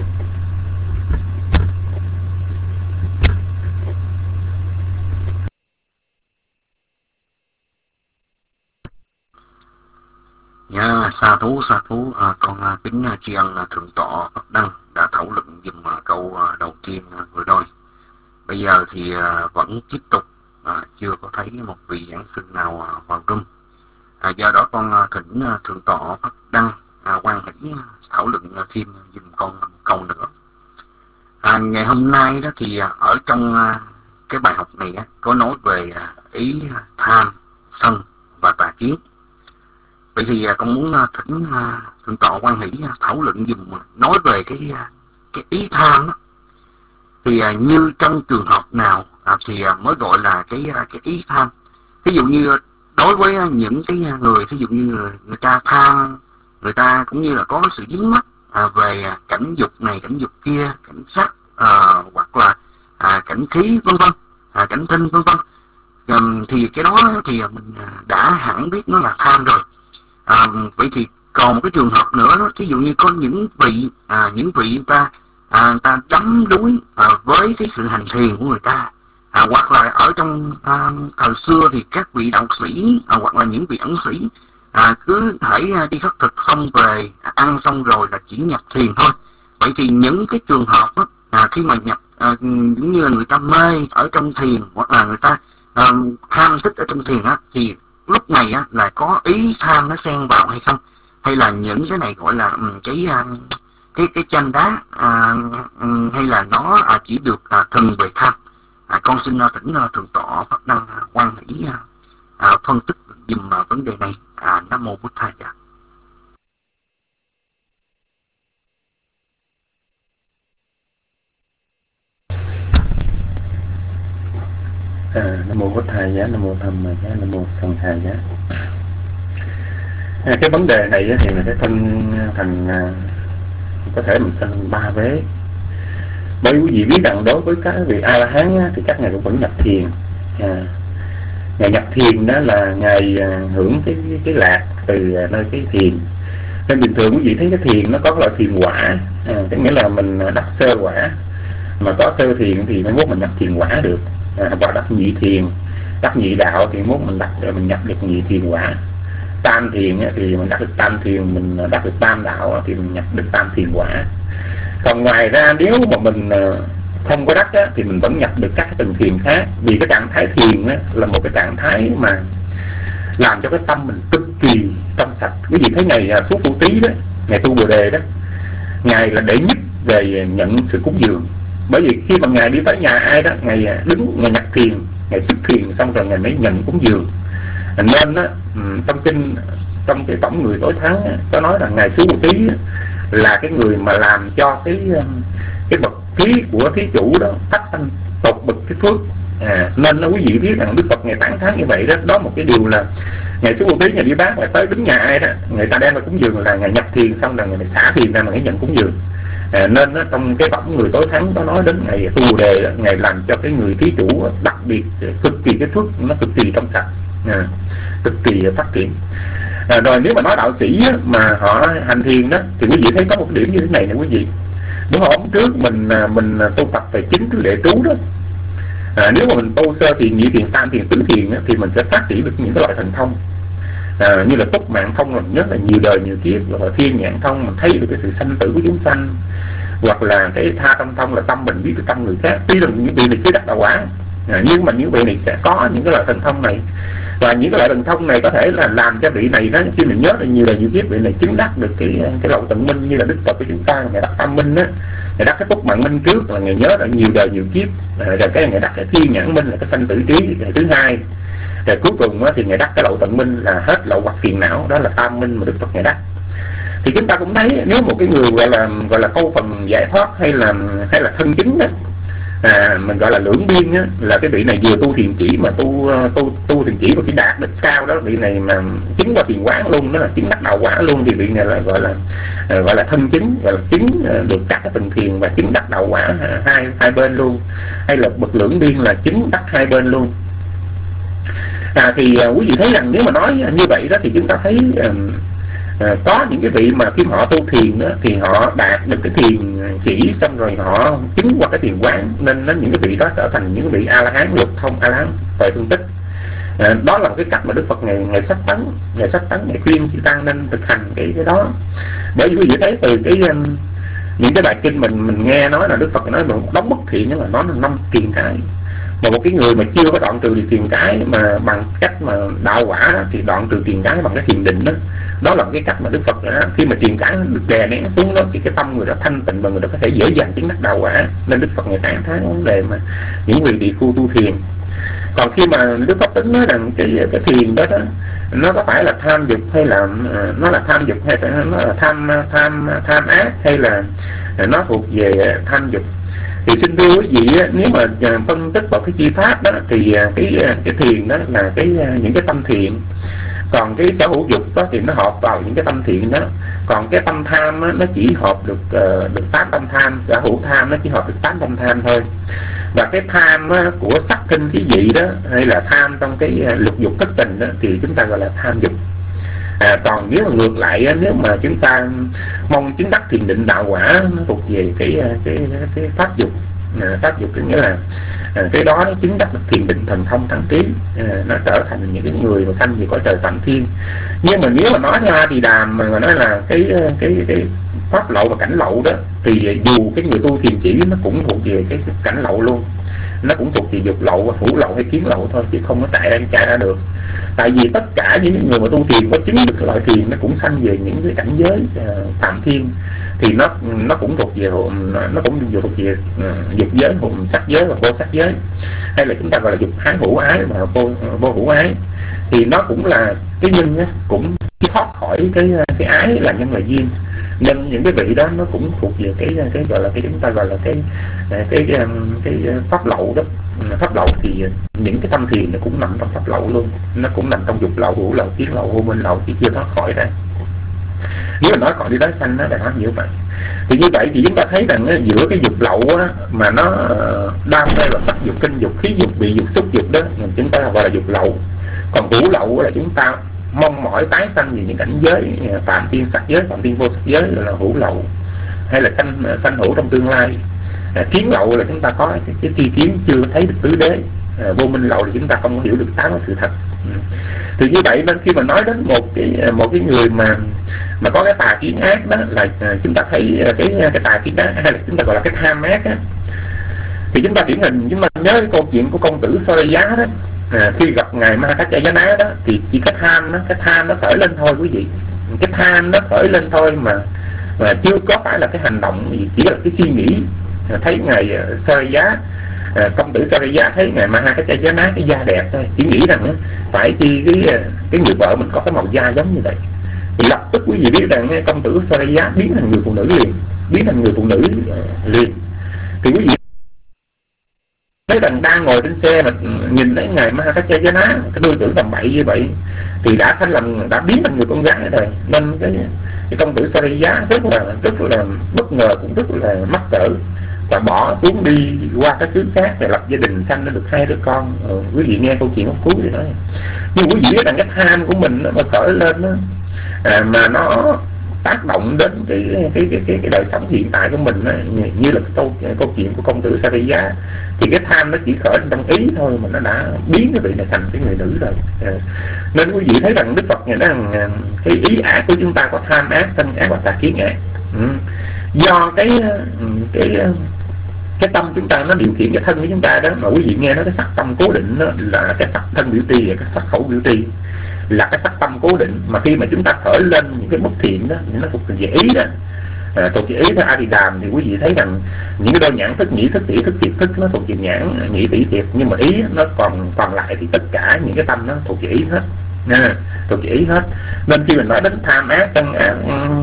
Dạ, sa thú sa thú à, con à, kính à, tri ân à, thượng tọa Pháp Đăng đã thảo luận dùm à, câu à, đầu tiên à, vừa rồi. Bây giờ thì à, vẫn tiếp tục, à, chưa có thấy một vị giảng sư nào à, vào room. À, do đó con à, thỉnh à, thượng tọa Pháp Đăng à, quan hỷ à, thảo luận à, thêm dùm con một câu nữa. À, ngày hôm nay đó thì à, ở trong à, cái bài học này á, có nói về à, ý à, tham, sân và tà kiến. Vậy thì à, con muốn à, thỉnh à, thượng tọa quan hỷ à, thảo luận dùm à, nói về cái à, cái ý tham đó. Thì à, như trong trường hợp nào à, thì à, mới gọi là cái à, cái ý tham. Ví dụ như đối với à, những cái người, ví dụ như người, người ta tham, người ta cũng như là có sự dính mắc à, về à, cảnh dục này cảnh dục kia, cảnh sắc à, hoặc là à, cảnh khí vân vân, à, cảnh tinh vân vân, à, thì cái đó thì mình đã hẳn biết nó là tham rồi. À, vậy thì còn một cái trường hợp nữa đó, ví dụ như có những vị à, những vị người ta à, người ta đắm đuối à, với cái sự hành thiền của người ta, à, hoặc là ở trong à, thời xưa thì các vị đạo sĩ à, hoặc là những vị ẩn sĩ à, cứ thể à, đi khất thực xong về à, ăn xong rồi là chỉ nhập thiền thôi. Vậy thì những cái trường hợp đó, à, khi mà nhập à, giống như là người ta mê ở trong thiền, hoặc là người ta à, tham thích ở trong thiền á, thì lúc này á, là có ý tham nó xen vào hay không, hay là những cái này gọi là um, cái uh, cái cái tranh đá, uh, um, hay là nó uh, chỉ được uh, thuần về tham. Uh, con xin uh, thỉnh uh, thượng tọa Pháp Đăng uh, quan hỷ uh, uh, phân tích dùm uh, vấn đề này. uh, Nam mô Bụt Thầy. À, Nam mô Bụt Thầy giá, Nam mô Tham giá, Nam mô Sanh Thầy giá. À, cái vấn đề này thì là cái thân thành có thể mình sanh ba vế. Bởi quý vị biết rằng đối với các vị A La Hán á, thì các ngài cũng vẫn nhập thiền. À, ngài nhập thiền đó là ngài à, hưởng cái cái, cái lạc từ à, nơi cái thiền. Nên bình thường quý vị thấy cái thiền nó có loại thiền quả, à, tức nghĩa là mình đắc sơ quả, mà có sơ thiền thì mai mốt mình nhập thiền quả được, à, hoặc là đắc nhị thiền, đắc nhị đạo thì mốt mình đắc mình nhập được nhị thiền quả. Tam thiền thì mình đắc được tam thiền, mình đắc được tam đạo thì mình nhập được tam thiền quả. Còn ngoài ra nếu mà mình không có đắc á, thì mình vẫn nhập được các cái tầng thiền khác. Vì cái trạng thái thiền á, là một cái trạng thái mà làm cho cái tâm mình cực kỳ trong sạch. Quý vị thấy ngày Xuất Phu Tý đó, ngày tu Bồ Đề đó, ngài là đệ nhất về nhận sự cúng dường. Bởi vì khi mà ngài đi tới nhà ai đó, ngài đứng, ngài nhập thiền, ngài xuất thiền xong rồi ngài mới nhận cúng dường. Nên á, trong kinh, trong cái tổng người tối thắng á, có nói là ngài Xuất Phu Tý là cái người mà làm cho cái cái bậc thí của thí chủ đó phát sanh tột bậc cái phước. À, nên đó, quý vị biết rằng Đức Phật ngài tán thán như vậy đó. Đó một cái điều là ngày Xuất Phu Tý ngày đi bác là tới đứng nhà ai đó, người ta đem vào cúng dường là ngày nhập thiền xong là ngày xả thiền ra mà ngày nhận cúng dường. À, nên đó, trong cái tổng người tối thắng có nói đến ngày tu Bồ Đề đó, ngày làm cho cái người thí chủ đặc biệt cực kỳ cái phước nó cực kỳ trong sạch, à, cực kỳ phát triển. À, rồi nếu mà nói đạo sĩ á, mà họ hành thiền đó thì quý vị thấy có một điểm như thế này nè quý vị. Bữa hôm trước mình mình tu tập về chính cái lệ trú đó. À, nếu mà mình tu sơ thiền, nhị thiền, tam thiền, tứ thiền á, thì mình sẽ phát triển được những cái loại thần thông, à, như là túc mạng thông, là nhất là nhiều đời nhiều kiếp, hoặc là thiên nhãn thông, mình thấy được cái sự sanh tử của chúng sanh, hoặc là cái tha tâm thông là tâm mình biết được tâm người khác. Tuy rằng những vị này chưa đắc đạo quả, à, nhưng mà những vị này sẽ có những cái loại thần thông này. Và những cái loại thần thông này có thể là làm cho vị này đó, khi mình nhớ là nhiều đời nhiều kiếp, vị này chứng đắc được cái cái lậu tận minh, như là Đức Phật của chúng ta, ngày đắc tam minh á, ngày đắc cái túc mạng minh trước là ngày nhớ là nhiều đời nhiều kiếp, rồi cái ngày đắc cái thiên nhãn minh là cái sanh tử trí ngày thứ hai, rồi cuối cùng á, thì ngày đắc cái lậu tận minh là hết lậu hoặc phiền não, đó là tam minh mà Đức Phật ngày đắc. Thì chúng ta cũng thấy nếu một cái người gọi là gọi là câu phần giải thoát hay là hay là thân chứng đó, à, mình gọi là lưỡng biên á, là cái vị này vừa tu thiền chỉ mà tu tu tu thiền chỉ mà cái đạt được cao đó, vị này mà chứng qua thiền quán luôn, đó là chứng đắc đạo quả luôn, thì vị này là gọi là uh, gọi là thân chứng, gọi là chứng uh, được các cái tầng thiền và chứng đắc đạo quả uh, hai hai bên luôn. Hay là bậc lưỡng biên là chứng đắc hai bên luôn. À, thì uh, quý vị thấy rằng nếu mà nói như vậy đó thì chúng ta thấy uh, À, có những cái vị mà khi họ tu thiền đó, thì họ đạt được cái thiền chỉ xong rồi họ chứng qua cái thiền quán, nên những cái vị đó trở thành những vị A La Hán lục thông, A La Hán tuệ phân tích. À, đó là một cái cách mà Đức Phật ngày ngày sách tấn, ngày sách tấn ngày khuyên chư tăng nên thực hành cái cái đó. Bởi vì quý vị thấy từ cái những cái bài kinh mình mình nghe nói là Đức Phật nói một đống bất thiện, nhưng mà nó là năm tiền cái. Mà một cái người mà chưa có đoạn trừ được tiền cái mà bằng cách mà đạo quả đó, thì đoạn trừ tiền cái bằng cái thiền định đó. Đó là cái cách mà Đức Phật đó, khi mà tiền cái được đè nén xuống đó thì cái tâm người đó thanh tịnh và người đó có thể dễ dàng chứng đắc đạo quả. Nên Đức Phật ngày tán thán vấn đề mà những vị tỳ khu tu thiền. Còn khi mà Đức Phật tính nói rằng cái cái thiền đó, đó nó có phải là tham dục hay là nó là tham dục hay là nó là tham tham tham ác hay là nó thuộc về tham dục, thì xin thưa quý vị, nếu mà phân tích vào cái chi pháp đó thì cái cái thiền đó là cái những cái tâm thiện. Còn cái sở hữu dục đó thì nó hợp vào những cái tâm thiện đó. Còn cái tâm tham đó, nó chỉ hợp được uh, được tám tâm tham, sở hữu tham nó chỉ hợp được tám tâm tham thôi. Và cái tham đó, của sắc thinh thí vị đó, hay là tham trong cái uh, lục dục thất tình đó, thì chúng ta gọi là tham dục. À, còn nếu mà ngược lại, nếu mà chúng ta mong chứng đắc thiền định đạo quả, nó thuộc về cái cái cái, cái pháp dục. À, pháp dục nghĩa là à, cái đó nó chứng đắc được thiền định thần thông thắng trí, à, nó trở thành những cái người mà sanh về cõi trời Phạm Thiên. Nhưng mà nếu mà nói theo A Tỳ Đàm mà nói là cái cái cái pháp lậu và cảnh lậu đó, thì dù cái người tu thiền chỉ nó cũng thuộc về cái cảnh lậu luôn, nó cũng thuộc về dục lậu, hữu lậu hay kiến lậu thôi, chứ không có chạy ra chạy ra được. Tại vì tất cả những người mà tu thiền có chứng được loại thiền nó cũng sanh về những cái cảnh giới uh, Phạm Thiên, thì nó nó cũng thuộc về nó cũng thuộc về uh, dục giới, hồn sắc giới và vô sắc giới, hay là chúng ta gọi là dục ái hữu ái và vô vô hữu ái, thì nó cũng là cái nhân á, cũng thoát khỏi cái cái ái là nhân là duyên. Nên những cái vị đó nó cũng thuộc về cái cái gọi là cái chúng ta gọi là cái cái cái, cái, cái pháp lậu đó. Pháp lậu thì những cái tâm thiền nó cũng nằm trong pháp lậu luôn, nó cũng nằm trong dục lậu, hữu lậu, kiến lậu, vô minh lậu, chỉ chưa thoát khỏi ra. Nếu mà nói còn đi đói xanh nó là nói như vậy. Thì như vậy thì chúng ta thấy rằng giữa cái dục lậu á, mà nó đam mê và sắc dục, kinh dục, khí dục, bị dục, xúc dục đó, chúng ta gọi là dục lậu. Còn hữu lậu là chúng ta mong mỏi tái sanh vì những cảnh giới phạm thiên sắc giới, phạm thiên vô sắc giới là hữu lậu, hay là sanh sanh hữu trong tương lai. À, kiến lậu là chúng ta có cái, cái tri kiến chưa thấy được tứ đế. À, vô minh lậu là chúng ta không hiểu được tám sự thật. Ừ. Thì như vậy nên khi mà nói đến một cái một cái người mà mà có cái tà kiến ác đó là à, chúng ta thấy cái cái tà kiến ác, hay là chúng ta gọi là cái tham ác á, thì chúng ta điển hình chúng ta nhớ cái câu chuyện của công tử Saraya đó. À, khi gặp ngài Mahakaccayana đó thì chỉ cái tham đó, cái tham nó khởi lên thôi quý vị, cái tham nó khởi lên thôi mà mà chưa có phải là cái hành động gì, chỉ là cái suy nghĩ. À, thấy ngài Saraya, à, công tử Saraya thấy ngài Mahakaccayana cái da đẹp thôi, chỉ nghĩ rằng đó, phải chi cái cái người vợ mình có cái màu da giống như vậy, thì lập tức quý vị biết rằng công tử Saraya biến thành người phụ nữ liền, biến thành người phụ nữ uh, liền. Thì quý vị thấy rằng đang ngồi trên xe mà nhìn thấy ngài Mahakaccayana cái tư tưởng tầm bậy như vậy thì đã thành làm đã biến thành người con gái rồi, nên cái cái công tử Saraya rất là rất là bất ngờ, cũng rất là mắc cỡ, và bỏ xuống đi qua cái xứ khác và lập gia đình, sanh nó được hai đứa con. Ừ, quý vị nghe câu chuyện lúc cuối thì nói, nhưng quý vị biết rằng cái tham của mình nó mà khởi lên đó, à, mà nó tác động đến cái cái cái cái, cái đời sống hiện tại của mình đó, như, như là cái câu câu chuyện của công tử Saraya, thì cái tham nó chỉ khởi trong ý thôi mà nó đã biến cái vị này thành cái người nữ rồi. À, nên quý vị thấy rằng Đức Phật này nói rằng cái ý ác của chúng ta có tham ác, sân ác và tà kiến ác. Ừ. Do cái cái cái tâm chúng ta nó điều khiển cái thân của chúng ta đó, mà quý vị nghe nó cái sắc tâm cố định đó là cái sắc thân biểu tri và cái sắc khẩu biểu tri là cái sắc tâm cố định, mà khi mà chúng ta khởi lên những cái bất thiện đó nó thuộc về ý đó, à, thuộc về ý theo A Di Đàm thì quý vị thấy rằng những cái đôi nhãn thức, nhĩ thức, tỷ thức, thiệt thức nó thuộc về nhãn, nhĩ, tỷ, thiệt, nhưng mà ý nó còn còn lại thì tất cả những cái tâm nó thuộc về ý hết. À, thuộc về ý hết. Nên khi mình nói đến tham ác, sân ác,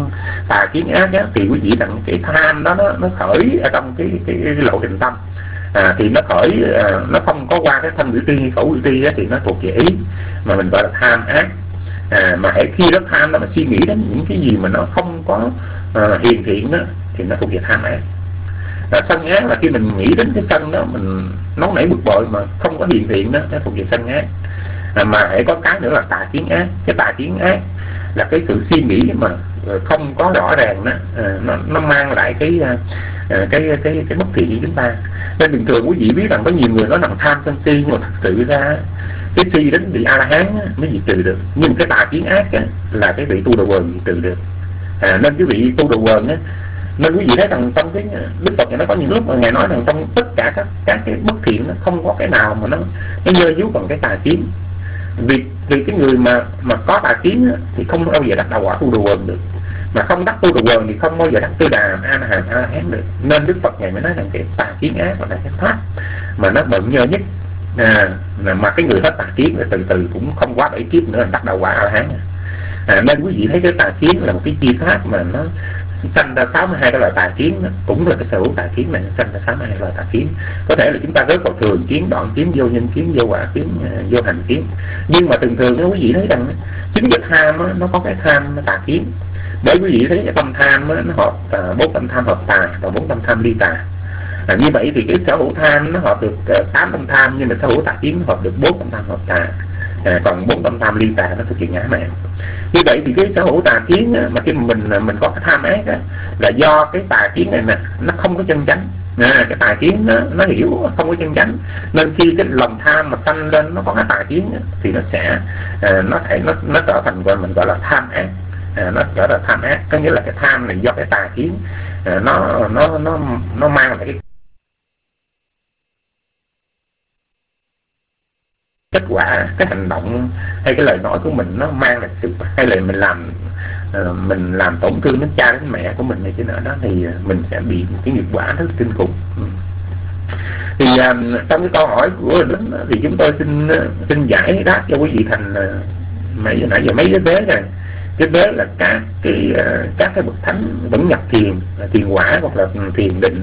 tà kiến ác á, thì quý vị rằng cái tham đó nó, nó khởi ở trong cái, cái, cái lộ trình tâm, à, thì nó khởi à, nó không có qua cái thân biểu tri, khẩu biểu tri á, thì nó thuộc về ý mà mình gọi là tham ác. À, mà hãy khi đó tham đó mà suy nghĩ đến những cái gì mà nó không có à, hiền thiện đó, thì nó thuộc về tham ác. À, sân ác là khi mình nghĩ đến cái sân đó mình nóng nảy bực bội mà không có hiền thiện đó, nó thuộc về sân ác. À, mà hãy có cái nữa là tà kiến ác. Cái tà kiến ác là cái sự suy nghĩ mà không có rõ ràng đó, à, nó, nó mang lại cái, à, cái cái cái bất thiện của chúng ta. Nên bình thường quý vị biết rằng có nhiều người nói rằng tham sân si, nhưng mà thật sự ra cái si đến vị A La Hán mới diệt trừ được, nhưng cái tà kiến ác á, là cái vị tu đầu quần diệt trừ được. À, nên cái vị tu đầu quần á, nên quý vị thấy rằng trong cái Đức Phật này nó có những lúc mà ngài nói rằng trong tất cả các các cái bất thiện nó không có cái nào mà nó nó nhơ nhúa bằng cái tà kiến. Vì vì cái người mà mà có tà kiến á, thì không bao giờ đắc đạo quả tu đầu quần được, mà không đắc tu đầu quần thì không bao giờ đắc tư đà a la hán a la hán được. Nên Đức Phật ngài mới nói rằng cái tà kiến ác là cái pháp mà nó bận nhơ nhất. À, mà cái người hết tà kiến rồi từ từ cũng không quá bảy kiếp nữa là đắc đạo quả a la hán. À, nên quý vị thấy cái tà kiến là một cái chi pháp mà nó sanh ra sáu mươi hai cái loại tà kiến đó, cũng là cái sở hữu tà kiến này sanh ra sáu mươi hai loại tà kiến. Có thể là chúng ta rớt vào thường kiến, đoạn kiến, vô nhân kiến, vô quả kiến, vô hành kiến, nhưng mà thường thường đó, quý vị thấy rằng chính cái tham đó, nó có cái tham nó tà kiến. Bởi quý vị thấy cái tâm tham đó, nó hợp bốn uh, tâm tham hợp tà và bốn tâm tham ly tà. À, như vậy thì cái sở hữu tham nó hợp được tám uh, tâm tham, nhưng mà sở hữu tà kiến nó hợp được bốn tâm tham hợp tà. À, còn bốn tâm tham ly tà nó thực hiện ngã mạn. Như vậy thì cái sở hữu tà kiến á, mà khi mà mình mình có cái tham ác á, là do cái tà kiến này nè nó không có chân chánh. À, cái tà kiến nó, nó hiểu không có chân chánh, nên khi cái lòng tham mà sanh lên nó có cái tà kiến á, thì nó sẽ à, nó thể nó nó trở thành gọi mình gọi là tham ác. À, nó trở thành tham ác, có nghĩa là cái tham này do cái tà kiến à, nó nó nó nó mang lại cái kết quả, cái hành động hay cái lời nói của mình nó mang lại sự, hay là mình làm uh, mình làm tổn thương đến cha đến mẹ của mình hay thế nào đó, thì mình sẽ bị một cái nghiệp quả rất kinh khủng. Thì uh, trong cái câu hỏi của Linh thì chúng tôi xin uh, xin giải đáp cho quý vị thành uh, mấy giờ nãy giờ mấy cái vế này. Cái vế là các cái uh, các cái bậc thánh vẫn nhập thiền, thiền quả hoặc là thiền định,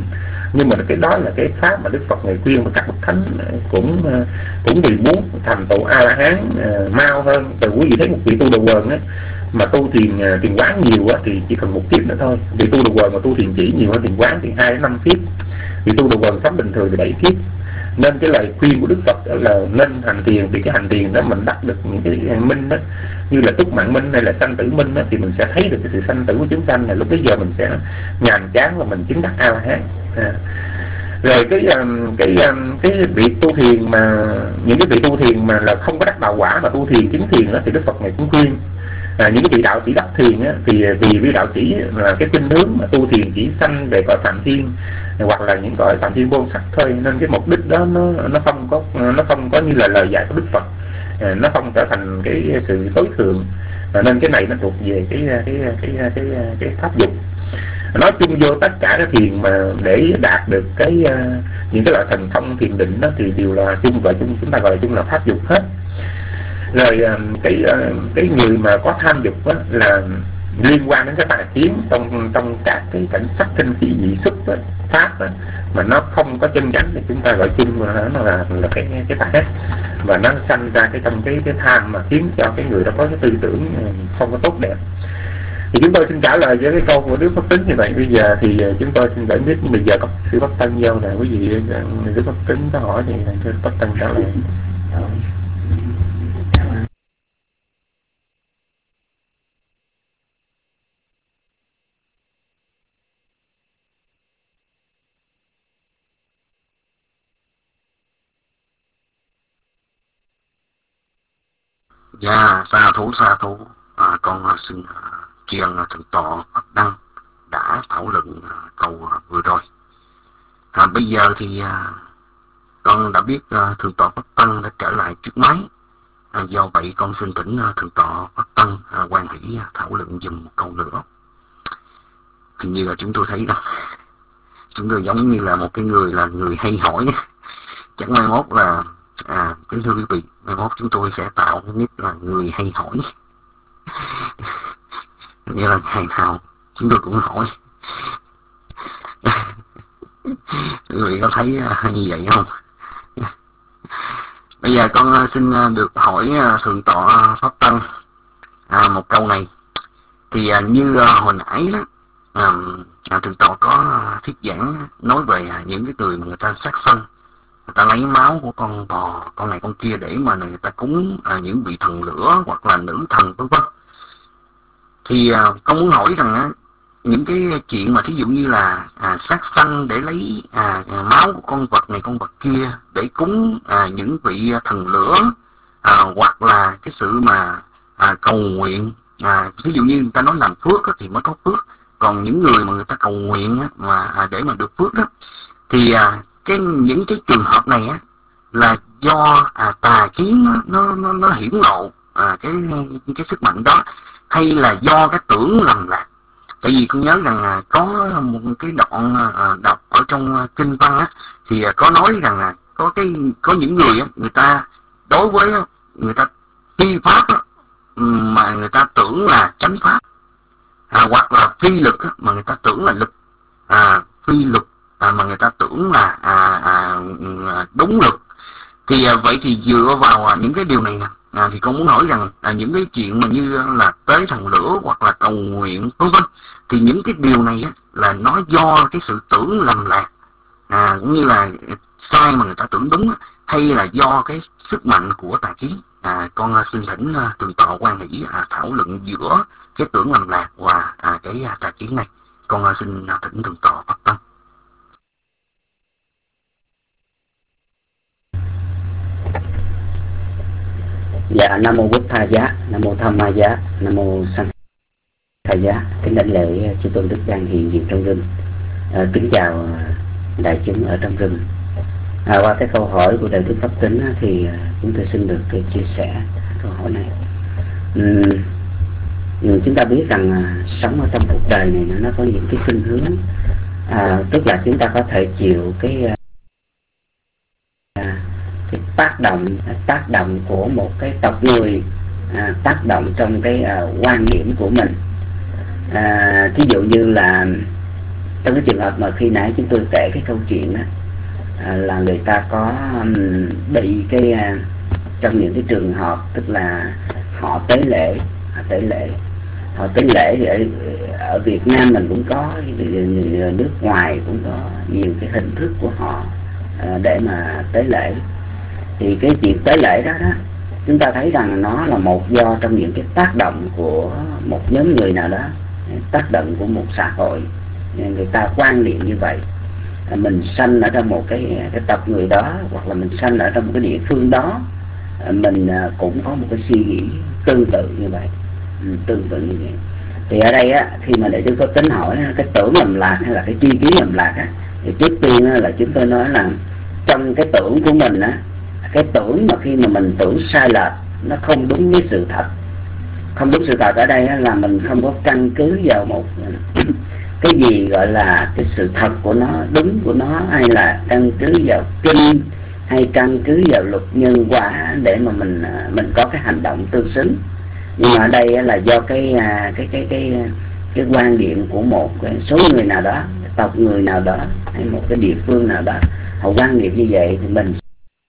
Nhưng mà cái đó là cái pháp mà Đức Phật ngày khuyên mà các bậc thánh cũng cũng vì muốn thành tựu A La Hán uh, mau hơn. Từ quý vị thấy một vị tu đầu quần á mà tu thiền thiền quán nhiều á thì chỉ cần một kiếp nữa thôi. Vị tu đầu quần mà tu thiền chỉ nhiều hơn thiền quán thì hai đến năm kiếp. Vị tu đầu quần sống bình thường thì bảy kiếp. Nên cái lời khuyên của Đức Phật đó là nên hành thiền, vì cái hành thiền đó mình đắc được những cái minh đó, như là túc mạng minh hay là sanh tử minh đó, thì mình sẽ thấy được cái sự sanh tử của chúng sanh, là lúc bấy giờ mình sẽ nhàm chán và mình chứng đắc A La Hán. À. Rồi cái cái cái vị tu thiền mà những cái vị tu thiền mà là không có đắc đạo quả mà tu thiền chứng thiền đó, thì Đức Phật này cũng khuyên à, những cái vị đạo sĩ đắc thiền á, thì vì vị đạo sĩ là cái khuynh hướng mà tu thiền chỉ sanh về cõi phạm thiên hoặc là những cõi phạm thiên vô sắc thôi, nên cái mục đích đó nó nó không có nó không có như là lời dạy của Đức Phật, à, nó không trở thành cái sự tối thượng, à, nên cái này nó thuộc về cái cái cái cái cái, cái pháp dục. Nói chung vô tất cả các thiền mà để đạt được cái uh, những cái loại thần thông thiền định đó thì đều là chung gọi chung chúng ta gọi là chung là pháp dục hết. Rồi uh, cái uh, cái người mà có tham dục đó là liên quan đến cái tà kiến trong trong các cái cảnh sắc sinh khí dị xuất đó, pháp đó, mà nó không có chân chánh thì chúng ta gọi chung là nó là là cái cái tà ác, và nó sanh ra cái trong cái cái tham mà khiến cho cái người đó có cái tư tưởng không có tốt đẹp. Thì chúng tôi xin trả lời với cái câu của Đức Pháp Tính như vậy. Bây giờ thì chúng tôi xin giải biết, bây giờ có sư Pháp Tân vô nè, quý vị Đức Pháp Tính có hỏi thì sư Pháp Tân trả lời. Dạ, sa thú sa thú, à, con xin tri ân thượng tọa Pháp Đăng đã thảo luận câu vừa rồi. À, bây giờ thì à, con đã biết à, thượng tọa Pháp Tân đã trở lại trước máy, à, do vậy con xin thỉnh à, thượng tọa Pháp Tân à, quan hỷ à, thảo luận dùm một câu nữa. Thì như là chúng tôi thấy rằng chúng tôi giống như là một cái người là người hay hỏi, chẳng mai mốt là à, kính thưa quý vị, mai mốt chúng tôi sẽ tạo cái nick là người hay hỏi. Nghĩa là ngày nào chúng tôi cũng hỏi. Quý vị có thấy uh, như vậy không? Bây giờ con uh, xin uh, được hỏi uh, thượng tọa Pháp Tân uh, một câu này. Thì uh, như uh, hồi nãy đó uh, uh, thượng tọa có uh, thuyết giảng nói về uh, những cái người mà người ta sát sanh, người ta lấy máu của con bò, con này con kia để mà người ta cúng uh, những vị thần lửa hoặc là nữ thần vân vân. Thì à, con muốn hỏi rằng á, những cái chuyện mà thí dụ như là à, sát sanh để lấy à, máu của con vật này con vật kia để cúng à, những vị thần lửa, à, hoặc là cái sự mà à, cầu nguyện, à, thí dụ như người ta nói làm phước á, thì mới có phước, còn những người mà người ta cầu nguyện á, mà à, để mà được phước đó, thì à, cái những cái trường hợp này á, là do à, tà kiến nó nó nó, nó hiển lộ à, cái cái sức mạnh đó, hay là do cái tưởng lầm lạc. Tại vì con nhớ rằng là có một cái đoạn à, đọc ở trong kinh văn á, thì à, có nói rằng là có cái có những người á, người ta đối với người ta phi pháp á, mà người ta tưởng là chánh pháp, à, hoặc là phi lực á, mà người ta tưởng là lực, à, phi lực à, mà người ta tưởng là à, à, đúng lực. Thì à, vậy thì dựa vào à, những cái điều này nè, à, thì con muốn hỏi rằng à, những cái chuyện mà như là tế thần lửa hoặc là cầu nguyện vân vân, thì những cái điều này á, là nó do cái sự tưởng lầm lạc, à, cũng như là sai mà người ta tưởng đúng á, hay là do cái sức mạnh của tà kiến. À, con à, xin thỉnh à, thượng tọa quan hỷ à, thảo luận giữa cái tưởng lầm lạc và à, cái à, tà kiến này. Con à, xin à, thỉnh thượng tọa Pháp Tân. Dạ, Nam mô Bụt Tha Giá, Nam mô Tham Ma Giá, Nam mô Sanh Tha Giá. Kính đảnh lễ chư tôn đức đang hiện diện trong rừng. À, kính chào đại chúng ở trong rừng. À, qua cái câu hỏi của đại đức Pháp Tính thì chúng tôi xin được chia sẻ câu hỏi này. Uhm, chúng ta biết rằng à, sống ở trong cuộc đời này nó có những cái khuynh hướng, à, tức là chúng ta có thể chịu cái à, cái tác động tác động của một cái tộc người, à, tác động trong cái à, quan điểm của mình. À, ví dụ như là Trong cái trường hợp mà khi nãy chúng tôi kể cái câu chuyện đó, à, là người ta có um, bị cái uh, trong những cái trường hợp tức là họ tế lễ, họ tế lễ, họ tế lễ thì ở, ở Việt Nam mình cũng có, nước ngoài cũng có nhiều cái hình thức của họ uh, để mà tế lễ. Thì cái chuyện tế lễ đó đó, chúng ta thấy rằng nó là một do trong những cái tác động của một nhóm người nào đó, tác động của một xã hội, người ta quan niệm như vậy. Mình sanh ở trong một cái, cái tộc người đó, hoặc là mình sanh ở trong một cái địa phương đó, mình cũng có một cái suy nghĩ tương tự như vậy, tương tự như vậy. Thì ở đây á, khi mà để chúng tôi tính hỏi cái tưởng lầm lạc hay là cái tri kiến lầm lạc á, thì trước tiên á, là chúng tôi nói là trong cái tưởng của mình á, cái tưởng mà khi mà mình tưởng sai lệch, nó không đúng với sự thật. Không đúng sự thật ở đây là mình không có căn cứ vào một cái gì gọi là cái sự thật của nó, đúng của nó, hay là căn cứ vào kinh, hay căn cứ vào luật nhân quả để mà mình mình có cái hành động tương xứng. Nhưng mà ở đây là do cái cái cái cái cái quan điểm của một cái số người nào đó, tộc người nào đó, hay một cái địa phương nào đó, họ quan niệm như vậy thì mình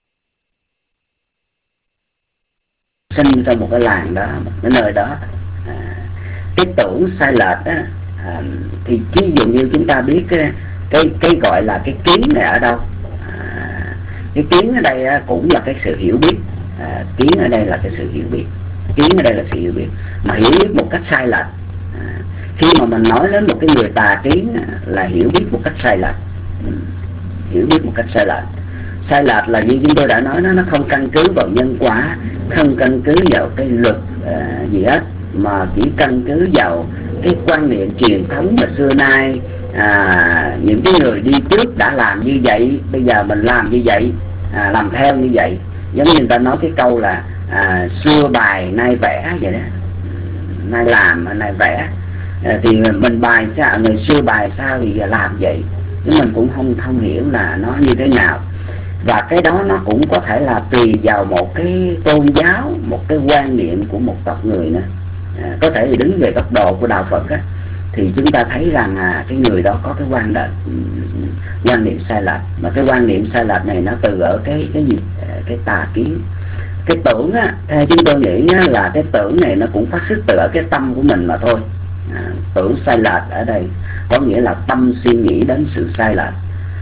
sinh trong một cái làng đó, một cái nơi đó. À, cái tưởng sai lệch á, à, thì ví dụ như chúng ta biết cái cái, cái gọi là cái kiến này ở đâu. À, cái kiến ở đây á, cũng là cái sự hiểu biết. À, kiến ở đây là cái sự hiểu biết. Kiến ở đây là sự hiểu biết, mà hiểu biết một cách sai lệch. À, khi mà mình nói đến một cái người tà kiến là hiểu biết một cách sai lệch, ừ, hiểu biết một cách sai lệch. Sai lệch là như chúng tôi đã nói, nó nó không căn cứ vào nhân quả, không căn cứ vào cái luật uh, gì hết, mà chỉ căn cứ vào cái quan niệm truyền thống mà xưa nay à, những cái người đi trước đã làm như vậy, bây giờ mình làm như vậy, à, làm theo như vậy. Giống như người ta nói cái câu là à, xưa bài nay vẽ vậy đó, nay làm nay vẽ. À, thì mình bài sao, người xưa bài sao thì giờ làm vậy, nhưng mình cũng không không hiểu là nó như thế nào. Và cái đó nó cũng có thể là tùy vào một cái tôn giáo, một cái quan niệm của một tộc người nữa. À, có thể thì đứng về góc độ của đạo Phật á, thì chúng ta thấy rằng à, cái người đó có cái quan niệm quan niệm sai lệch, mà cái quan niệm sai lệch này nó từ ở cái cái gì, cái tà kiến. Cái tưởng á, theo chúng tôi nghĩ á, là cái tưởng này nó cũng phát xuất từ ở cái tâm của mình mà thôi. À, tưởng sai lệch ở đây có nghĩa là tâm suy nghĩ đến sự sai lệch,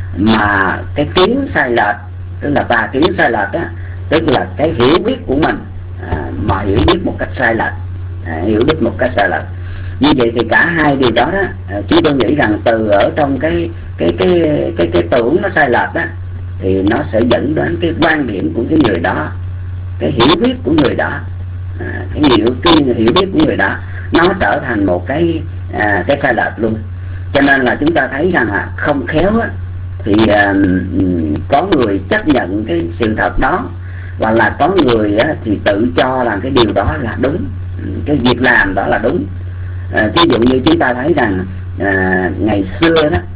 mà cái kiến sai lệch tức là tà kiến sai lệch á, tức là cái hiểu biết của mình à, mà hiểu biết một cách sai lệch, à, hiểu biết một cách sai lệch. Như vậy thì cả hai điều đó đó, à, chúng tôi nghĩ rằng từ ở trong cái cái cái cái cái tưởng nó sai lệch á, thì nó sẽ dẫn đến cái quan điểm của cái người đó, cái hiểu biết của người đó, à, cái hiểu cái hiểu biết của người đó nó trở thành một cái à, cái sai lệch luôn. Cho nên là chúng ta thấy rằng là không khéo á, thì uh, có người chấp nhận cái sự thật đó, và là có người á, thì tự cho rằng cái điều đó là đúng, cái việc làm đó là đúng. À, ví dụ như chúng ta thấy rằng à, ngày xưa đó,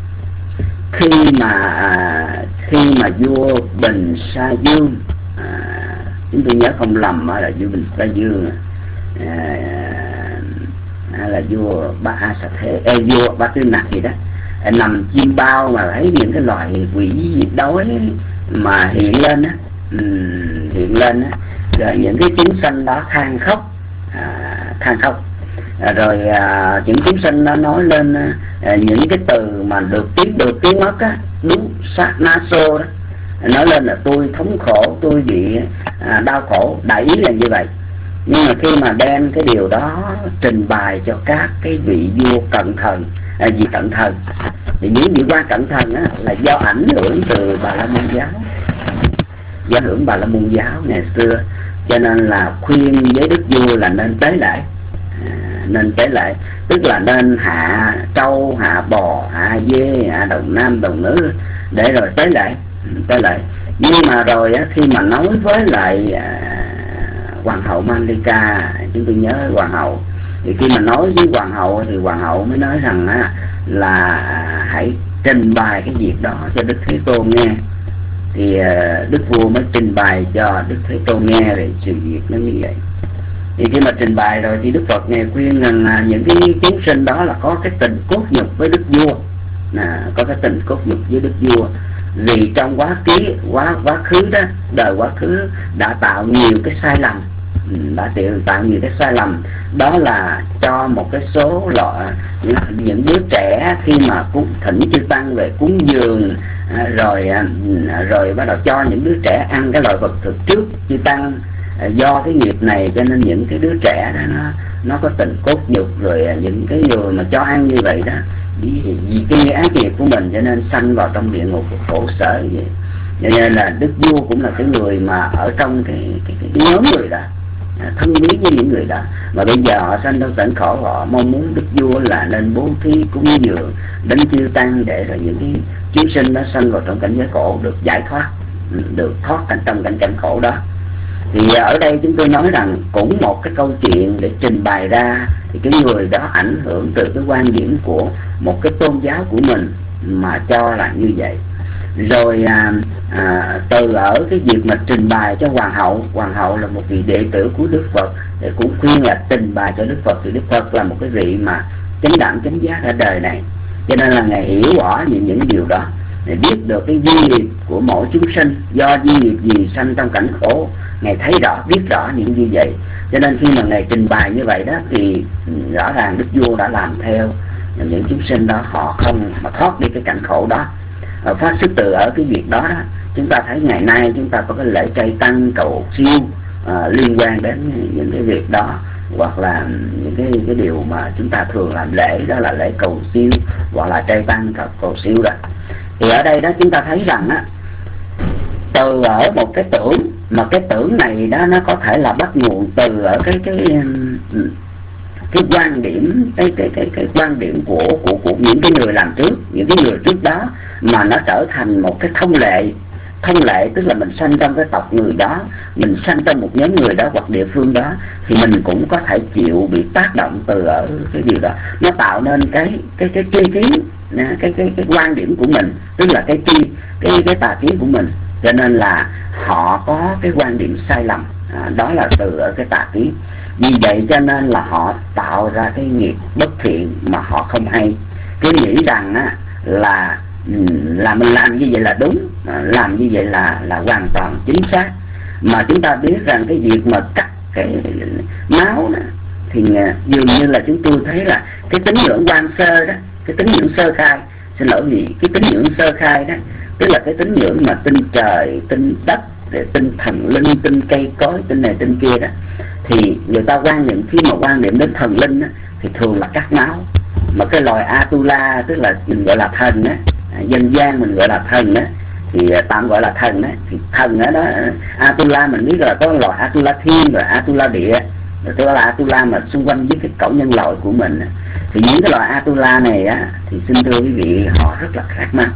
khi mà à, khi mà vua Bình Sa Dương, à, chúng tôi nhớ không lầm là vua Bình Sa Dương, à, là vua Ba A Sa Thế, ê, vua Ba Tư Nặc gì đó, nằm chim bao mà thấy những cái loài quỷ đói mà hiện lên á, um, hiện lên á, rồi những cái chúng sanh đó than khóc, à, than khóc, à, rồi à, những chúng sanh nó nói lên à, những cái từ mà được tiếng được tiếng mất á, đúng sát na xô đó, nói lên là tôi thống khổ, tôi bị à, đau khổ, đại ý là như vậy. Nhưng mà khi mà đem cái điều đó trình bày cho các cái vị vua cận thần, à, vị cận thần, thì những vị quan cận thần á, là do ảnh hưởng từ Bà La Môn giáo, do ảnh hưởng Bà La Môn giáo ngày xưa, cho nên là khuyên với đức vua là nên tế lễ, à, nên tế lễ, tức là nên hạ trâu, hạ bò, hạ dê, hạ đồng nam đồng nữ để rồi tế lễ, tế lễ. Nhưng mà rồi á, khi mà nói với lại à, hoàng hậu Malika, chúng tôi nhớ hoàng hậu, thì khi mà nói với hoàng hậu thì hoàng hậu mới nói rằng á, là hãy trình bày cái việc đó cho Đức Thế Tôn nghe. Thì uh, Đức Vua mới trình bày cho Đức Thế Tôn nghe, rồi sự việc nó như vậy. Thì khi mà trình bày rồi thì Đức Phật nghe khuyên rằng uh, những cái chúng sinh đó là có cái tình cốt nhục với Đức Vua, à, có cái tình cốt nhục với đức vua. Vì trong quá ký quá quá khứ đó, đời quá khứ đã tạo nhiều cái sai lầm, đã tạo nhiều cái sai lầm. Đó là cho một cái số loại những đứa trẻ khi mà cúng thỉnh chư tăng về cúng dường, à, rồi à, rồi bắt đầu cho những đứa trẻ ăn cái loại vật thực trước chư tăng. À, do cái nghiệp này cho nên những cái đứa trẻ đó nó nó có tình cốt nhục, rồi à, những cái người mà cho ăn như vậy đó vì, vì cái ác nghiệp của mình cho nên sanh vào trong địa ngục khổ sở vậy. Cho nên là đức vua cũng là cái người mà ở trong cái cái, cái, cái nhóm người đó, à, thân biết với những người đó, mà bây giờ họ sanh trong cảnh khổ, họ mong muốn đức vua là nên bố thí cúng dường đến chư tăng để rồi những cái chúng sinh nó sanh vào trong cảnh giới khổ được giải thoát, được thoát cảnh trong cảnh cảnh khổ đó. Thì ở đây chúng tôi nói rằng cũng một cái câu chuyện để trình bày ra thì cái người đó ảnh hưởng từ cái quan điểm của một cái tôn giáo của mình mà cho là như vậy. Rồi à, à, từ ở cái việc mà trình bày cho hoàng hậu, hoàng hậu là một vị đệ tử của Đức Phật, để cũng khuyên là trình bày cho Đức Phật, thì Đức Phật là một cái vị mà chánh đẳng chánh giác ở đời này, cho nên là Ngài hiểu rõ những những điều đó, để biết được cái duy nghiệp của mỗi chúng sinh, do duy nghiệp gì sanh trong cảnh khổ, Ngài thấy rõ, biết rõ những như vậy. Cho nên khi mà Ngài trình bày như vậy đó thì rõ ràng Đức Vua đã làm theo những chúng sinh đó, họ không mà thoát đi cái cảnh khổ đó. Ở phát xuất từ ở cái việc đó, đó chúng ta thấy ngày nay chúng ta có cái lễ trai tăng cầu siêu à, liên quan đến những cái việc đó, hoặc là những cái cái điều mà chúng ta thường làm lễ, đó là lễ cầu siêu hoặc là trai tăng cầu, cầu siêu đó. Thì ở đây đó chúng ta thấy rằng á, từ ở một cái tưởng, mà cái tưởng này đó nó có thể là bắt nguồn từ ở cái cái cái quan điểm cái cái cái cái quan điểm của của của những cái người làm trước, những cái người trước đó, mà nó trở thành một cái thông lệ. Thông lệ tức là mình sanh trong cái tộc người đó, mình sanh trong một nhóm người đó hoặc địa phương đó, thì mình cũng có thể chịu bị tác động từ ở cái điều đó. Nó tạo nên cái cái cái tri kiến, cái cái cái quan điểm của mình, tức là cái tri cái cái tà kiến của mình. Cho nên là họ có cái quan điểm sai lầm, à, đó là từ ở cái tà kiến. Vì vậy cho nên là họ tạo ra cái nghiệp bất thiện mà họ không hay, cứ nghĩ rằng á là là mình làm như vậy là đúng, làm như vậy là là hoàn toàn chính xác. Mà chúng ta biết rằng cái việc mà cắt cái máu đó, thì dường như là chúng tôi thấy là cái tín ngưỡng quan sơ đó, cái tín ngưỡng sơ khai, xin lỗi gì, cái tín ngưỡng sơ khai đó, tức là cái tín ngưỡng mà tin trời, tin đất, để tin thần linh, tin cây cối, tin này tin kia đó, thì người ta quan niệm, khi mà quan niệm đến thần linh đó, thì thường là cắt máu. Mà cái loài Atula, tức là mình gọi là thần á, dân gian mình gọi là thần á, thì tạm gọi là thần á, thì thần ở đó, Atula mình biết là có loài Atula thiên và Atula địa, tức là Atula mà xung quanh với cái cõi nhân loại của mình. Thì những cái loài Atula này á, thì xin thưa quý vị, họ rất là khát máu,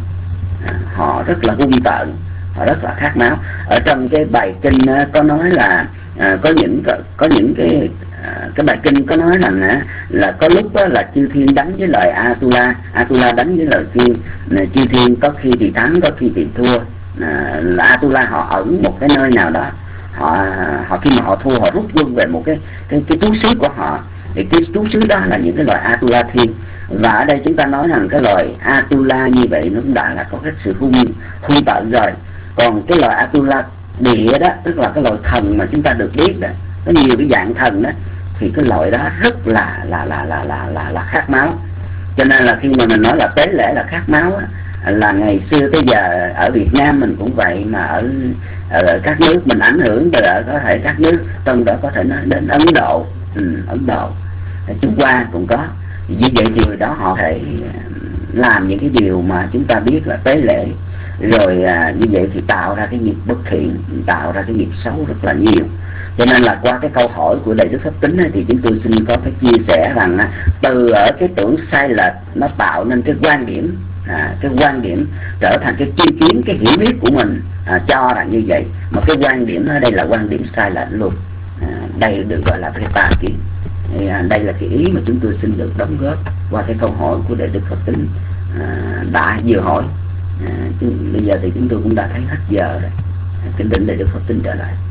họ rất là hung tợn, họ rất là khát máu. Ở trong cái bài kinh có nói là à, có những có, có những cái à, cái bài kinh có nói rằng à, là có lúc đó là chư thiên đánh với lời Atula, Atula đánh với lời chư chư thiên, có khi thì thắng, có khi thì thua. À, là Atula họ ẩn một cái nơi nào đó, họ họ khi mà họ thua, họ rút quân về một cái cái cái trú xứ của họ, thì cái trú xứ đó là những cái loài Atula thiên. Và ở đây chúng ta nói rằng cái loài Atula như vậy nó cũng đã là có cái sự hung hung tợn rồi. Còn cái loài Atula địa đó, tức là cái loài thần mà chúng ta được biết đó, có nhiều cái dạng thần đó, thì cái loại đó rất là là là là là là, là khát máu. Cho nên là khi mà mình nói là tế lễ là khát máu á, là ngày xưa tới giờ ở Việt Nam mình cũng vậy, mà ở ở các nước mình ảnh hưởng từ ở có thể các nước trong đó có thể nói đến Ấn Độ, ừ, Ấn Độ, Trung Hoa cũng có. Vì vậy thì người đó họ thể làm những cái điều mà chúng ta biết là tế lễ, rồi à, như vậy thì tạo ra cái nghiệp bất thiện, tạo ra cái nghiệp xấu rất là nhiều. Cho nên là qua cái câu hỏi của Đại Đức Pháp Tính ấy, thì chúng tôi xin có cái chia sẻ rằng à, từ ở cái tưởng sai lệch nó tạo nên cái quan điểm, à, cái quan điểm trở thành cái tri kiến, cái hiểu biết của mình à, cho là như vậy, mà cái quan điểm ở đây là quan điểm sai lệch luôn. À, đây được gọi là cái tà kiến. À, đây là cái ý mà chúng tôi xin được đóng góp qua cái câu hỏi của Đại Đức Pháp Tính à, đã vừa hỏi. À, chứ bây giờ thì chúng tôi cũng đã thấy hết giờ rồi. À, kính thỉnh Đại Đức Pháp Tính trở lại.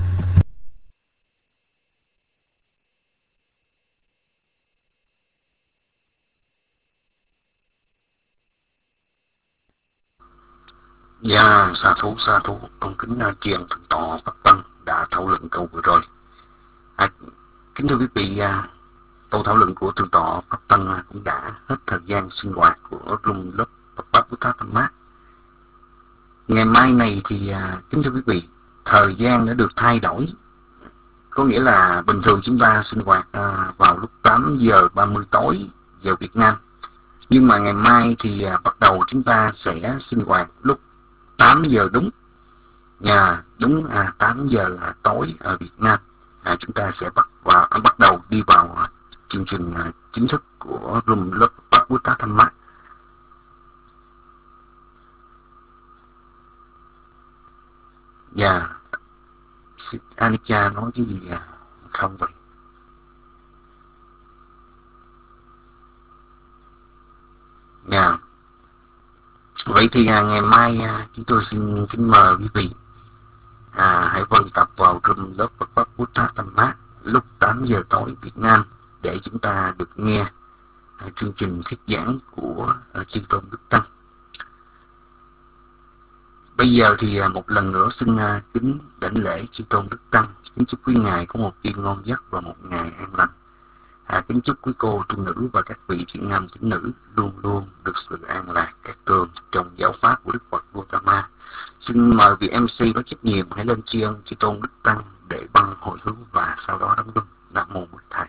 Dạ, sa thú, sa thú, tôn kính uh, truyền thượng tọa Pháp Tăng đã thảo luận câu vừa rồi. À, kính thưa quý vị, uh, câu thảo luận của thượng tọa Pháp Tăng uh, cũng đã hết thời gian sinh hoạt của room lớp Phật Pháp Buddha Dhamma. Ngày mai này thì uh, kính thưa quý vị, thời gian đã được thay đổi. Có nghĩa là bình thường chúng ta sinh hoạt uh, vào lúc tám giờ ba mươi tối giờ Việt Nam. Nhưng mà ngày mai thì uh, bắt đầu chúng ta sẽ sinh hoạt lúc tám giờ đúng. Nhà đúng à, tám giờ à, tối ở Việt Nam. À, chúng ta sẽ bắt vào, à, bắt đầu đi vào à, chương trình à, chính thức của room lớp Phật Buddha Dhamma. Dạ, Anika nói cái gì à? Không vậy. Dạ. Vậy thì à, ngày mai à, chúng tôi xin kính mời quý vị à, hãy vân tập vào room lớp Phật Pháp Buddha Dhamma lúc tám giờ tối Việt Nam để chúng ta được nghe à, chương trình thuyết giảng của à, chư tôn Đức Tăng. Bây giờ thì à, một lần nữa xin à, kính đảnh lễ chư tôn Đức Tăng, kính chúc quý ngài có một đêm ngon giấc và một ngày an lành. À, kính chúc quý cô tu nữ và các vị thiện nam tín nữ luôn luôn được sự an lạc các tường trong giáo pháp của Đức Phật Gautama. Xin mời vị em xê có trách nhiệm hãy lên tri ân chư tôn Đức Tăng để băng hồi hướng và sau đó đóng đinh. Nam mô Bụt Thầy.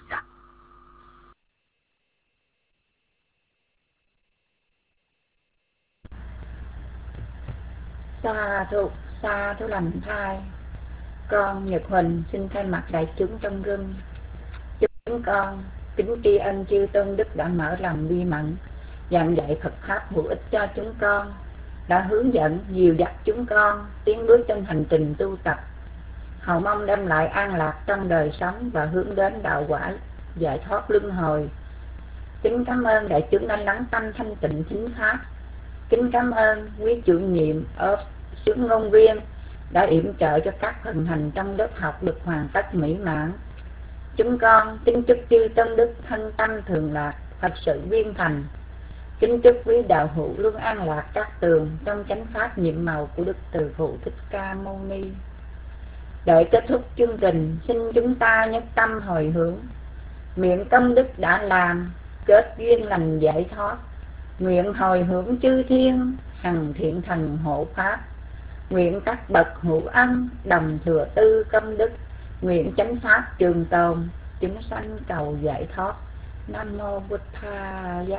Sa thụ, sa thú lành thai. Con Nhật Huỳnh xin thay mặt đại chúng trong room chúng con kính tri ân chư tôn đức đã mở lòng bi mẫn giảng dạy Phật pháp hữu ích cho chúng con, đã hướng dẫn dìu dắt chúng con tiến bước trong hành trình tu tập, hầu mong đem lại an lạc trong đời sống và hướng đến đạo quả giải thoát luân hồi. Kính cảm ơn đại chúng đã lắng tâm thanh tịnh thính pháp. Kính cảm ơn quý chủ nhiệm ở xướng ngôn viên đã yểm trợ cho các phần hành trong lớp học được hoàn tất mỹ mãn. Chúng con kính chúc chư tôn đức thân tâm thường lạc, Phật sự viên thành. Kính chúc quý đạo hữu luôn an lạc các tường trong chánh pháp nhiệm màu của Đức Từ Phụ Thích Ca Mâu Ni. Đợi kết thúc chương trình, xin chúng ta nhất tâm hồi hướng, miệng công đức đã làm, kết duyên lành giải thoát. Nguyện hồi hướng chư thiên, hằng thiện thần hộ pháp. Nguyện các bậc hữu ân, đồng thừa tư công đức. Nguyện chánh pháp trường tồn, chúng sanh cầu giải thoát. Nam mô Bụt Thầy.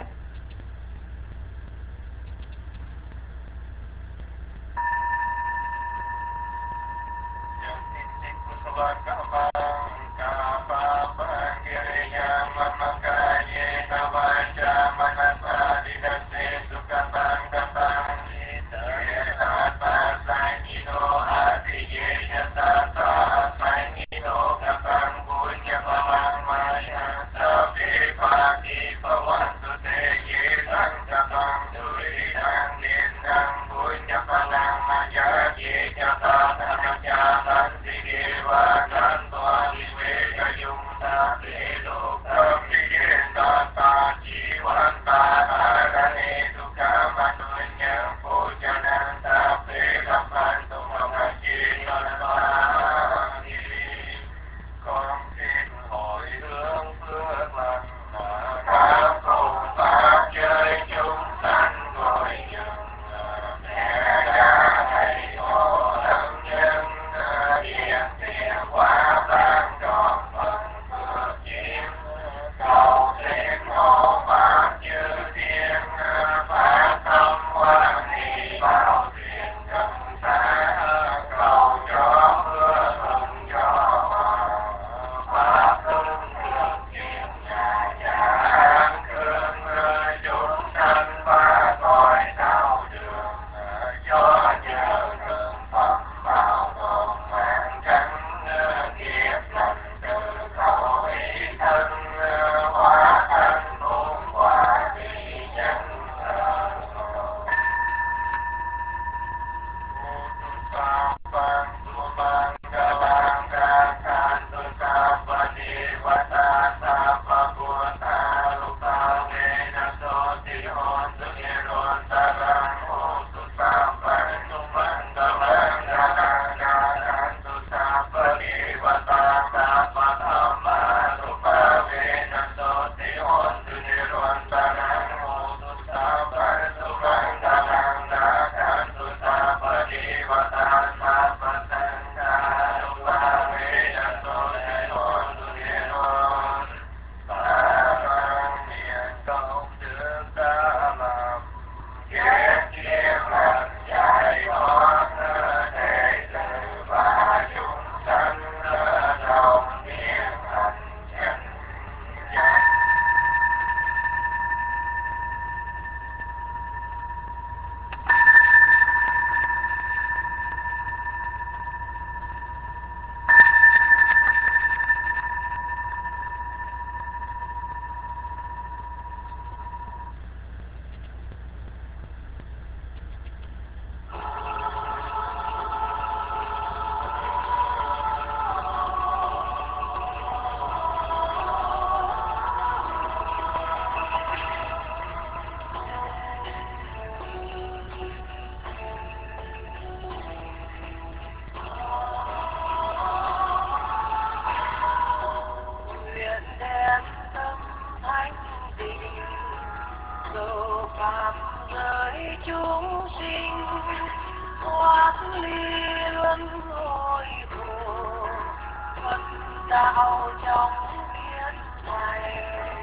đèn tâm thanh tịnh cầu pháp giới chúng sinh thoát ly luân hồi khổ Phật đạo trong biến này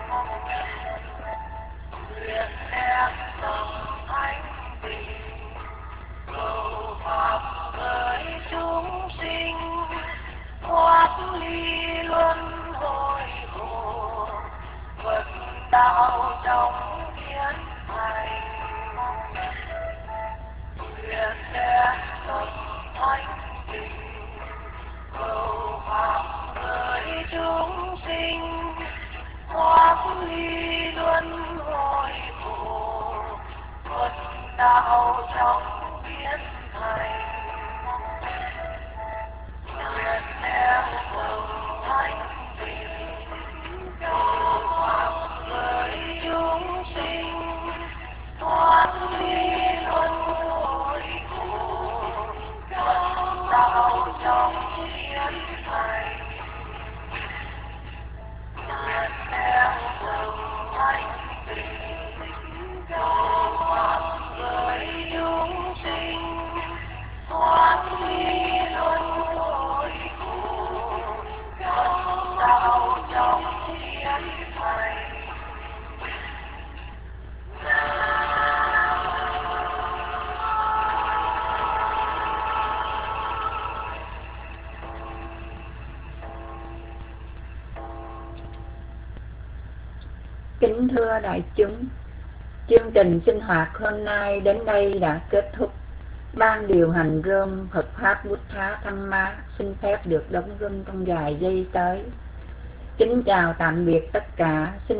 nguyện đem tâm thanh tịnh cầu pháp giới chúng sinh thoát ly luân hồi khổ Phật đạo trong biến thành nguyện đem tâm thanh tịnh cầu pháp giới chúng sinh thoát ly luân hồi khổ Phật đạo trong biến thành nguyện đem tâm thanh tịnh cầu pháp giới chúng sinh thoát ly luân hồi khổ Phật đạo trong biến thành nguyện đem tâm thanh tịnh cầu pháp giới chúng sinh thoát ly luân hồi khổ Phật đạo trong biến thành Kính thưa đại chúng, chương trình sinh hoạt hôm nay đến đây đã kết thúc. Ban điều hành room Phật Pháp Buddha Dhamma xin phép được đóng room trong vài giây tới. Kính chào tạm biệt tất cả. Xin